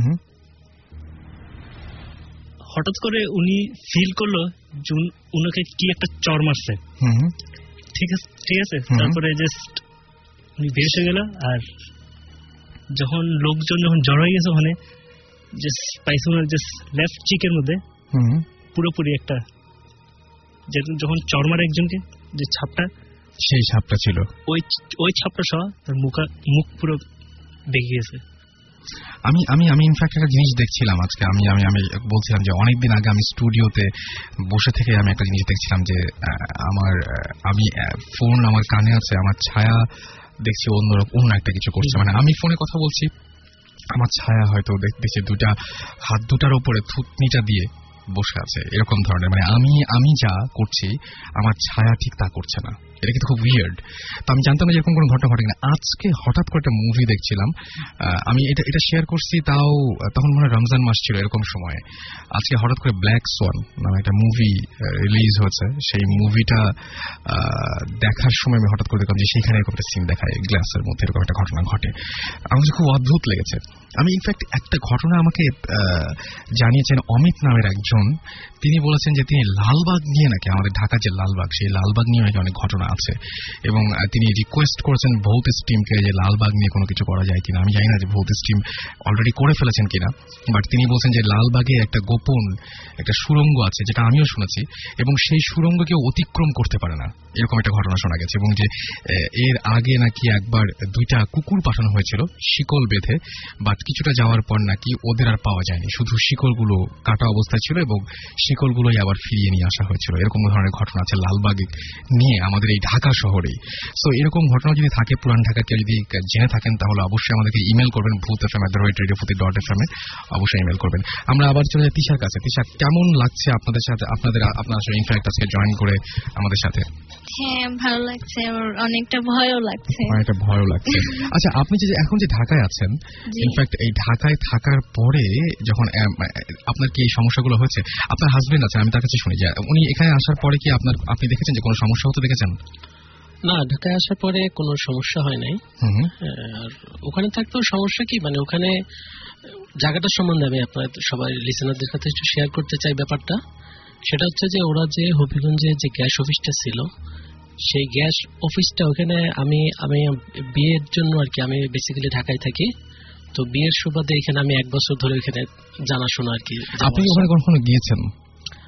হঠাৎ করে উনি ফিল করলো যে উনাকে কি একটা চড় মারছে, ঠিক আছে ঠিক আছে তারপরে জাস্ট উনি বের হয়ে গেল। আর যখন লোকজন যখন জড়ো হয়ে গেছে ওখানে, জাস্ট পাইছে ওনার জাস্ট লেফট চিকের মধ্যে পুরোপুরি একটা, যখন চড় মারে একজনকে যে ছাপটা, সেই ছাপটা ছিল, ওই ওই ছাপটা সহ তার মুখ মুখ পুরো বেঁকে গেছে। আমি আমি আমি ইনফ্যাক্ট একটা জিনিস দেখছিলাম আজকে, আমি আমি আমি বলছিলাম যে অনেকদিন আগে আমি স্টুডিওতে বসে থেকে আমি একটা জিনিস দেখছিলাম যে আমার আমি ফোন আমার কানে আছে, আমার ছায়া দেখছি অন্যরকম অন্য একটা কিছু করছে। মানে আমি ফোনে কথা বলছি, আমার ছায়া হয়তো দেখছি দুটা হাত দুটার উপরে থুতনিটা দিয়ে বসে আছে, এরকম ধরনের। মানে আমি আমি যা করছি আমার ছায়া ঠিক তা করছে না। এটা কিন্তু খুব উইয়ার্ড। তো আমি জানতাম না এরকম কোনো ঘটনা ঘটে না। আজকে হঠাৎ করে একটা মুভি দেখছিলাম, আমি এটা এটা শেয়ার করছি, তাও তখন মনে হয় রমজান মাস ছিল এরকম সময়ে। আজকে হঠাৎ করে ব্ল্যাক সোয়ান নামে একটা মুভি রিলিজ হয়েছে। সেই মুভিটা দেখার সময় আমি হঠাৎ করে দেখলাম যে সেখানে এরকম একটা সিন দেখায়, গ্লাসের মধ্যে এরকম একটা ঘটনা ঘটে। আমার কাছে খুব অদ্ভুত লেগেছে। আমি ইনফ্যাক্ট একটা ঘটনা আমাকে জানিয়েছেন অমিত নামের একজন, তিনি বলেছেন যে তিনি লালবাগ নিয়ে নাকি, আমাদের ঢাকা যে লালবাগ, সেই লালবাগ নিয়ে নাকি অনেক ঘটনা আছে এবং তিনি রিকোয়েস্ট করেছেন ভৌতিস টিমকে যে লালবাগ নিয়ে কোনো কিছু করা যায় কিনা। আমি জানি না যে ভৌতিস টিম অলরেডি করে ফেলেছেন কিনা, বাট তিনি বলছেন যে লালবাগে একটা গোপন একটা সুড়ঙ্গ আছে, যেটা আমিও শুনেছি, এবং সেই সুড়ঙ্গ কেউ অতিক্রম করতে পারে না, এরকম একটা ঘটনা শোনা গেছে। এবং যে এর আগে নাকি একবার দুইটা কুকুর পাঠানো হয়েছিল শিকল বেঁধে, বাট কিছুটা যাওয়ার পর নাকি ওদের আর পাওয়া যায়নি, শুধু শিকলগুলো কাটা অবস্থায় ছিল এবং শিকলগুলোই আবার ফিরিয়ে নিয়ে আসা হয়েছিল। এরকম ধরনের ঘটনা আছে লালবাগ নিয়ে আমাদের এই ঢাকা শহরেই। সো এরকম ঘটনা যদি থাকে পুরান ঢাকা, কেউ যদি জেনে থাকেন তাহলে অবশ্যই আমাদেরকে ইমেল করবেন, Bhoot F M at the rate radio Foorti dot F M এ অবশ্যই ইমেল করবেন। আমরা আবার চলে যাই তিশার কাছে। তিশা, কেমন লাগছে আপনাদের সাথে, আপনাদের আপনার আসলে ইনফ্যাক্ট আজকে জয়েন করে আমাদের সাথে? হ্যাঁ, ভালো লাগছে, অনেকটা ভয়ও লাগছে। অনেকটা ভয়ও লাগছে। আচ্ছা, আপনি যে এখন যে ঢাকায় আছেন, ইনফ্যাক্ট এই ঢাকায় থাকার পরে যখন আপনার কি এই সমস্যাগুলো হয়েছে, আপনার হাজবেন্ড আছে, আমি তার কাছে শুনি যে উনি এখানে আসার পরে কি আপনার আপনি দেখেছেন যে কোনো সমস্যা হতে দেখেছেন? না, ঢাকায় আসার পরে কোনো সমস্যা হয় নাই। আর ওখানে থাকতেও সমস্যা কি, মানে ওখানে জায়গাটার সম্বন্ধে আমি আপনার সবাই লিসেনারদের কাছে একটু শেয়ার করতে চাই ব্যাপারটা। সেটা হচ্ছে যে ওরা যে হবিগঞ্জে যে গ্যাস অফিসটা ছিল, সেই গ্যাস অফিসটা ওখানে আমি আমি বিয়ের জন্য আর কি, আমি বেসিক্যালি ঢাকায় থাকি, তো বিয়ের সুবাদে এখানে আমি এক বছর ধরে এখানে জানাশোনা আর কি। আপনি ওখানে কখনো গিয়েছেন?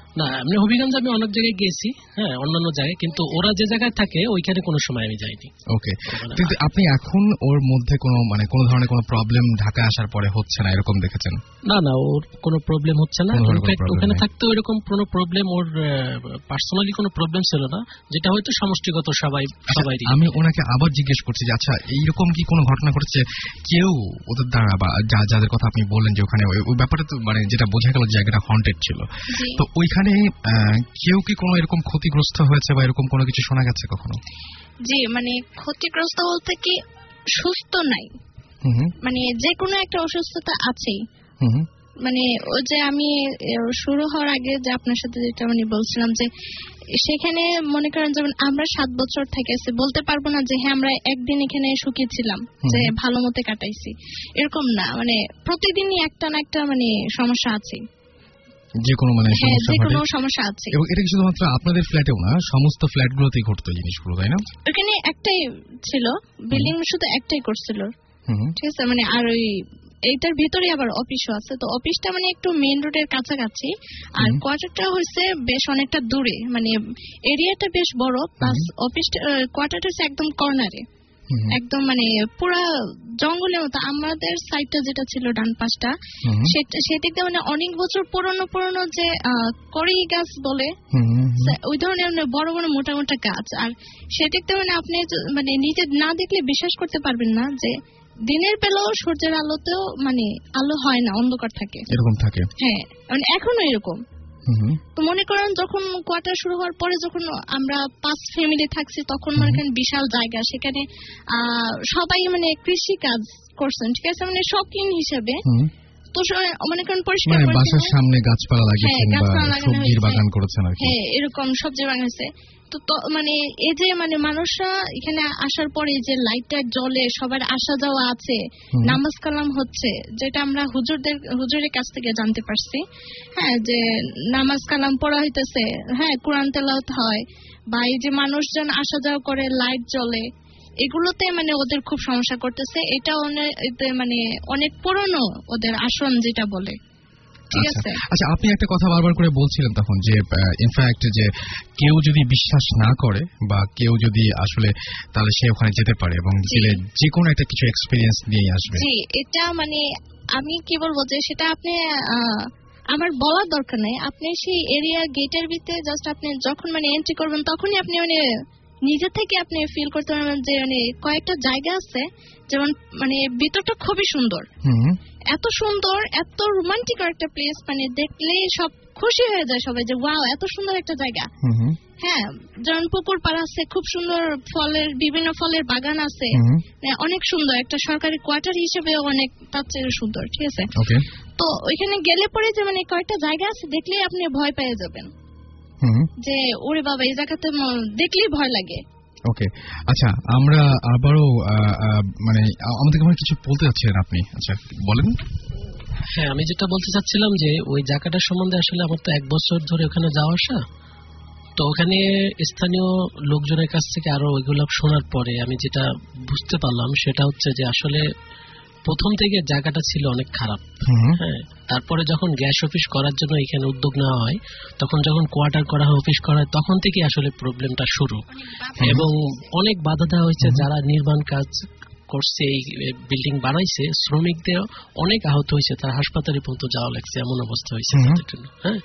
না এমনি হবিগঞ্জ আমি অনেক জায়গায় গেছি, হ্যাঁ অন্যান্য জায়গায়, কিন্তু ওরা যে জায়গায় থাকে ওইখানে কোনো সময় আমি যাইনি। ওকে, কিন্তু আপনি এখন ওর মধ্যে কোনো মানে কোনো ধরনের কোনো প্রবলেম ঢাকায় আসার পরে হচ্ছে না এরকম দেখেছেন? না না, ওর কোনো প্রবলেম হচ্ছে না। ওখানে থাকতেও এরকম কোনো প্রবলেম, ওর পার্সোনালি কোনো প্রবলেম ছিল না, যেটা হয়তো সমষ্টিগত সবাই সবাই। আমি ওনাকে আবার জিজ্ঞেস করছি যে আচ্ছা এইরকম কি কোনো ঘটনা ঘটেছে কেউ ওদের দ্বারা, বা যাদের কথা আপনি বললেন যে ওখানে ওই ব্যাপারটা তো মানে যেটা বোঝা গেল জায়গাটা হন্টেড ছিল, তো ওইখানে কেউ কি কোনো এরকম ক্ষতিগ্রস্ত হয়েছে বা এরকম কোনো কিছু শোনা গেছে কখনো? জি, মানে ক্ষতিগ্রস্ত বলতে কি সুস্থ নাই, মানে যে কোনো একটা অসুস্থতা আছেই। মানে ওই যে আমি শুরু হওয়ার আগে যে আপনার সাথে যেটা মানে বলছিলাম যে সেখানে মনে করেন যেমন আমরা সাত বছর থেকেছি, বলতে পারবো না যে হ্যাঁ আমরা একদিন এখানে সুখী ছিলাম, যে ভালো মতে কাটাইছি, এরকম না। মানে প্রতিদিনই একটা না একটা মানে সমস্যা আছে, যে কোনো মানে যে কোনো সমস্যা আছে। এবং এটা শুধুমাত্র আপনাদের ফ্ল্যাটেও না, সমস্ত ফ্ল্যাটগুলোতেই ঘটতো জিনিসগুলো, তাই না? ওখানে একটাই ছিল বিল্ডিং, শুধু একটাই করছিল, ঠিক আছে। মানে আর ওই এইটার ভিতরে আবার অফিসও আছে, তো অফিসটা মানে একটু মেইন রোডের কাছাকাছি, আর কোয়ার্টারটা হচ্ছে বেশ অনেকটা দূরে, মানে এরিয়াটা বেশ বড়, প্লাস অফিসটা কোয়ার্টারটা হচ্ছে একদম কর্নারে, একদম মানে পুরা জঙ্গলের মতো। আমাদের সাইডটা যেটা ছিল ডান পাশটা, সেদিকটা মানে অনেক বছর পুরনো পুরনো যে কড়ি গাছ বলে, ওই ধরনের বড় বড় মোটা মোটা গাছ। আর সেদিকটা মানে আপনি মানে নিজে না দেখলে বিশ্বাস করতে পারবেন না যে দিনের বেলাও সূর্যের আলোতেও মানে আলো হয় না, অন্ধকার থাকে, এরকম থাকে। হ্যাঁ, মানে এখনো এরকম। তো মনে করেন যখন কোয়ার্টার শুরু হওয়ার পরে যখন আমরা পাঁচ ফ্যামিলি থাকছি, তখন মনে করেন বিশাল জায়গা, সেখানে সবাই মানে কৃষি কাজ করছেন, ঠিক আছে, মানে শৌখিন হিসেবে। তো মনে করেন পরিষ্কার বাসার সামনে গাছপালা লাগিয়েছেন বা সবজির বাগান করেছেন, হ্যাঁ এরকম সবজি বাগান হয়েছে। তো মানে এই যে মানে মানুষরা এখানে আসার পরে যে লাইটটা জ্বলে, সবার আসা যাওয়া আছে, নামাজ কালাম হচ্ছে, যেটা আমরা হুজুরদের হুজুরের কাছ থেকে জানতে পারছি, হ্যাঁ যে নামাজ কালাম পড়া হইতেছে, হ্যাঁ কোরআন তেলাওয়াত হয়, বা এই যে মানুষজন আসা যাওয়া করে, লাইট জ্বলে, এগুলোতে মানে ওদের খুব সমস্যা করতেছে। এটা মানে অনেক পুরনো ওদের আসন যেটা বলে, ঠিক আছে। আচ্ছা, আপনি একটা কথা বারবার করে বলছিলেন তখন যে ইনফ্যাক্ট যে কেউ যদি বিশ্বাস না করে বা কেউ যদি আসলে, তাহলে সে ওখানে যেতে পারে এবং গেলে যে কোনো একটা কিছু এক্সপেরিয়েন্স নিয়ে আসবে। জি, এটা মানে আমি কি বলবো যে সেটা আপনি আমার বলার দরকার নাই, আপনি সেই এরিয়া গেটের ভিতরে জাস্ট আপনি যখন মানে এন্ট্রি করবেন তখনই আপনি মানে নিজে থেকে আপনি ফিল করতে পারবেন যে মানে কয়েকটা জায়গা আছে যেমন মানে ভিতরটা খুবই সুন্দর, এত সুন্দর, এত রোমান্টিক একটা প্লেস, মানে দেখলেই সব খুশি হয়ে যায় সবাই যে ওয়াও এত সুন্দর একটা জায়গা। হ্যাঁ, যেমন পুকুর পাড় আছে, খুব সুন্দর ফলের বিভিন্ন ফলের বাগান আছে, অনেক সুন্দর একটা সরকারি কোয়ার্টার হিসেবে অনেক তার চেয়ে সুন্দর, ঠিক আছে। তো ওইখানে গেলে পরে যে মানে কয়েকটা জায়গা আছে দেখলেই আপনি ভয় পেয়ে যাবেন যে ওরে বাবা এই জায়গাতে দেখলেই ভয় লাগে। ওকে, আচ্ছা আমরা আবারও মানে আমাদেরকে মানে কিছু বলতে চাচ্ছিলেন আপনি, আচ্ছা বলেন। হ্যাঁ, আমি যেটা বলতে চাচ্ছিলাম যে ওই জায়গাটার সম্বন্ধে আসলে আমার তো এক বছর ধরে ওখানে যাওয়া আসা, তো ওখানে স্থানীয় লোকজনের কাছ থেকে আরো ওইগুলো শোনার পরে আমি যেটা বুঝতে পারলাম সেটা হচ্ছে যে আসলে প্রথম থেকে জায়গাটা ছিল অনেক খারাপ। হ্যাঁ, তারপরে যখন গ্যাস অফিস করার জন্য এখানে উদ্যোগ নেওয়া হয়, তখন যখন কোয়ার্টার করা হয়, অফিস করা হয়, তখন থেকে আসলে প্রবলেমটা শুরু, এবং অনেক বাধা দেওয়া হয়েছে। যারা নির্মাণ কাজ করছে, এই বিল্ডিং বানাইছে, শ্রমিকদের অনেক আহত হয়েছে, তারা হাসপাতালে পর্যন্ত যাওয়া লাগছে, এমন অবস্থা হয়েছে তাদের জন্য। হ্যাঁ,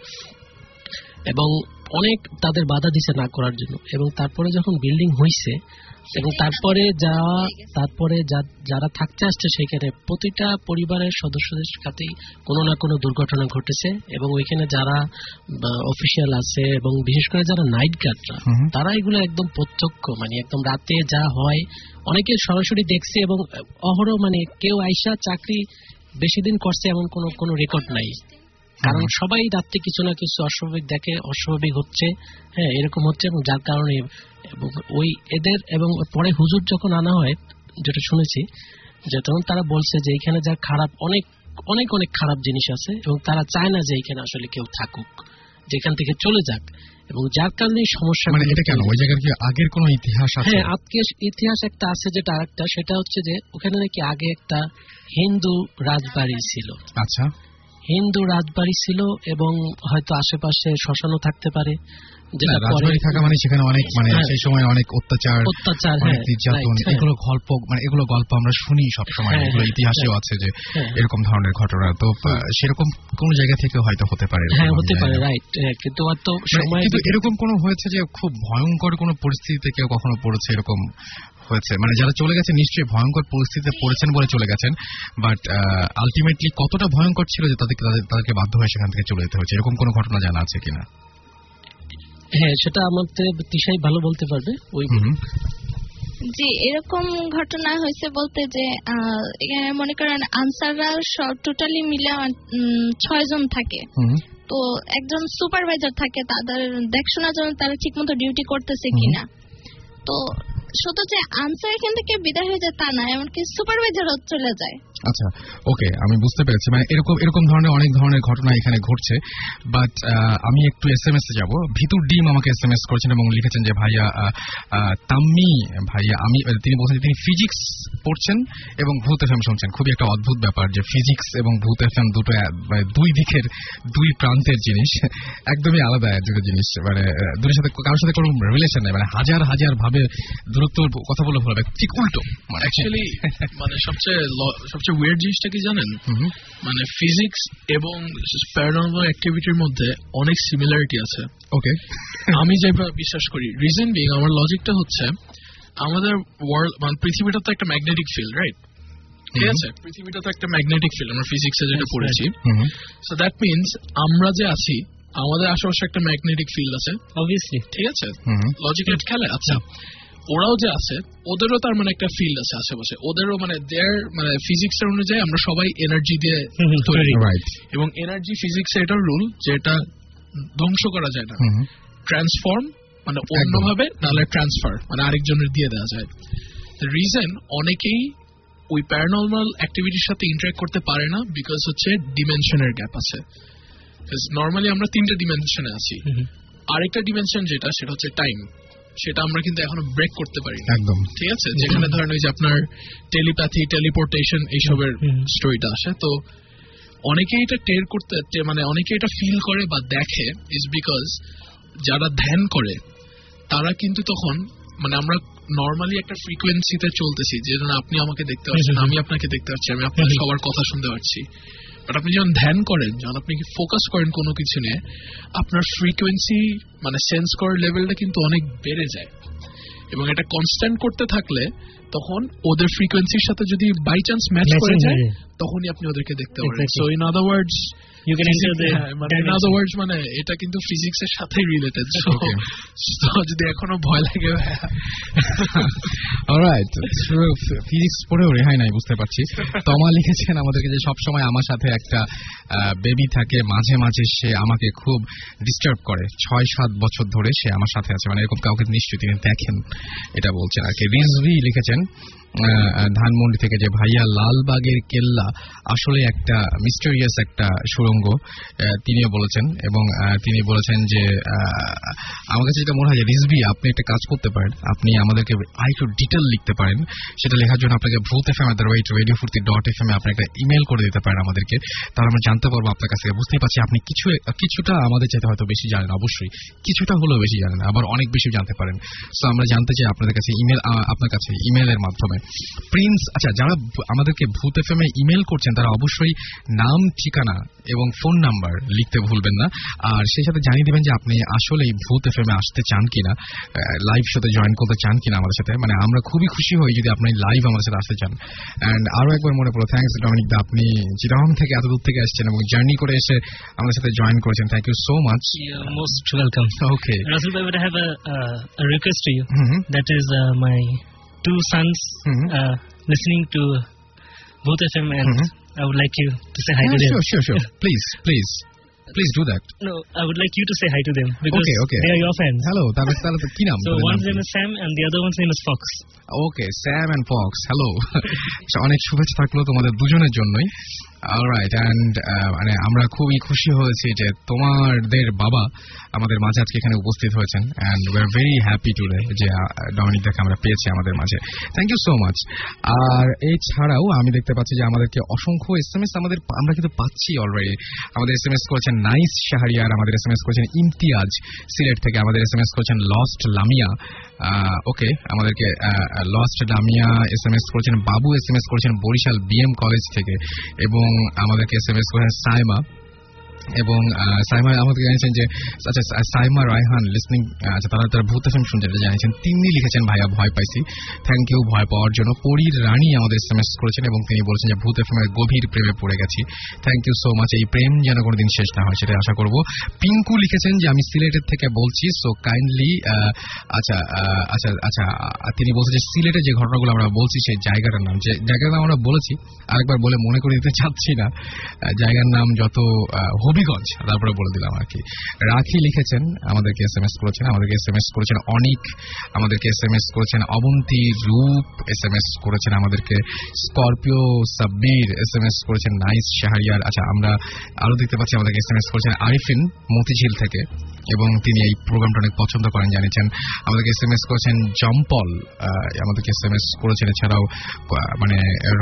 এবং অনেক তাদের বাধা দিছে না করার জন্য। এবং তারপরে যখন বিল্ডিং হয়েছে এবং তারপরে যা তারপরে যারা থাকতে আসছে সেখানে প্রতিটা পরিবারের সদস্যদের সাথেই কোনো না কোনো দুর্ঘটনা ঘটেছে, এবং ওইখানে যারা অফিসিয়াল আছে এবং বিশেষ করে যারা নাইট গার্ডরা, তারা এগুলো একদম প্রত্যক্ষ, মানে একদম রাতে যা হয় অনেকে সরাসরি দেখছে, এবং অহরহ মানে কেউ আইসা চাকরি বেশি দিন করছে এমন কোনো কোনো রেকর্ড নাই, কারণ সবাই রাত্রে কিছু না কিছু অস্বাভাবিক দেখে, অস্বাভাবিক হচ্ছে, হ্যাঁ এরকম হচ্ছে, এবং যার কারণে ওই এদের এবং পরে হুজুর যখন আনা হয়, যেটা শুনেছি যে তখন তারা বলছে যে এখানে যা খারাপ অনেক অনেক অনেক খারাপ জিনিস আছে, এবং তারা চায় না যে এখানে আসলে কেউ থাকুক, যেখান থেকে চলে যাক, এবং যার কারণে সমস্যা। মানে এটা কেন, ওই জায়গার কি আগের কোনো ইতিহাস আছে? হ্যাঁ, আজকের ইতিহাস একটা আছে, যেটা আরেকটা, সেটা হচ্ছে যে ওখানে নাকি আগে একটা হিন্দু রাজবাড়ি ছিল। আচ্ছা, হিন্দু রাজবাড়ি ছিল এবং হয়তো আশেপাশে শ্মশানও থাকতে পারে। যেটা রাজবাড়ি থাকা মানে সেখানে অনেক মানে সেই সময় অনেক অত্যাচার অত্যাচার অনেক নির্যাতন, এগুলো গল্প মানে এগুলো গল্প আমরা শুনি সবসময়, এগুলো ইতিহাসেও আছে যে এরকম ধরনের ঘটনা। তো সেরকম কোন জায়গা থেকে হয়তো হতে পারে, হ্যাঁ হতে পারে, রাইট। কিন্তু তো সময় কিন্তু এরকম কোনো হয়েছে যে খুব ভয়ঙ্কর কোনো পরিস্থিতিতে কেউ কখনো পড়েছে, এরকম হয়েছে? মানে যারা চলে গেছে নিশ্চয়ই ভয়ঙ্কর পরিস্থিতিতে পড়েছেন বলে চলে গেছেন, বাট আলটিমেটলি কতটা ভয়ঙ্কর ছিল যে তাদেরকে তাদেরকে বাধ্য হয়ে সেখান থেকে চলে যেতে হয়েছে, এরকম কোনো ঘটনা জানা আছে কিনা? হ্যাঁ, সেটা আমাদের তিশাই ভালো বলতে পারবে। ওই জি, এরকম ঘটনা হয়েছে বলতে যে এখানে মনে করেন আনসাররা সব টোটালি মিলে ছয় জন থাকে, তো একজন সুপারভাইজার থাকে তাদের দেখশোনার জন্য তারা ঠিক মতো ডিউটি করতেছে কিনা। তো শুধু যে আনসার এখান থেকে বিদায় হয়ে যায় তা না, এমনকি সুপারভাইজারও চলে যায়। আচ্ছা, ওকে, আমি বুঝতে পেরেছি। মানে এরকম এরকম ধরনের অনেক ধরনের ঘটনা এখানে ঘটছে। বাট আমি একটু এস এম এস এ যাবো। ভিতুর ডিম আমাকে এস এম এস করেছেন এবং লিখেছেন যে ভাইয়া তাম্মি ভাইয়া, আমি তিনি বলছেন তিনি ফিজিক্স পড়ছেন এবং ভূত এফ এম শুনছেন। খুবই একটা অদ্ভুত ব্যাপার যে ফিজিক্স এবং ভূত এফ এম দুটো দুই দিকের দুই প্রান্তের জিনিস, একদমই আলাদা দুটো জিনিস। মানে দুটোর সাথে কারোর সাথে কোনো রিলেশন নেই, মানে হাজার হাজার ভাবে দূরত্ব কথা বলে ভালো, ঠিক উল্টো। মানে অ্যাকচুয়ালি মানে সবচেয়ে সবচেয়ে ওয়েয়ার্ড জিনিসটা কি জানেন, মানে ফিজিক্স এবং প্যারানর্মাল অ্যাক্টিভিটির মধ্যে অনেক সিমিলারিটি আছে। ওকে, আমি যেভাবে বিশ্বাস করি, রিজন বিং আমার লজিকটা হচ্ছে আমাদের ওয়ার্ল্ড মানে পৃথিবীটা তো একটা ম্যাগনেটিক ফিল্ড, রাইট? ঠিক আছে, পৃথিবীটা তো একটা ম্যাগনেটিক ফিল্ড, আমরা ফিজিক্সে যেটা পড়েছি। সো দ্যাট মিনস আমরা যে আছি আমাদের আশেপাশে একটা ম্যাগনেটিক ফিল্ড আছে, অবভিয়াসলি, ঠিক আছে, লজিক্যাল খেলে। আচ্ছা, ওরাও যে আছে ওদেরও তার মানে একটা ফিল্ড আছে আশেপাশে, ওদেরও মানে দেয়ার মানে ফিজিক্স এর অনুযায়ী আমরা সবাই এনার্জি দিয়ে তৈরি, এবং এনার্জি ফিজিক্স এটার রুল যে এটা ধ্বংস করা যায় না, ট্রান্সফর্ম মানে অন্যভাবে, নাহলে ট্রান্সফার মানে আরেকজনের দিয়ে দেওয়া যায়। রিজন অনেকেই ওই প্যারানর্মাল অ্যাক্টিভিটির সাথে ইন্টারঅ্যাক্ট করতে পারে না, বিকজ হচ্ছে ডিমেনশনের গ্যাপ আছে। নর্মালি আমরা তিনটা ডিমেনশনে আছি, আরেকটা ডিমেনশন যেটা সেটা হচ্ছে টাইম, সেটা আমরা কিন্তু এখনো ব্রেক করতে পারি একদম, ঠিক আছে, যেখানে ধরেন ওই যে আপনার টেলিপ্যাথি, টেলিপোর্টেশন এইসবের স্টোরিটা আসে। তো অনেকে এটা টের করতে মানে অনেকে এটা ফিল করে বা দেখে ইজ বিকজ যারা ধ্যান করে তারা কিন্তু তখন মানে আমরা নর্মালি একটা ফ্রিকোয়েন্সিতে চলতেছি, যে আপনি আমাকে দেখতে পাচ্ছেন, আমি আপনাকে দেখতে পাচ্ছি, আমি আপনার সবার কথা শুনতে পাচ্ছি। বাট আপনি যখন ধ্যান করেন, যখন আপনি ফোকাস করেন কোনো কিছু নিয়ে, আপনার ফ্রিকোয়েন্সি মানে সেন্স করার লেভেলটা কিন্তু অনেক বেড়ে যায়, এবং এটা কনস্ট্যান্ট করতে থাকলে তখন ওদের ফ্রিকোয়েন্সির সাথে যদি বাই চান্স ম্যাচ করে যায় তখনই আপনি ওদেরকে দেখতে পারেন। So in other words you can enter the in other words মানে এটা কিন্তু ফিজিক্সের সাথেই রিলেটেড। সো যদি এখনো ভয় লাগে, অলরাইট, ফিজিক্স পড়েও রেহাই নাই, বুঝতে পারছি। তমা লিখেছেন আমাদেরকে যে সবসময় আমার সাথে একটা বেবি থাকে, মাঝে মাঝে সে আমাকে খুব ডিস্টার্ব করে, ছয় সাত বছর ধরে সে আমার সাথে আছে। মানে এরকম কাউকে নিশ্চয়ই তিনি দেখেন, এটা বলছেন আর কি। রিজভি লিখেছেন ধানমন্ডি থেকে যে ভাইয়া লালবাগের কেল্লা আসলে একটা মিস্টেরিয়াস একটা সুড়ঙ্গ, তিনিও বলেছেন। এবং তিনি বলেছেন যে আমার কাছে যেটা মনে হয় যে রিজভি আপনি একটা কাজ করতে পারেন, আপনি আমাদেরকে আরেকটু ডিটেল লিখতে পারেন। সেটা লেখার জন্য আপনাকে Bhoot F M at the rate radio Foorti dot F M এ আপনি একটা ইমেল করে দিতে পারেন আমাদেরকে, তাহলে আমরা জানতে পারবো আপনার কাছ থেকে। বুঝতেই পারছি আপনি কিছু কিছুটা আমাদের চাইতে হয়তো বেশি জানেন, অবশ্যই কিছুটা হলেও বেশি জানেন, আবার অনেক বেশি জানতে পারেন। সো আমরা জানতে চাই আপনাদের কাছে ইমেল, আপনার কাছে ইমেলের মাধ্যমে। প্রিন্স, আচ্ছা, যারা আমাদেরকে ভূত এফ এম এ ইমেল করছেন তারা অবশ্যই নাম, ঠিকানা এবং ফোন নাম্বার লিখতে ভুলবেন না, আর সেই সাথে জানিয়ে দেবেন যে আপনি আসলে ভূত এফ এম এ আসতে চান কিনা, লাইভ শোতে জয়েন করতে চান কিনা আমাদের সাথে। মানে আমরা খুবই খুশি হই যদি আপনি লাইভ আমাদের সাথে আসতে চান। অ্যান্ড আরো একবার মনে পড়লো, থ্যাংকস ডমিনিক দা, আপনি চিটাগং থেকে এত দূর থেকে আসছেন এবং জার্নি করে এসে আমাদের সাথে জয়েন করেছেন। Thank you so much. Most welcome. Okay, Rasel ভাই, I have a, uh, a request to you. Mm-hmm. That is uh, my two sons mm-hmm. uh, listening to Bhoot F M, and mm-hmm. I would like you to say hi yeah, to them. Sure, sure, sure. Please, please, please do that. No, I would like you to say hi to them because okay, okay. they are your fans. Hello, তাহলে তাহলে তো কি নাম? So one's name is Sam and the other one's name is Fox. Okay, Sam and Fox. Hello. অনেক শুভেচ্ছা থাকলো তোমাদের দুজনের জন্যই। অলরাইট, অ্যান্ড মানে আমরা খুবই খুশি হয়েছি যে তোমাদের বাবা আমাদের মাঝে আজকে এখানে উপস্থিত হয়েছেন, and we are very happy today যে ডমিনিক দাকে আমরা পেয়েছি আমাদের মাঝে। Thank you so much. আর এছাড়াও আমি দেখতে পাচ্ছি যে আমাদেরকে অসংখ্য এস এম এস আমাদের আমরা কিন্তু পাচ্ছি অলরেডি। আমাদের এস এম এস করেছেন নাইস শাহরিয়ার, আমাদের এস এম এস করেছেন ইমতিয়াজ সিলেট থেকে, আমাদের এস এম এস করেছেন লস্ট লামিয়া, ওকে আমাদেরকে lost Lamia S M S করেছেন, বাবু এস এম এস করেছেন বরিশাল বিএম কলেজ থেকে, এবং আমাদেরকে এস এম এস করেছেন সাইমা, এবং সাইমা আমাদেরকে জানিয়েছেন যে আচ্ছা সাইমা রায়হান লিসনিং, আচ্ছা তারা তারা ভূত এফএম শুনছেন এটা জানিয়েছেন। তিনি লিখেছেন ভাইয়া ভয় পাইছি, থ্যাংক ইউ ভয় পাওয়ার জন্য। পরীর রানী আমাদের এস এম এস করেছেন এবং তিনি বলেছেন যে ভূত এফএম এর গভীর প্রেমে পড়ে গেছি, থ্যাংক ইউ সো মাচ। এই প্রেম যেন কোনোদিন শেষ না হয় সেটা আশা করব। পিঙ্কু লিখেছেন যে আমি সিলেটের থেকে বলছি, সো কাইন্ডলি আচ্ছা আচ্ছা আচ্ছা তিনি বলছেন যে সিলেটে যে ঘটনাগুলো আমরা বলছি সেই জায়গাটার নাম, যে জায়গার নাম আমরা বলেছি আরেকবার বলে মনে করে দিতে চাচ্ছি না, জায়গার নাম যত হবিগঞ্জ, তারপরে বলে দিলাম আর কি। রাখি লিখেছেন আমাদেরকে এস এম এস করেছেন, আমাদেরকে এস এম এস করেছেন অনিক, আমাদেরকে এস এম এস করেছেন অবন্তী রূপ, এস এম এস করেছেন আমাদেরকে Scorpio Sabbir, S M S করেছেন নাইস শাহরিয়ার। আচ্ছা আমরা আরো দেখতে পাচ্ছি আমাদেরকে এস এম এস করেছেন আরিফিন মতিঝিল থেকে, এবং তিনি এই প্রোগ্রামটা অনেক পছন্দ করেন জানিয়েছেন। আমাদেরকে এস এম এস করেছেন জম্পল, আমাদেরকে এস এম এস করেছেন এছাড়াও মানে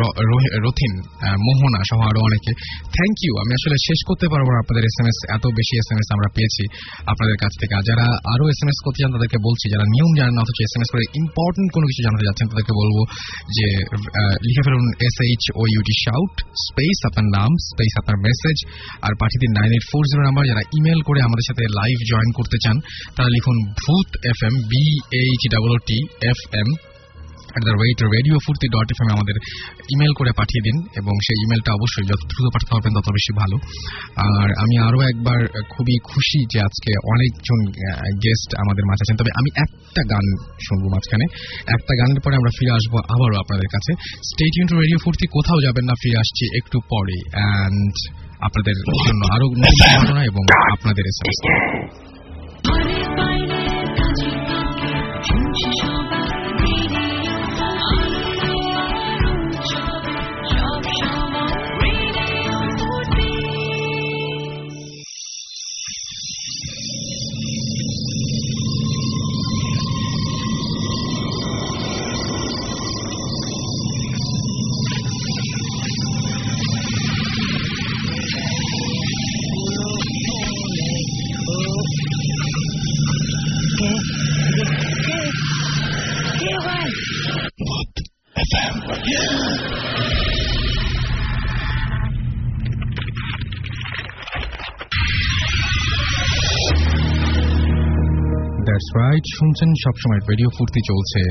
রথিন, মোহনা সহ আরো অনেকে। Thank you. আমি আসলে শেষ করতে পারবো না আপনাদের এস এম এস, এত বেশি এস এম এস আমরা পেয়েছি আপনাদের কাছ থেকে। আর যারা আরো এস এম এস করতে চান তাদেরকে বলছি, যারা নিয়ম জানেন না অথচ এস এম এস করে ইম্পর্টেন্ট কোনো কিছু জানাতে যাচ্ছেন তাদেরকে বলবো যে লিখে ফেলুন S H O U T shout space আপনার নাম স্পেস আপনার মেসেজ আর পাঠিয়ে দিন nine eight four zero number. যারা ইমেল করে আমাদের সাথে লাইভ জয়েন করতে চান তারা লিখুন Bhoot F M B H double T F M at the rate radio furti dot f m আমাদের ইমেল করে পাঠিয়ে দিন, এবং সেই ইমেলটা অবশ্যই যত দ্রুত পাঠাতে পারবেন তত বেশি ভালো। আর আমি আরো একবার খুবই খুশি যে আজকে অনেকজন গেস্ট আমাদের মাঝে আছেন, তবে আমি একটা গান শুনবো মাঝখানে, একটা গানের পরে আমরা ফিরে আসবো আবারও আপনাদের কাছে। স্টে টিউন টু রেডিও ফুর্তি, কোথাও যাবেন না, ফিরে আসছি একটু পরে, অ্যান্ড আপনাদের জন্য আরো নতুন ঘটনা এবং আপনাদের এস এম এস। রাইট, শুনছেন সবসময় রেডিও ফুর্তি চলছে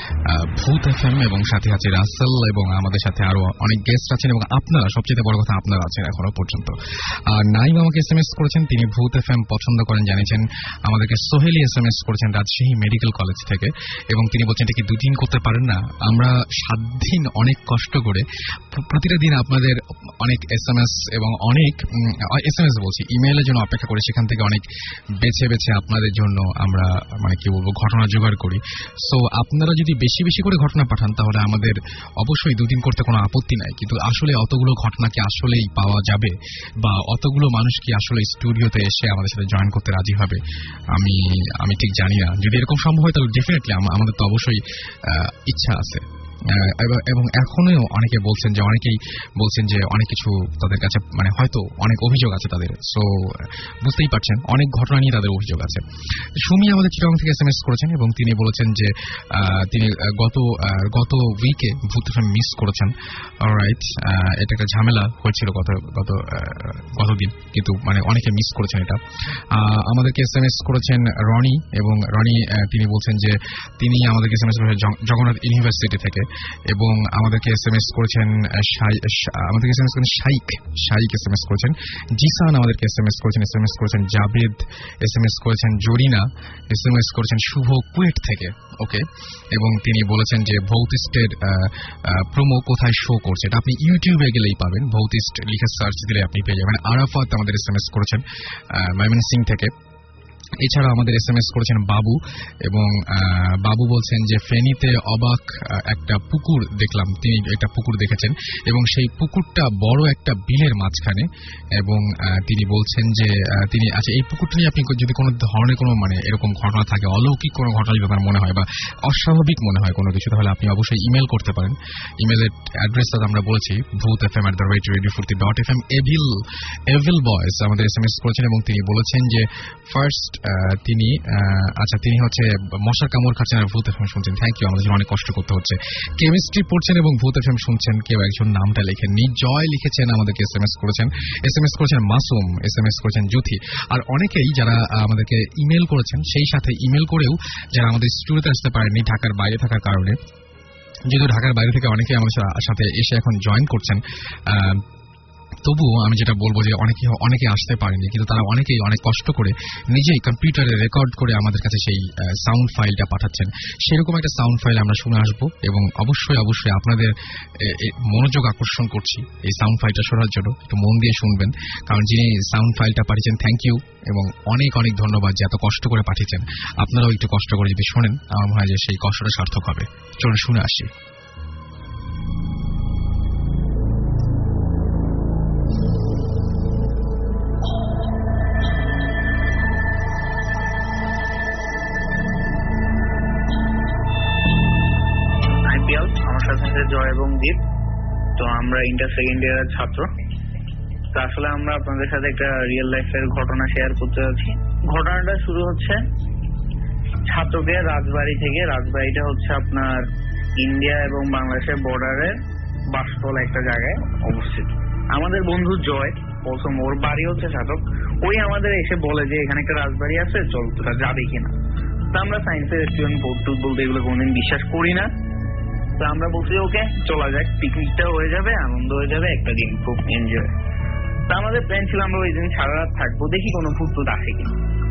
ভূত এফএম, এবং সাথে আছে রাসেল, এবং আমাদের সাথে আরো অনেক গেস্ট আছেন, এবং আপনারা সবচেয়ে বড় কথা আপনারা আছেন এখনো পর্যন্ত। আর নাইম আমাকে এস এম এস করেছেন, তিনি ভূত এফএম পছন্দ করেন জানিয়েছেন। আমাদেরকে সোহেলি এস এম এস করেছেন রাজশাহী মেডিকেল কলেজ থেকে, এবং তিনি বলছেন এটা কি দুদিন করতে পারেন না? আমরা সাত দিন অনেক কষ্ট করে প্রতিটা দিন আপনাদের অনেক এস এম এস এবং অনেক এস এম এস বলছি ইমেইলের জন্য অপেক্ষা করি, সেখান থেকে অনেক বেছে বেছে আপনাদের জন্য আমরা মানে কি বলবো ঘটনা জোগাড় করি। সো আপনারা যদি বেশি বেশি করে ঘটনা পাঠান তাহলে আমাদের অবশ্যই দুদিন করতে কোনো আপত্তি নাই, কিন্তু আসলে অতগুলো ঘটনা কি আসলেই পাওয়া যাবে, বা অতগুলো মানুষ কি আসলে স্টুডিওতে এসে আমাদের সাথে জয়েন করতে রাজি হবে? আমি আমি ঠিক জানি না। যদি এরকম সম্ভব হয় তাহলে ডেফিনেটলি আমাদের তো অবশ্যই ইচ্ছা আছে। এবং এখনো অনেকে বলছেন যে অনেকেই বলছেন যে অনেক কিছু তাদের কাছে মানে হয়তো অনেক অভিযোগ আছে তাদের, সো বুঝতেই পারছেন অনেক ঘটনা নিয়ে তাদের অভিযোগ আছে। সুমি আমাদের চিরং থেকে এস এম এস করেছেন, এবং তিনি বলেছেন যে তিনি গত গত উইকে ভূত মিস করেছেন। অলরাইট, এটা একটা ঝামেলা হয়েছিল গত গত গতদিন, কিন্তু মানে অনেকে মিস করেছেন এটা। আমাদেরকে এস এম এস করেছেন রনি, এবং রনি তিনি বলছেন যে তিনি আমাদেরকে এস এম এস করেছেন জগন্নাথ ইউনিভার্সিটি থেকে, এবং আমাদেরকে এস এম এস করেছেন আমাদেরকে এস এম এস করেছেন Shaik Shaik S M S করেছেন জিসান, আমাদেরকে এস এম এস করেছেন এস এম এস করেছেন জাবেদ, এস এম এস করেছেন জরিনা, এস এম এস করেছেন শুভ কুয়েট থেকে। ওকে, এবং তিনি বলেছেন যে ভৌতিস্টের প্রোমো কোথায় শো করছে, এটা আপনি ইউটিউবে গেলেই পাবেন, ভৌতিস্ট লিখে সার্চ দিলে আপনি পেয়ে যাবেন। আরাফাত আমাদের এস এম এস করেছেন ময়মনসিং থেকে, এছাড়া আমাদের এস এম এস করেছেন বাবু, এবং বাবু বলছেন যে ফেনীতে অবাক একটা পুকুর দেখলাম, তিনি একটা পুকুর দেখেছেন এবং সেই পুকুরটা বড় একটা বিলের মাঝখানে, এবং তিনি বলছেন যে তিনি আচ্ছা এই পুকুরটা নিয়ে আপনি যদি কোনো ধরনের কোনো মানে এরকম ঘটনা থাকে, অলৌকিক কোনো ঘটনা যদি আপনার মনে হয় বা অস্বাভাবিক মনে হয় কোনো কিছু, তাহলে আপনি অবশ্যই ইমেল করতে পারেন। ইমেলের অ্যাড্রেসটা আমরা বলেছি Bhoot F M at the rate radio Foorti dot F M. Evil evil boys আমাদের এস এম এস করেছেন এবং তিনি বলেছেন যে ফার্স্ট তিনি আচ্ছা তিনি হচ্ছে মশার কামড় খাচ্ছেন আর ভূত এফ এম শুনছেন। থ্যাংক ইউ, আমাদের জন্য অনেক কষ্ট করতে হচ্ছে। কেমিস্ট্রি পড়ছেন এবং ভূত এফ এম শুনছেন, কেউ একজন নামটা লিখেননি। জয় লিখেছেন, আমাদেরকে এস এম এস করেছেন। এস এম এস করেছেন মাসুম, এস এম এস করেছেন জুথি, আর অনেকেই যারা আমাদেরকে ইমেল করেছেন, সেই সাথে ইমেল করেও যারা আমাদের স্টুডিওতে আসতে পারেননি ঢাকার বাইরে থাকার কারণে, যেহেতু ঢাকার বাইরে থেকে অনেকেই আমাদের সাথে এসে এখন জয়েন করছেন, তবুও আমি যেটা বলবো যে অনেকে অনেকে আসতে পারেনি, কিন্তু তারা অনেকেই অনেক কষ্ট করে নিজেই কম্পিউটারে রেকর্ড করে আমাদের কাছে সেই সাউন্ড ফাইলটা পাঠাচ্ছেন। সেরকম একটা সাউন্ড ফাইল আমরা শুনে আসবো এবং অবশ্যই অবশ্যই আপনাদের মনোযোগ আকর্ষণ করছি এই সাউন্ড ফাইলটা শোনার জন্য। একটু মন দিয়ে শুনবেন, কারণ যিনি সাউন্ড ফাইলটা পাঠিয়েছেন থ্যাংক ইউ এবং অনেক অনেক ধন্যবাদ যে এত কষ্ট করে পাঠিয়েছেন। আপনারাও একটু কষ্ট করে যদি শোনেন, আমার মনে হয় যে সেই কষ্টটা সার্থক হবে। চলুন শুনে আসি। জয় এবং দীপ, তো আমরা ইন্টার সেকেন্ড ইয়ারের ছাত্র। তো আসলে আমরা আপনাদের সাথে একটা রিয়েল লাইফের ঘটনা শেয়ার করতে যাচ্ছি। ঘটনাটা শুরু হচ্ছে ছাত্রকে রাজবাড়ি থেকে। রাজবাড়িটা হচ্ছে আপনার ইন্ডিয়া এবং বাংলাদেশের বর্ডারের বাসতল একটা জায়গায় অবস্থিত। আমাদের বন্ধু জয় প্রথম, ওর বাড়ি হচ্ছে ছাতক, ওই আমাদের এসে বলে যে এখানে একটা রাজবাড়ি আছে, চল তোরা যাবে কিনা। তো আমরা সায়েন্সের স্টুডেন্ট, ভোট বলতে এগুলো কোনদিন বিশ্বাস করি না। তো আমরা বলছি ওকে চলা যাক, পিকনিকটাও হয়ে যাবে, আনন্দ হয়ে যাবে, একটা দিন খুব এনজয়। তো আমাদের প্ল্যান ছিল আমরা ওই দিন সারা রাত থাকবো, দেখি কোনো ভূত টুত আসে কিনা।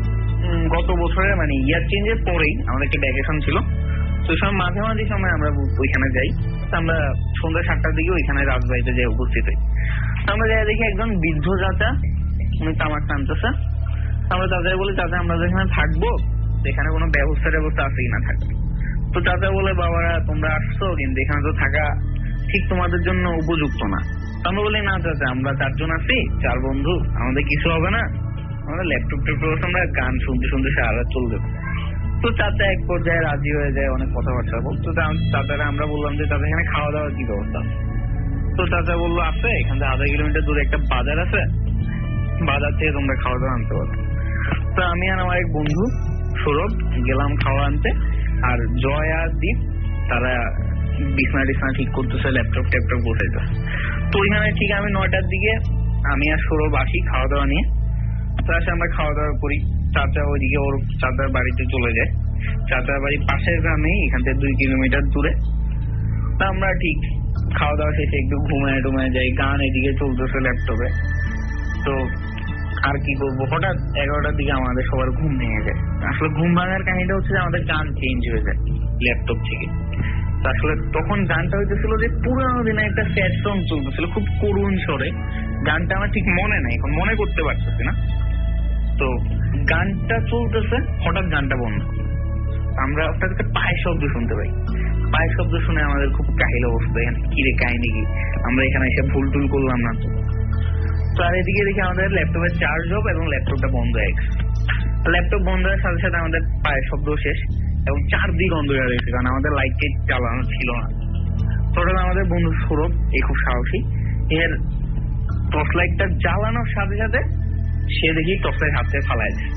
গত বছরে মানে ইয়ার চেঞ্জের পরেই আমাদের একটা ভ্যাকেশন ছিল, তো ওই সময় মাঝে মাঝে সময় আমরা ওইখানে যাই। তো আমরা সন্ধ্যা সাতটার দিকে ওইখানে রাজবাড়িতে যাই উপস্থিত হই। আমরা যাই দেখি একজন বৃদ্ধ চাচা, উনি তামাক টানতেছে। আমরা চাচাই বলি চাচা আমরা যেখানে থাকবো সেখানে কোনো ব্যবস্থা ব্যবস্থা আছে কিনা থাকবে। তো চাচা বলে বাবারা তোমরা আসছো কিন্তু এখানে তো থাকা ঠিক তোমাদের জন্য উপযুক্ত না। আমরা বলি না চাচা আমরা চারজন আছি, চার বন্ধু, আমাদের কিছু হবে না, আমাদের ল্যাপটপ ট্যাপটপ আমরা গান শুনতে শুনতে সারা রাত চলবে। তো চাচা এক পর্যায়ে রাজি হয়ে যায়, অনেক কথাবার্তা বলতো। চাচারা আমরা বললাম যে চাচা এখানে খাওয়া দাওয়ার কি ব্যবস্থা। তো চাচা বললো আছে, এখান থেকে আধা কিলোমিটার দূরে একটা বাজার আছে, বাজার থেকে তোমরা খাওয়া দাওয়া আনতে পারো। তো আমি আর আমার এক বন্ধু সৌরভ গেলাম খাওয়া আনতে, আর জয় আর দীপ তারা বিছনা টিছনা ঠিক করতেছে, ল্যাপটপ ট্যাপটপ বসাইতে। তো ওইখানে ঠিক আমি নয়টার দিকে আমি আর সৌরভ আসি খাওয়া দাওয়া নিয়ে। তো আসে আমরা খাওয়া দাওয়া করি, চাচা ওইদিকে ওর চাচার বাড়িতে চলে যায়। চাচার বাড়ি পাশের গ্রামে, এখান থেকে দুই কিলোমিটার দূরে। তা আমরা ঠিক খাওয়া দাওয়া শেষে একটু ঘুমায় টুমায় যাই, গান এদিকে চলতেছে ল্যাপটপে। তো আর কি করবো, হঠাৎ এগারোটার দিকে আমাদের সবার ঘুম ভেঙে যায়। আসলে ঘুম ভাঙার কাহিনীটা হচ্ছে যে আমাদের গান চেঞ্জ হয়ে যায় ল্যাপটপ থেকে। আসলে তখন গানটা হইতেছিল যে পুরানো দিনে একটা স্যাড সং চলতেছিল খুব করুণ স্বরে। গানটা আমার ঠিক মনে নাই, এখন মনে করতে পারতেছি না। তো গানটা চলতেছে, হঠাৎ গানটা বন্ধ। আমরা হঠাৎ একটা পায়ের শব্দ শুনতে পাই। পায়ের শব্দ শুনে আমাদের খুব কাহিল অবস্থা, এখানে কি রে কাহিনী কি, আমরা এখানে এসে ভুল টুল করলাম না তো। তো আর এদিকে দেখি আমাদের ল্যাপটপের চার্জ হবে এবং ল্যাপটপটা বন্ধ হয়ে গেছে। ল্যাপটপ বন্ধ হওয়ার সাথে সাথে আমাদের পায়ের শব্দ শেষ এবং চারদিক অন্ধকার হয়েছে, কারণ আমাদের লাইট টাইট চালানো ছিল না। টোটাল আমাদের বন্ধু সৌরভ এই খুব সাহসী, এর টর্চ লাইটটা জ্বালানোর সাথে সাথে সে দেখি টর্চ লাইট হাতে ফালাই যায়।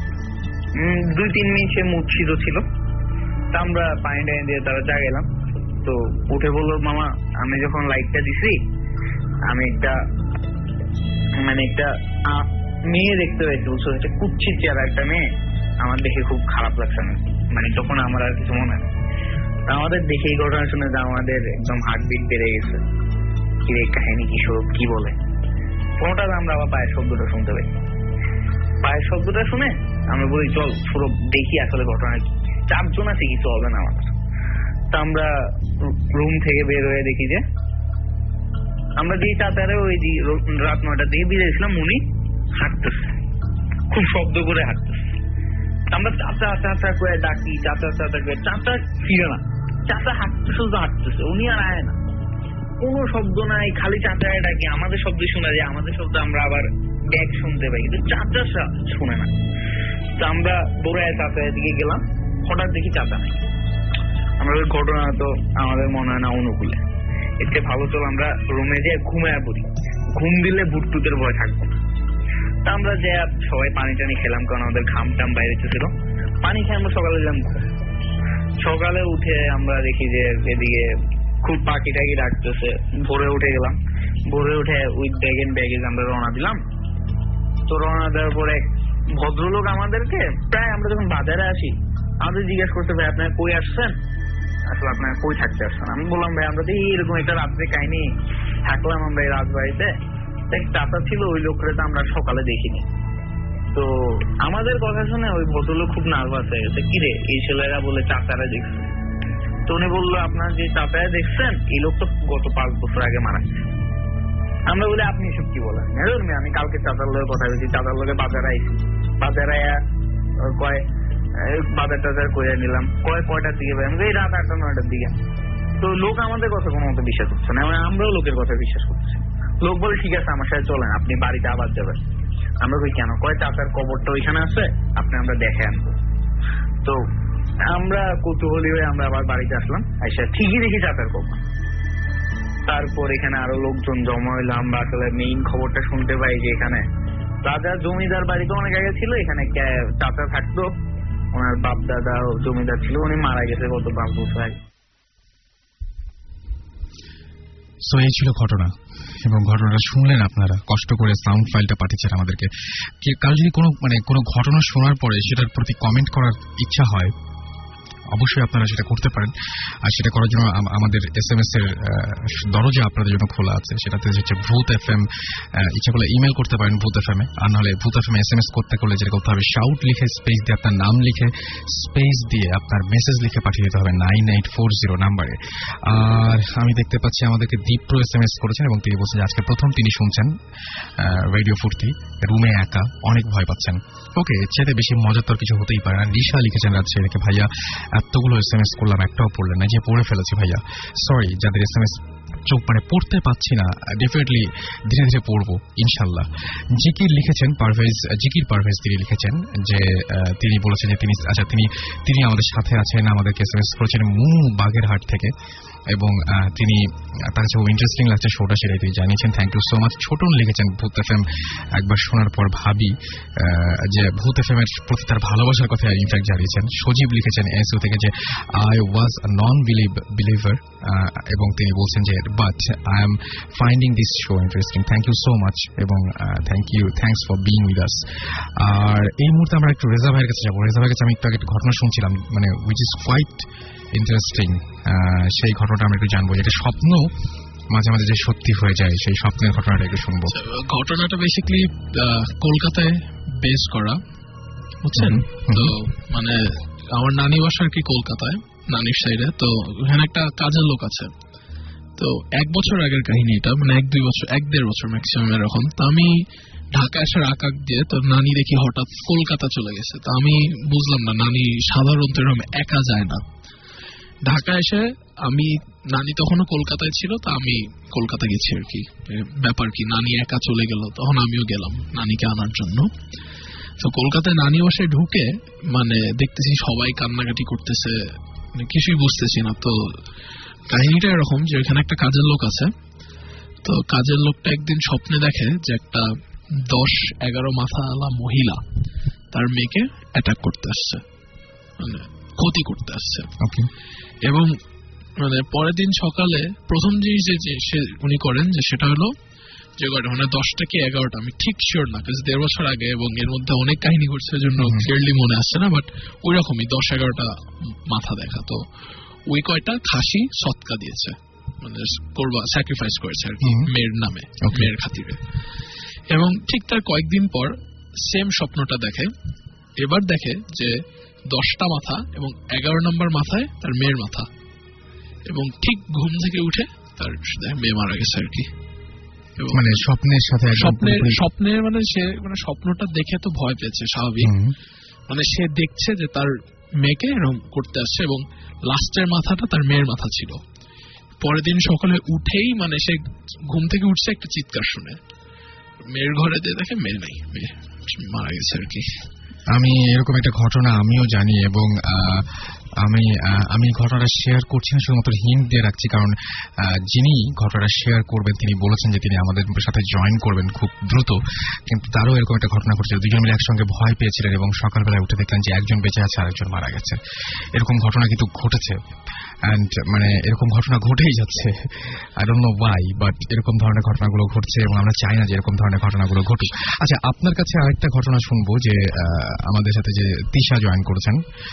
দুই তিন মিনিট সে মূর্ছিত ছিল। তা আমরা পানি টানি দিয়ে তারা জাগাইলাম। তো উঠে বললো মামা আমি যখন লাইটটা দিছি আমি একটা মানে একটা মেয়ে দেখতে পেয়েছি, বুঝছো, একটা কুচ্ছির চেহারা একটা মেয়ে। আমার দেখে খুব খারাপ লাগছে না, মানে তখন আমার আর কিছু মনে হয়। আমাদের দেখে এই ঘটনা শুনে আমাদের একদম হার্টবিট বেড়ে গেছে, কি রে কাহিনী কি সৌরভ কি বলে। হঠাৎ আমরা আবার পায়ের শব্দটা শুনতে পাই। পায়ের শব্দটা শুনে আমরা বলি চল সৌরভ দেখি আসলে ঘটনা কি। চারজন আছে, কিছু হবে না আমাদের। তা আমরা রুম থেকে বের হয়ে দেখি যে আমরা যে চাচারে ওই রাত নয়টার দিকে বেরিয়েছিলাম, উনি হাঁটতেছে, খুব শব্দ করে হাঁটতেছে। আমরা চাচা চাচা করে ডাকি, চাচা চাচা করে, চাচা ফিরে না, চাচা হাঁটতে শুধু হাঁটতেছে, উনি আর আয় না, কোনো শব্দ নাই, খালি চাচায় ডাকি, আমাদের শব্দ শোনা যায়, আমাদের শব্দ আমরা আবার ব্যাগ শুনতে পাই, কিন্তু চাচা শুনে না। তো আমরা দৌড়ায় চাচার দিকে গেলাম, হঠাৎ দেখি চাচা নাই। আমরা ওই ঘটনা তো আমাদের মনে হয় না অনুকূলে, এর চেয়ে ভালো চল আমরা রুমে যেয়ে ঘুমায় পড়ি, ঘুম দিলে ভুটটুতের ভয় থাকবো না। তা আমরা যে সবাই পানি টানি খেলাম, কারণ আমাদের ঘাম টাম বাইরে ছিল, পানি খেয়ে আমরা সকালে গেলাম। সকালে উঠে আমরা দেখি যে এদিকে খুব পাখি টাকি ডাকতেছে, ভোরে উঠে গেলাম, ভোরে উঠে উইথ ব্যাগ এন্ড ব্যাগেজ আমরা রওনা দিলাম। তো রওনা দেওয়ার পরে ভদ্রলোক আমাদেরকে প্রায় আমরা যখন বাজারে আসি আমাদের জিজ্ঞেস করতে, ভাই আপনারা কই আসছেন, আসলে আপনারা কই থাকতে আসছেন? আমি বললাম ভাই আমরা তো এইরকম একটা রাত্রে কাহিনী থাকলাম আমরা এই রাজবাড়িতে, চাচা ছিল ওই লোকরে তো আমরা সকালে দেখিনি। তো আমাদের কথা শুনে ওই ভদ্রলোক খুব নার্ভাস হয়ে গেছে, কিরে এই ছেলেরা বলে চাচারা দেখছে। তো উনি বললো আপনার যে চাচারা দেখছেন এই লোক তো গত পাঁচ বছর আগে মারা গেছে। আমরা বলি আপনি এসব কি বলেন? আমি কালকে চাচার লোকের কথা বলছি, চাচার লোকে বাজারে আইছি, বাজারে কয় বাজার টাজার করে নিলাম, কয় কয়টার দিকে ভাই, আমি এই রাত আটটা নয়টার দিকে। তো লোক আমাদের কথা কোনো মতো বিশ্বাস করছে না, আমরাও লোকের কথা বিশ্বাস করছি। লোক বলে ঠিক আছে আমার সাথে চলেন, আপনি বাড়িতে আবার যাবেন। আমরা কই কেন? কয় চাচার কবরটা ওইখানে আছে, আপনি আমরা দেখে আনবো। তো আমরা কৌতূহলী হয়ে আমরা আবার বাড়িতে আসলাম, আইসা ঠিকই দেখি চাচার কবর। তারপর এখানে আরো লোকজন জমা হইলো, আমরা আসলে মেইন খবরটা শুনতে পাই যে এখানে রাজা জমিদার বাড়িতে অনেক আগে ছিল, এখানে চাচা থাকতো, ওনার বাপ দাদা জমিদার ছিল, উনি মারা গেছে গত পাঁচ বছর আগে। সো এই ছিল ঘটনা, এবং ঘটনাটা শুনলেন আপনারা, কষ্ট করে সাউন্ড ফাইলটা পাঠিয়েছেন আমাদেরকে। কারো যদি কোনো মানে কোনো ঘটনা শোনার পরে সেটার প্রতি কমেন্ট করার ইচ্ছা হয়, অবশ্যই আপনারা সেটা করতে পারেন। আর সেটা করার জন্য আমাদের এস এম এস এর দরজা আপনাদের জন্য খোলা আছে, সেটাতে হচ্ছে ভূত এফ এম, ইচ্ছা করলে ইমেল করতে পারেন ভূত এফ এম এ, আর নাহলে Bhoot F M S M S করতে করলে যেটা করতে হবে, শাউট লিখে স্পেস দিয়ে আপনার নাম লিখে স্পেস দিয়ে আপনার মেসেজ লিখে পাঠিয়ে দিতে হবে নাইন এইট ফোর জিরো নাম্বারে। আর আমি দেখতে পাচ্ছি আমাদেরকে দীপ্র এস এম এস করেছেন, এবং তিনি বলছেন যে আজকে প্রথম তিনি শুনছেন রেডিও ফুর্তি, রুমে একা, অনেক ভয় পাচ্ছেন। ওকে, এর চাইতে বেশি মজার কিছু হতেই পারে না। নিশা লিখেছেন রাজশাহী রেখে, ভাইয়া এতগুলো এস এম এস করলাম একটাও পড়লেন না, যে পড়ে ফেলেছি ভাইয়া, সরি। যাদের এস এম এস চোখ মানে পড়তে পাচ্ছি না, ডেফিনেটলি ধীরে ধীরে পড়বো ইনশাল্লাহ। জিকির লিখেছেন, পারভেজ জিকির পারভেজ তিনি লিখেছেন যে তিনি বলেছেন যে তিনি আচ্ছা তিনি তিনি আমাদের সাথে আছেন, আমাদেরকে এস এম এস করেছেন মুমু বাগেরহাট থেকে, এবং তিনি তার কাছে খুব ইন্টারেস্টিং লাগছে শোটা, সেটাই তিনি জানিয়েছেন। Thank you so much. Chhoton লিখেছেন ভূত এফ এম একবার শোনার পর ভাবি যে ভূত এফ এম এর প্রতি তার ভালোবাসার কথা ইনফ্যাক্ট জানিয়েছেন। সজীব লিখেছেন এসইউ থেকে যে I was a non believer, এবং তিনি বলছেন যে but I am finding this show interesting. Thank you so much, এবং thank you thanks for being with us. আর এই মুহূর্তে আমরা একটু রেজা ভাইয়ের কাছে যাবো। রেজা ভাইয়ের কাছে আমি একটু আগে ঘটনা শুনছিলাম, মানে উইচ ইজ কোয়াইট ইন্টারেস্টিং। সেই ঘটনাটা আমরা একটু জানবো, যেটা স্বপ্ন মাঝে মাঝে যে সত্যি হয়ে যায়, সেই স্বপ্নের ঘটনাটা একটু শুনবো। ঘটনাটা বেসিক্যালি কলকাতায় বেস করা, বুঝছেন তো, মানে আমার নানি বাসা আর কি কলকাতায়, নানির সাইডে। তো ওখানে একটা কাজের লোক আছে। তো এক বছর আগের কাহিনী এটা, মানে এক দুই বছর এক দেড় বছর ম্যাক্সিমাম এরকম। তো আমি ঢাকা আসার আকাক দিয়ে তো নানি দেখি হঠাৎ কলকাতা চলে গেছে। তো আমি বুঝলাম না, নানি সাধারণত এরকম একা যায় না। ঢাকা এসে আমি, নানি তখনও কলকাতায় ছিল, তো আমি কলকাতা গেছি আর কি। ব্যাপার কি, নানি একা চলে গেল, তখন আমিও গেলাম নানিকে আনার জন্য। তো কলকাতায় নানি বাসায় ঢুকে মানে দেখতেছি সবাই কান্নাকাটি করতেছে, কিছুই বুঝতেছি না। তো কাহিনীটা এরকম যে এখানে একটা কাজের লোক আছে। তো কাজের লোকটা একদিন স্বপ্নে দেখে যে একটা দশ এগারো মাথাওয়ালা মহিলা তার মেয়েকে অ্যাটাক করতে আসছে, মানে ক্ষতি করতে আসছে। এবং মানে পরের দিন সকালে প্রথম জিনিস যে সে উনি করেন যে সেটা হলো যে মানে দশটা কি এগারোটা, আমি ঠিক শিওর না, কারণ দেড় বছর আগে এবং এর মধ্যে অনেক কাহিনী ঘটছে, এর জন্য ক্লিয়ারলি মনে আসছে না, বাট ওই রকমই দশ এগারোটা মাথা দেখা। তো ওই কয়টা খাসি সৎকা দিয়েছে, মানে করবা স্যাক্রিফাইস করেছে আর কি মেয়ের নামে, মেয়ের খাতিরে। এবং ঠিক তার কয়েকদিন পর সেম স্বপ্নটা দেখে। এবার দেখে যে দশটা মাথা এবং এগারো নম্বর মাথায় তার মেয়ের মাথা, এবং ঠিক ঘুম থেকে উঠে তার মেয়ে মারা গেছে আর কি। মানে স্বপ্নের সাথে স্বপ্নের স্বপ্নের মানে সে মানে স্বপ্নটা দেখে তো ভয় পেয়েছে স্বাভাবিক, মানে সে দেখছে যে তার মেয়েকে এরকম করতে আসছে এবং লাস্টের মাথাটা তার মেয়ের মাথা ছিল। পরের দিন সকালে উঠেই মানে সে ঘুম থেকে উঠছে একটা চিৎকার শুনে, মেয়ের ঘরে দিয়ে দেখে মেয়ে নেই, মেয়ে মারা গেছে আর কি। আমি এরকম একটা ঘটনা আমিও জানি এবং আমি আমি ঘটনাটা শেয়ার করছি না, শুধুমাত্র হিন্ট দিয়ে রাখছি, কারণ যিনি ঘটনাটা শেয়ার করবেন তিনি বলেছেন যে তিনি আমাদের সাথে জয়েন করবেন খুব দ্রুত, কিন্তু তারও এরকম একটা ঘটনা ঘটেছিল। দুজন মিলে একসঙ্গে ভয় পেয়েছিলেন এবং সকালবেলায় উঠে দেখলেন যে একজন বেঁচে আছে আর একজন মারা গেছে। এরকম ঘটনা কিন্তু ঘটেছে, অ্যান্ড মানে এরকম ঘটনা ঘটেই যাচ্ছে। I don't know why, but এরকম ধরনের ঘটনাগুলো ঘটছে এবং আমরা চাই না যে এরকম ধরনের ঘটনাগুলো ঘটুক। আচ্ছা, আপনার কাছে আরেকটা ঘটনা শুনবো, যে আমাদের সাথে যে তিশা জয়েন করেছেন,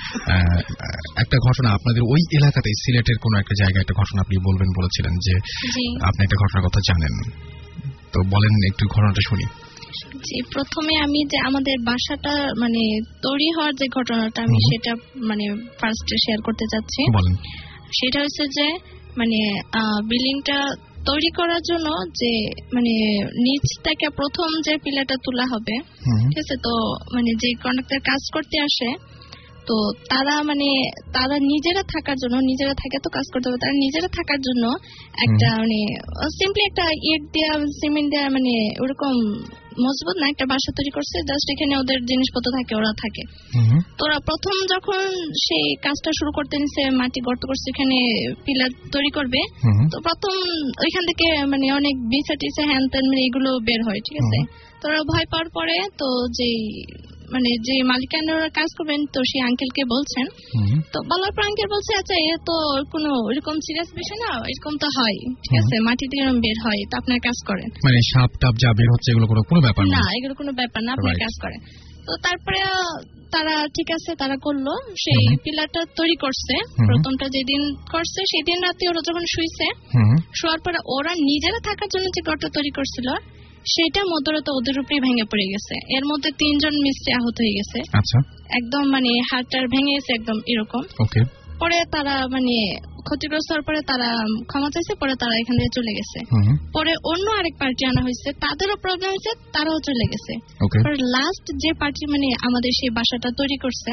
একটা ঘটনা আপনাদের ওই এলাকাতে সিলেটের কোনো একটা জায়গায় একটা ঘটনা আপনি বলবেন বলেছিলেন যে আপনি একটা ঘটনার কথা জানেন, তো বলেন একটু ঘটনাটা শুনি। জি, প্রথমে আমি যে আমাদের বাসাটা মানে তৈরি হওয়ার যে ঘটনাটা আমি সেটা মানে ফার্স্টে শেয়ার করতে চাচ্ছি। বলেন। সেটা হচ্ছে যে মানে বিল্ডিংটা তৈরি করার জন্য যে মানে নিচ থেকে প্রথম যে পিলারটা তোলা হবে, ঠিক আছে, তো মানে যে কন্ট্রাক্টর কাজ করতে আসে তো তারা মানে তারা নিজেরা থাকার জন্য, নিজেরা থাকে তো কাজ করতে হবে, তারা নিজেরা থাকার জন্য একটা মানে সিম্পলি একটা ইট দেয়া সিমেন্ট দেয়া মানে ওরকম মজবুত না একটা বাসা তৈরি করছে, জাস্ট এখানে ওদের জিনিসপত্র থাকে, ওরা থাকে। তো ওরা প্রথম যখন সেই কাজটা শুরু করতে নিছে, মাটি গর্ত করছে, এখানে পিলার তৈরি করবে, তো প্রথম ওইখান থেকে মানে অনেক বিছা টিসা হ্যান ত্যান মানে এগুলো বের হয়, ঠিক আছে। তো ওরা ভয় পাওয়ার পরে তো যে মানে যে মালিকানারা কাজ করবেন তো সেই আঙ্কেলকে বলছেন, তো বলার পর আঙ্কেল বলছে আচ্ছা এ তো কোনো এরকম সিরিয়াস বিষয় না, এরকম তো হয়, ঠিক আছে, মাটি দিয়ে বের হয়, তো আপনার কাজ করেন, মানে সাপ টাপ যা বের হচ্ছে এগুলো কোনো ব্যাপার না, এগুলো কোনো ব্যাপার না, আপনার কাজ করেন। তো তারপরে তারা ঠিক আছে তারা করলো, সেই পিলারটা তৈরি করছে, প্রথমটা যেদিন করছে সেদিন রাতে ওরা যখন শুইছে, শোয়ার পরে ওরা নিজেরা থাকার জন্য যে ঘরটা তৈরি করছিল সেটা মধ্যরাতে ওদের উপরে ভেঙে পড়ে গেছে। এর মধ্যে তিনজন মিস্ত্রি আহত হয়ে গেছে, আচ্ছা, একদম মানে হাড়টার ভেঙে গেছে একদম এরকম। পরে তারা মানে ক্ষতিগ্রস্ত হওয়ার পরে তারা ক্ষমা চাইছে, পরে তারা এখান থেকে চলে গেছে। পরে অন্য আরেক পার্টি আনা হয়েছে, তাদেরও প্রবলেম হয়েছে, তারাও চলে গেছে। পরে লাস্ট যে পার্টি মানে আমাদের সেই বাসাটা তৈরি করছে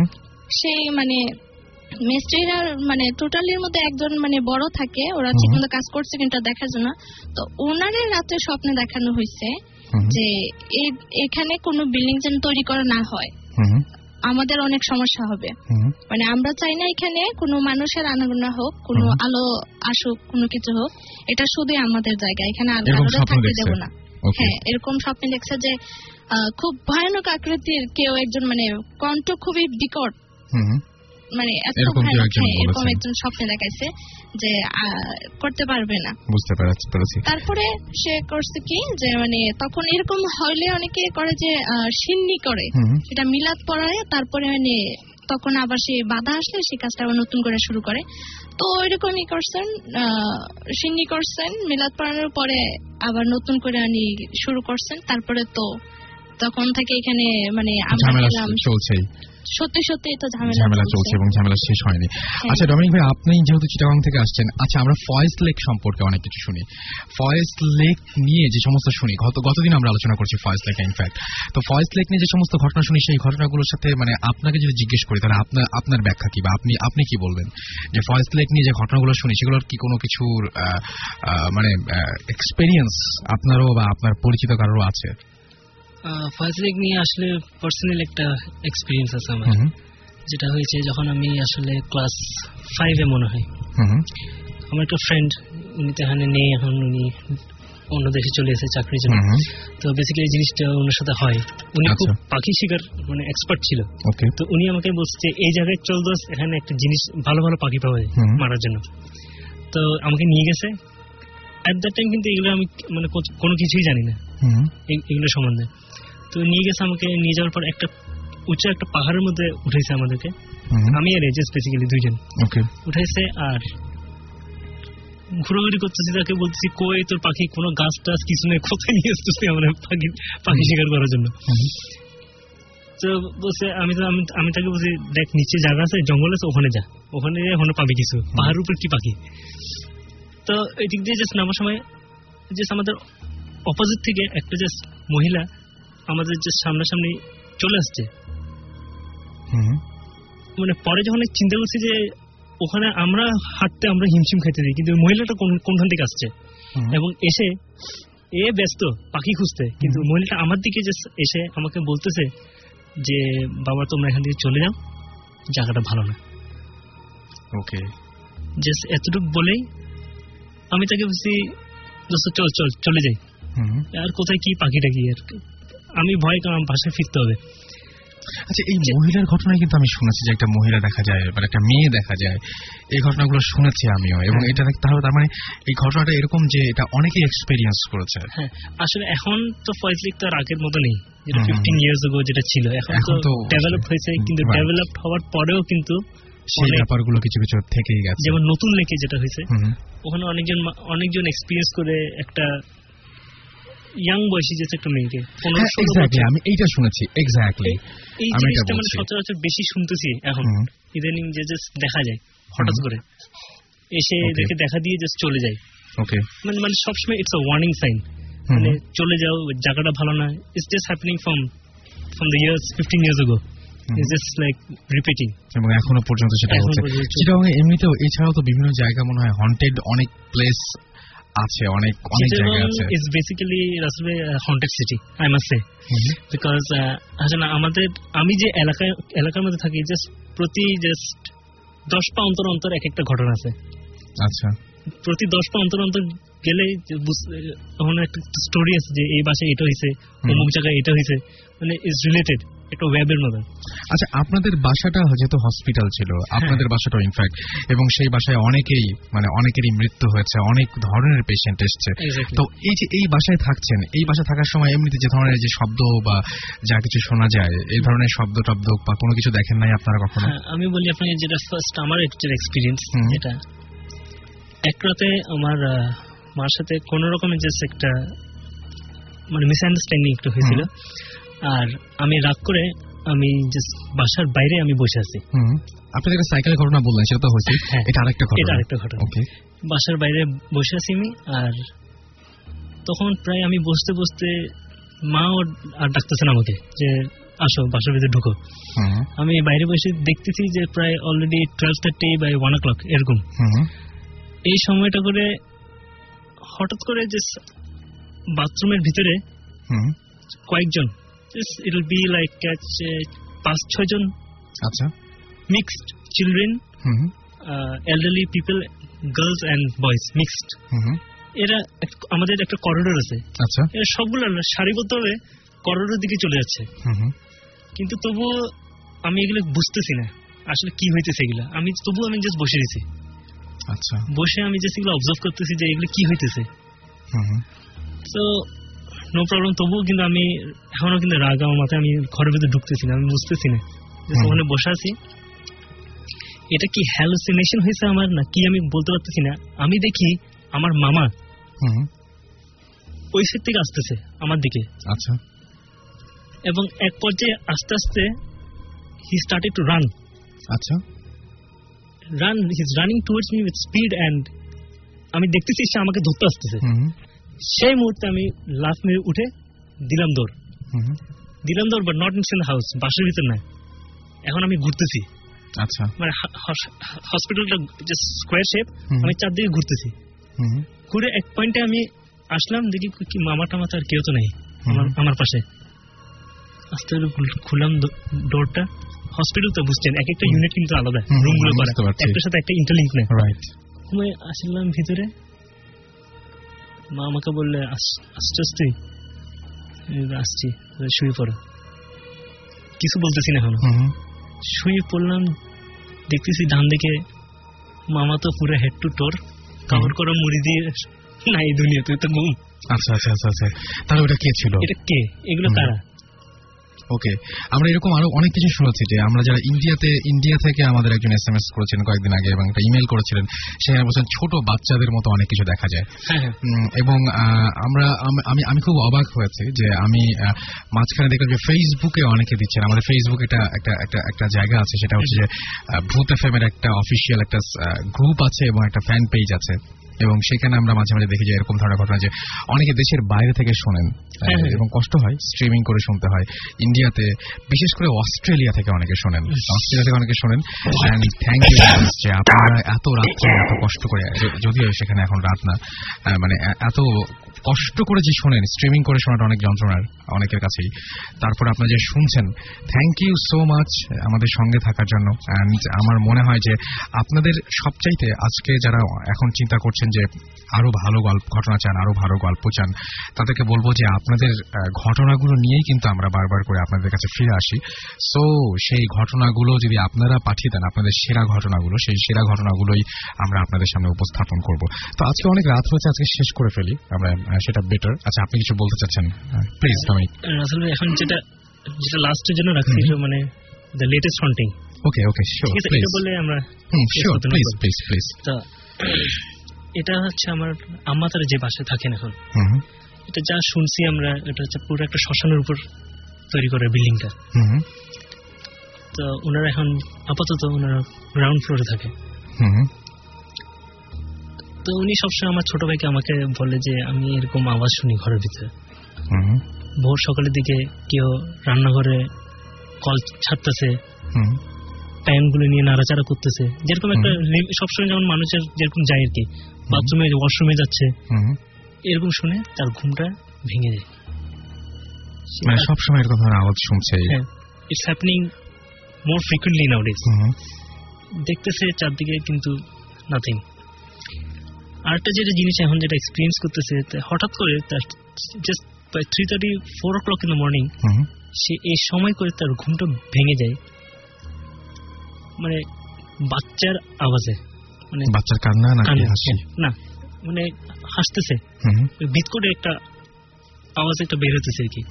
সেই মানে মিস্ত্রিরা মানে টোটালির মধ্যে একজন মানে বড় থাকে, ওরা ঠিকমতো কাজ করছে কিন্তু দেখার জন্য, তো ওনারের রাতে স্বপ্নে দেখানো হয়েছে যে এখানে কোনো বিল্ডিং যেন তৈরি করা না হয়, আমাদের অনেক সমস্যা হবে, মানে আমরা চাই না এখানে কোনো মানুষের আনাগোনা হোক, কোনো আলো আসুক, কোনো কিছু হোক, এটা শুধুই আমাদের জায়গা, এখানে আলাদা থাকতে দেবো না। হ্যাঁ, এরকম স্বপ্নে দেখছে যে খুব ভয়ানক আকৃতির কেউ একজন, মানে কণ্ঠ খুবই বিকট, মানে এরকম একজন স্বপ্নে দেখাইছে যে করতে পারবে না, বুঝতে পারছি। তারপরে সে করছে কি যে মানে তখন এরকম হইলে অনেকে করে যে সিন্নি করে, সেটা মিলাদ পড়ায়, তারপরে মানে তখন আবার সে বাধা আসলে সেই কাজটা আবার নতুন করে শুরু করে। তো ওইরকমই করছেন, সিন্নি করছেন, মিলাদ পড়ানোর পরে আবার নতুন করে উনি শুরু করছেন। তারপরে তো তখন থেকে এখানে মানে আমরা চলছেই, সত্যি সত্যি এটা ঝামেলা চলছে এবং ঝামেলা শেষ হয়নি। আচ্ছা ডমিনিক ভাই, আপনি যেহেতু চিটাগাং থেকে আসছেন, আচ্ছা আমরা ফয়েজ লেক সম্পর্কে অনেক কিছু শুনি, ফয়েজ লেক নিয়ে যে সমস্ত শুনি, গত গতদিন আমরা আলোচনা করছি ফয়েজ লেক, ইনফ্যাক্ট তো ফয়েজ লেক নিয়ে যে সমস্ত ঘটনা শুনি সেই ঘটনাগুলোর সাথে মানে আপনাকে যদি জিজ্ঞেস করি তাহলে আপনার আপনার ব্যাখ্যা কি, বা আপনি আপনি কি বলবেন যে ফয়েজ লেক নিয়ে যে ঘটনাগুলো শুনি সেগুলোর কি কোনো কিছুর মানে এক্সপেরিয়েন্স আপনারও বা আপনার পরিচিত কারোর আছে? ফয়েজ লেক নিয়ে আসলে পার্সোনাল একটা এক্সপিরিয়েন্স আছে আমার, যেটা হয়েছে যখন আমি আসলে ক্লাস ফাইভে মনে হয়, আমার একটা ফ্রেন্ড, উনি তো এখানে নেই এখন, উনি অন্য দেশে চলে এসেছে চাকরির জন্য। তো বেসিক্যালি এই জিনিসটা ওনার সাথে হয়, উনি খুব পাখি শিকার মানে এক্সপার্ট ছিল। তো উনি আমাকে বলছে যে এই জায়গায় চল দোস, এখানে একটা জিনিস ভালো ভালো পাখি পাওয়া যায় মারার জন্য। তো আমাকে নিয়ে গেছে। এট দ্যাট টাইম কিন্তু এগুলো আমি মানে কোনো কিছুই জানি না এগুলো সম্বন্ধে। তো নিয়ে গেছে, আমাকে নিয়ে যাওয়ার পর একটা উঁচু একটা পাহাড়ের মধ্যে উঠেছে আমাদেরকে, আমি আর এজেস বেসিক্যালি দুইজন উঠেছে, আর ঘুরাঘুরি করতেছি, তাকে বলতেছি কই তোর পাখি, কোনো গাছ টাছ কিছু নেই, কোথায় নিয়ে আসতেছি আমরা পাখি পাখি শিকার করার জন্য। তো বলছে, আমি তো আমি তাকে বলছি দেখ নিচে জায়গা আছে, জঙ্গল আছে, ওখানে যা, ওখানে ওখানে পাবি কিছু, পাহাড়ের উপর কি পাখি। তো এই দিক দিয়ে জাস্ট নামার সময় জাস্ট আমাদের অপোজিট থেকে একটা জাস্ট মহিলা আমাদের যে সামনাসামনি চলে আসছে, মানে পরে যখন চিন্তা করছি যে ওখানে আমরা হাঁটতে আমরা হিমশিম খাইতে দিই, কিন্তু মহিলাটা কোনখান থেকে আসছে এবং এসে এ ব্যস্ত পাখি খুঁজতে, কিন্তু মহিলাটা আমার দিকে এসে আমাকে বলতেছে যে বাবা তোমরা এখান থেকে চলে যাও, জায়গাটা ভালো না। ওকে, জাস্ট এতটুকু বলেই আমি তাকে বলছি চল চল চলে যাই, আর কোথায় কি পাখিটা কি, আর আমি ভয় কারণ বাসায় ফিরতে হবে। আচ্ছা, এই মহিলার ঘটনায় কিন্তু আমি শুনেছি যে একটা মহিলা দেখা যায় বা একটা মেয়ে দেখা যায়, এই ঘটনাগুলো শুনেছি আমিও, এবং এটা তাহলে তার মানে এই ঘটনাটা এরকম যে এটা অনেকেই এক্সপেরিয়েন্স করেছে। হ্যাঁ, আসলে এখন তো ফয়েজলিক তো আর আগের মতো নেই, যেটা ফিফটিন ইয়ার্স আগে যেটা ছিল, এখন তো ডেভেলপ হয়েছে, কিন্তু ডেভেলপ হওয়ার পরেও কিন্তু সেই ব্যাপারগুলো কিছু কিছু থেকেই গেছে। যেমন নতুন লেকে যেটা হয়েছে, ওখানে অনেকজন অনেকজন এক্সপিরিয়েন্স করে একটা ইয়াং বয়সী যে একটা মেয়েকে, আমি এইটা শুনেছি এক্স্যাক্টলি। এই জিনিসটা মানে সচরাচর বেশি শুনতেছি এখন ইদানিং, যে জাস্ট দেখা যায় হঠাৎ করে এসে এদেরকে দেখা দিয়ে জাস্ট চলে যায়। ওকে, মানে মানে সবসময় ইটস আ ওয়ার্নিং সাইন, মানে চলে যাও, জায়গাটা ভালো না। It's just happening from from the years fifteen years ago, it's just like repeating, এবং এখনো পর্যন্ত সেটা হচ্ছে। চিটাগং এমনিতেও এছাড়াও তো বিভিন্ন জায়গা মনে হয় হন্টেড অনেক প্লেস আছে, অনেক অনেক জায়গা আছে। ইটস বেসিক্যালি আসলে haunted city I must say, because আসলে আমাদের আমি যে এলাকায় এলাকার মধ্যে থাকি, জাস্ট প্রতি জাস্ট দশ পা অন্তর অন্তর এক একটা ঘটনা আছে। আচ্ছা, প্রতি দশ পা অন্তর অন্তর গেলে ওখানে একটা স্টোরি আছে যে এই বাসায় এটা হয়েছে, অমুক জায়গায় এটা হয়েছে, মানে ইটস রিলেটেড একটা ওয়েবের মতো। আচ্ছা, আপনাদের বাসাটা যেহেতু হসপিটাল ছিল, আপনাদের বাসাটা ইনফ্যাক্ট, এবং সেই বাসায় অনেকেই মানে অনেকেরই মৃত্যু হয়েছে, অনেক ধরনের পেশেন্ট এসছে। তো এই যে এই বাসায় থাকছেন, এই বাসায় থাকার সময় এমনিতে যে ধরনের যে শব্দ বা যা কিছু শোনা যায়, এই ধরনের শব্দ টব্দ বা কোনো কিছু দেখেন নাই আপনারা কখনো? আমি বলি আপনাকে, যেটা ফার্স্ট আমার একটা এক্সপিরিয়েন্স, এটা এক রাতে আমার মার সাথে কোন রকমের জাস্ট একটা মানে মিসআন্ডারস্ট্যান্ডিং একটু হয়েছিল, আর আমি রাগ করে আমি জাস্ট বাসার বাইরে আমি বসে আছি। আপনি একটা সাইকেলের ঘটনা বললেন, সেটা তো হয়েছে, এটা আরেকটা ঘটনা। এটা আরেকটা ঘটনা। ওকে, বাসার বাইরে বসে আছি আমি, আর তখন প্রায় আমি বসতে বসতে মাও আর ডাকতেছেন আমাকে যে আসো বাসার ভিতরে ঢুকো। আমি বাইরে বসে দেখতেছি যে প্রায় already twelve thirty by one o'clock এরকম। এই সময়টা করে হঠাৎ করে যে বাথরুমের ভিতরে কয়েকজন, it will be like পাঁচ ছয় জন, আচ্ছা, mixed children, elderly people, girls and boys mixed. এরা আমাদের একটা করিডোর আছে, আচ্ছা, এরা সবগুলো সারিবদ্ধভাবে করিডোরের দিকে চলে যাচ্ছে, কিন্তু তবুও আমি এগুলো বুঝতেছি না আসলে কি হইতেছে এগুলা। আমি তবুও আমি জাস্ট বসে রয়েছি, আচ্ছা, বসে আমি জাস্ট এগুলো অবজার্ভ করতেছি যে এগুলো কি হইতেছে। তো নো প্রবলেম, তবুও কিন্তু আমি এখনো কিন্তু রাগ আমার মাথায়, আমি ঘরের ভিতরে ঢুকতেছি না, আমি বুঝতেছি না, ওখানে বসে আছি। এটা কি হ্যালুসিনেশন হয়েছে আমার না কি আমি বলতে পারতেছি না। আমি দেখি আমার মামা ওই সাইড থেকে আসতেছে আমার দিকে, আচ্ছা, এবং এক পর্যায়ে আস্তে আস্তে হি স্টার্টেড টু রান, আচ্ছা, run he is running towards me with speed, and আমি দেখতেছি সে আমাকে ধরতে আসতেছে। সেই মুহূর্তে আমি লাফ মেরে উঠে দিলাম দৌড়, দিলাম দৌড় but not inside the house, বাসার ভিতর না। এখন আমি ঘুরতেছি, আচ্ছা, মানে হসপিটালটা যে স্কোয়ার শেপ, আমি চারদিকে ঘুরতেছি। ঘুরে এক পয়েন্টে আমি আসলাম, দেখি কি মামা টামা তো আর কেউ তো নেই আমার পাশে। আস্তে খুললাম ডোরটা। হসপিটাল তো বুঝছেন এক একটা ইউনিট কিন্তু আলাদা, রুমগুলো করা একটার সাথে একটা ইন্টারলিঙ্ক নেই। আমি আসলাম ভিতরে, মা আমাকে বললে আসছিস তুই? আসছি, শুয়ে পড়ো। কিছু বলতেছি না এখনো, শুয়ে পড়লাম। দেখতেছি ডান দিকে মামা তো পুরো হেড টু টোর কাভার করা মুড়ি দিয়ে না এই দুনিয়া, তুই তো ঘুম। আচ্ছা আচ্ছা আচ্ছা আচ্ছা, তাহলে ওটা কে ছিল? এটা কে? এগুলো কারা? ওকে, আমরা এরকম আরো অনেক কিছু শুনেছি যে আমরা যারা ইন্ডিয়াতে, ইন্ডিয়া থেকে আমাদের একজন এস এম এস করেছিলেন কয়েকদিন আগে এবং একটা ইমেল করেছিলেন, সেখানে বলছেন ছোট বাচ্চাদের মতো অনেক কিছু দেখা যায়। এবং আমরা আমি আমি খুব অবাক হয়েছি যে আমি মাঝখানে দেখলাম যে ফেসবুকে অনেকে দিচ্ছেন। আমাদের ফেসবুকে একটা একটা একটা একটা জায়গা আছে, সেটা হচ্ছে যে ভূত এফ এম এর একটা অফিসিয়াল একটা গ্রুপ আছে এবং একটা ফ্যান পেজ আছে। এবং সেখানে আমরা মাঝে মাঝে দেখি যে এরকম ধরনের ঘটনা যে অনেকে দেশের বাইরে থেকে শোনেন এবং কষ্ট হয়, স্ট্রিমিং করে শুনতে হয়। ইন্ডিয়াতে বিশেষ করে অস্ট্রেলিয়া থেকে অনেকে শোনেন, অস্ট্রেলিয়া থেকে অনেকে শোনেন। অ্যান্ড থ্যাংক ইউ যে আপনারা এত রাত্রে এত কষ্ট করে, যদিও সেখানে এখন রাত না, মানে এত কষ্ট করে যে শোনেন, স্ট্রিমিং করে শোনাটা অনেক যন্ত্রণার অনেকের কাছেই। তারপর আপনারা যে শুনছেন, থ্যাংক ইউ সো মাচ আমাদের সঙ্গে থাকার জন্য। অ্যান্ড আমার মনে হয় যে আপনাদের সবচাইতে আজকে যারা এখন চিন্তা করছেন যে আরো ভালো গল্প ঘটনা চান, আরো ভালো গল্প চান, তাদেরকে বলবো যে আপনাদের ঘটনাগুলো নিয়েই কিন্তু আমরা বারবার করে আপনাদের কাছে ফিরে আসি। সো সেই ঘটনাগুলো যদি আপনারা পাঠিয়ে দেন, আপনাদের সেরা ঘটনাগুলো, সেই সেরা ঘটনাগুলোই আমরা আপনাদের সামনে উপস্থাপন করব। তো আজকে অনেক রাত হয়েছে, আজকে শেষ করে ফেলি আমরা, সেটা বেটার। আচ্ছা, আপনি কিছু বলতে চাচ্ছেন প্লিজ? আমি আসলে এখন যেটা যেটা লাস্টের জন্য রাখছি, মানে the latest haunting. Okay okay sure, please বলে আমরা শিওর, প্লিজ প্লিজ প্লিজ। তো এটা হচ্ছে আমার আম্মা তারা যে বাসায় থাকেন এখন, এটা যা শুনছি আমরা, এটা হচ্ছে পুরো একটা শ্মশানের উপর তৈরি করে বিল্ডিংটা। তো ওনারা এখন আপাতত ওনারা গ্রাউন্ড ফ্লোরে থাকে। তো উনি সবসময় আমার ছোট ভাইকে আমাকে বলে যে আমি এরকম আওয়াজ শুনি ঘরের ভিতরে, ভোর সকালের দিকে কেউ রান্নাঘরে কল ছাড়তেছে, প্যান গুলো নিয়ে নাড়াচাড়া করতেছে, যেরকম একটা সবসময় যেমন মানুষের যেরকম যায় আর কি, বাথরুমে ওয়াশরুমে যাচ্ছে, এরকম শুনে তার ঘুমটা ভেঙে যায়। মানে সবসময় এরকম ধরনের আওয়াজ শুনছে। It's happening more frequently nowadays. দেখতেছে চারদিকে কিন্তু নাথিং। আরেকটা যেটা জিনিস এখন যেটা এক্সপিরিয়েন্স করতেছে, হঠাৎ করে তার just by three thirty four o'clock in the morning সে এই সময় করে তার ঘুমটা ভেঙে যায়, মানে বাচ্চার আওয়াজে, মানে বাচ্চার কান্না নাকি হাসি? না, মানে হাসতেছে, ভিত করে একটা আওয়াজ একটা বের হতেছে আর কি।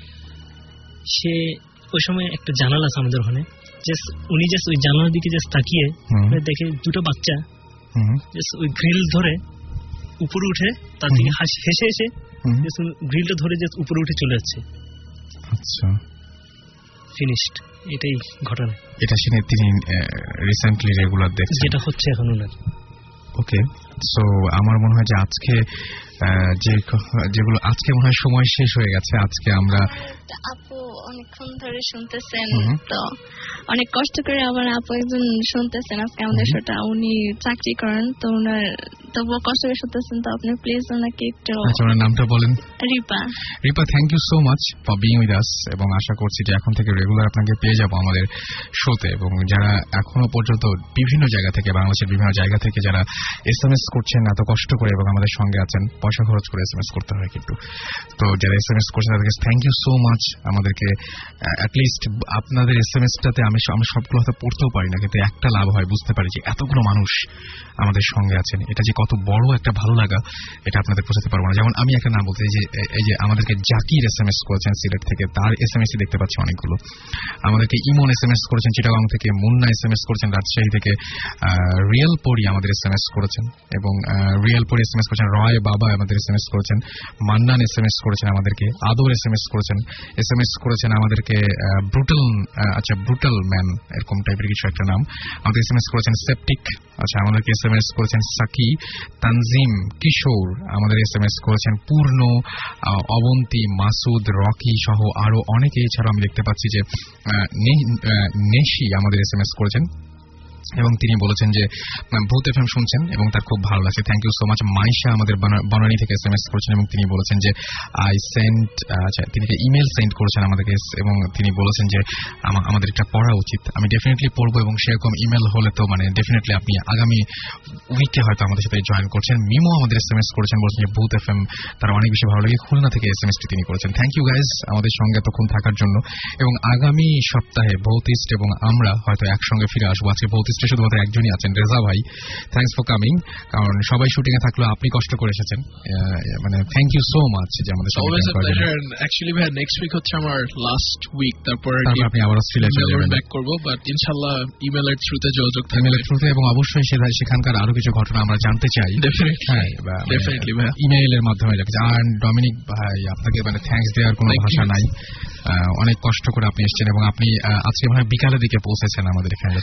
সে ওই সময় একটা জানালা আছে আমাদের ওখানে, জাস্ট উনি জাস্ট ওই জানালার দিকে জাস্ট তাকিয়ে দেখে দুটো বাচ্চা জাস্ট ওই গ্রিল ধরে উপরে উঠে তার দিকে হেসে হেসে গ্রিলটা ধরে জাস্ট উপরে উঠে চলে যাচ্ছে। আচ্ছা, ফিনিশড। এটাই ঘটনা। এটা শুনে তিনি রিসেন্টলি রেগুলার দেখছেন যেটা হচ্ছে এখন ওনার। ওকে, সো আমার মনে হয় যে আজকে যে যেগুলো আজকে মনে হয় সময় শেষ হয়ে গেছে। আজকে আমরা আপু অনেকক্ষণ ধরে শুনতেছেন, তো অনেক কষ্ট করে আবার আপু একজন শুনতেছেন আজকে আমাদের শোটা। উনি চাকরি করেন, তো ওনার তবুও কষ্ট করে শুনতেছেন, তো আপনি প্লিজ ওনাকে একটু। আচ্ছা, ওনার নামটা বলেন। Ripa. Ripa, thank you so much for being with us, এবং আশা করছি যে এখন থেকে রেগুলার আপনাকে পেয়ে যাবো আমাদের শোতে। এবং যারা এখনো পর্যন্ত বিভিন্ন জায়গা থেকে, বাংলাদেশের বিভিন্ন জায়গা থেকে যারা এস এম এস করছেন এত কষ্ট করে এবং আমাদের সঙ্গে আছেন, পয়সা খরচ করে এস এম এস করতে হয় কিন্তু, তো যারা এস এম এস করছেন তাদেরকে থ্যাংক ইউ সো মাচ। আমাদেরকে অ্যাটলিস্ট আপনাদের এস এম এসটাতে আমি আমি সবগুলো হয়তো পড়তেও পারি না, কিন্তু একটা লাভ হয়, বুঝতে পারি যে এতগুলো মানুষ আমাদের সঙ্গে আছেন। এটা যে কত বড় একটা ভালো লাগা, এটা আপনাদের বোঝাতে পারবো না। যেমন আমি একটা নাম বলতে, এই যে এই যে আমাদেরকে জাকির এস এম এস করেছেন সিলেট থেকে, তার এস এম এস দেখতে পাচ্ছি অনেকগুলো। আমাদেরকে ইমন এস এম এস করেছেন চিটাগাং থেকে, মুন্না এস এম এস করেছেন রাজশাহী থেকে, রিয়েল পরি আমাদের এস এম এস করেছেন, এবং রিয়েল পরি এস এম এস করেছেন, রয় বাবা আমাদের এস এম এস করেছেন, মান্নান এস এম এস করেছেন আমাদেরকে, আদর এস এম এস করেছেন, এস এম এস করেছেন আমাদেরকে ব্রুটাল, আচ্ছা ব্রুটাল ম্যান এরকম টাইপের কিছু একটা নাম, আমাদের এস এম এস করেছেন সেপটিক, আচ্ছা আমাদেরকে এস এম এস করেছেন সাকি, তানজিম, কিশোর আমাদের এস এম এস করেছেন, পূর্ণ, অবন্তী, মাসুদ, রকি সহ আরো অনেকে। এছাড়াও আমি দেখতে পাচ্ছি যে নেশি আমাদের এস এম এস করেছেন, এবং তিনি বলেছেন যে ভূত এফএম শুনছেন এবং তার খুব ভালো লাগছে। Thank you so much. Maisha আমাদের বনানী থেকে এস এম এস করেছেন এবং তিনি বলেছেন যে আই সেন্ট, আচ্ছা তিনি ইমেল সেন্ড করেছেন আমাদেরকে, এবং তিনি বলেছেন যে আমাদের এটা পড়া উচিত। আমি ডেফিনেটলি পড়বো, এবং সেরকম ইমেল হলে তো মানে ডেফিনেটলি আপনি আগামী উইকে হয়তো আমাদের সাথে জয়েন করছেন। মিমো আমাদের এস এম এস করেছেন, বলছেন যে ভূত এফএম তার অনেক বেশি ভালো লাগে। খুলনা থেকে এস এম এসটি তিনি করেছেন। থ্যাংক ইউ গাইজ আমাদের সঙ্গে এতক্ষণ থাকার জন্য, এবং আগামী সপ্তাহে ভৌতিস্ট এবং আমরা হয়তো একসঙ্গে ফিরে আসবো। আজকে ভৌতিস্ট শুধুমাত্র একজনই আছেন, রেজা ভাই। থ্যাংকস ফর কামিং, কারণ সবাই শুটিং এ থাকলেও আপনি কষ্ট করে এসেছেন, মানে থ্যাংক ইউ সো মাচ যে আমাদের সঙ্গে। অ্যাকচুয়ালি ভাই নেক্সট উইক হচ্ছে আমার লাস্ট উইক, তারপর আপনি আবার অস্ট্রেলিয়া চলে যাবেন, ব্যাক করব, বাট ইনশাআল্লাহ ইমেইলের থ্রুতে যোগাযোগ থাকবে, ইমেইলের থ্রুতে, এবং অবশ্যই সেখানকার আরো কিছু ঘটনা আমরা জানতে চাই। ডেফিনেটলি, হ্যাঁ ডেফিনেটলি ভাই, ইমেইলের মাধ্যমে। আর ডমিনিক ভাই, আপনাকে মানে থ্যাঙ্কস দেওয়ার কোনো ভাষা নাই। অনেক কষ্ট করে আপনি এসেছেন এবং আপনি আজকে মনে হয় বিকালের দিকে পৌঁছেছেন আমাদের এখানে।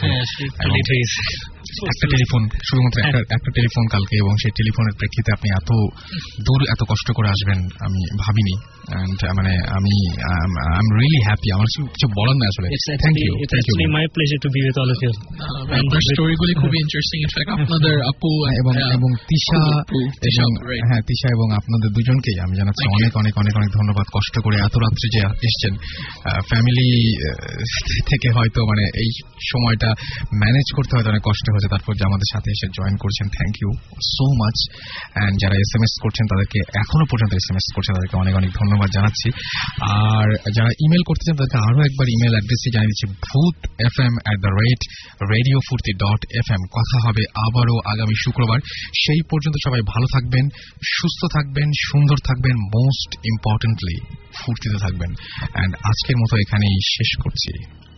একটা টেলিফোন, শুধুমাত্র একটা একটা টেলিফোন কালকে, এবং সেই টেলিফোনের প্রেক্ষিতে আপনি এত দূর এত কষ্ট করে আসবেন আমি ভাবিনি। মানে আমি আই এম রিয়েলি হ্যাপি, আমার কিছু বলার না আসলে। Thank you, thank you. My pleasure to be with all of you. আপনার স্টোরিগুলি খুবই ইন্টারেস্টিং। ইনফ্যাক্ট আপনাদের আপু এবং এবং তিশা এবং হ্যাঁ তিশা এবং আপনাদের দুজনকেই আমি জানাচ্ছি অনেক অনেক অনেক অনেক ধন্যবাদ। কষ্ট করে এত রাত্রে যে এসছেন, ফ্যামিলি থেকে হয়তো মানে এই সময়টা ম্যানেজ করতে হয়তো অনেক কষ্ট হয়েছে, তারপর যে আমাদের সাথে এসে জয়েন করছেন, thank you so much. And যারা এস এম এস করছেন তাদেরকে, এখনো পর্যন্ত এস এম এস করছেন, তাদেরকে অনেক অনেক ধন্যবাদ জানাচ্ছি। আর যারা ইমেল করতে চান তাদেরকে আরো একবার ইমেল অ্যাড্রেসটি জানিয়ে দিচ্ছি, Bhoot F M at the rate radio Foorti dot F M. কথা হবে আবারও আগামী শুক্রবার। সেই পর্যন্ত সবাই ভালো থাকবেন, সুস্থ থাকবেন, সুন্দর থাকবেন, মোস্ট ইম্পর্টেন্টলি ফুর্তিতে থাকবেন। অ্যান্ড আজকের মতো এখানেই শেষ করছি।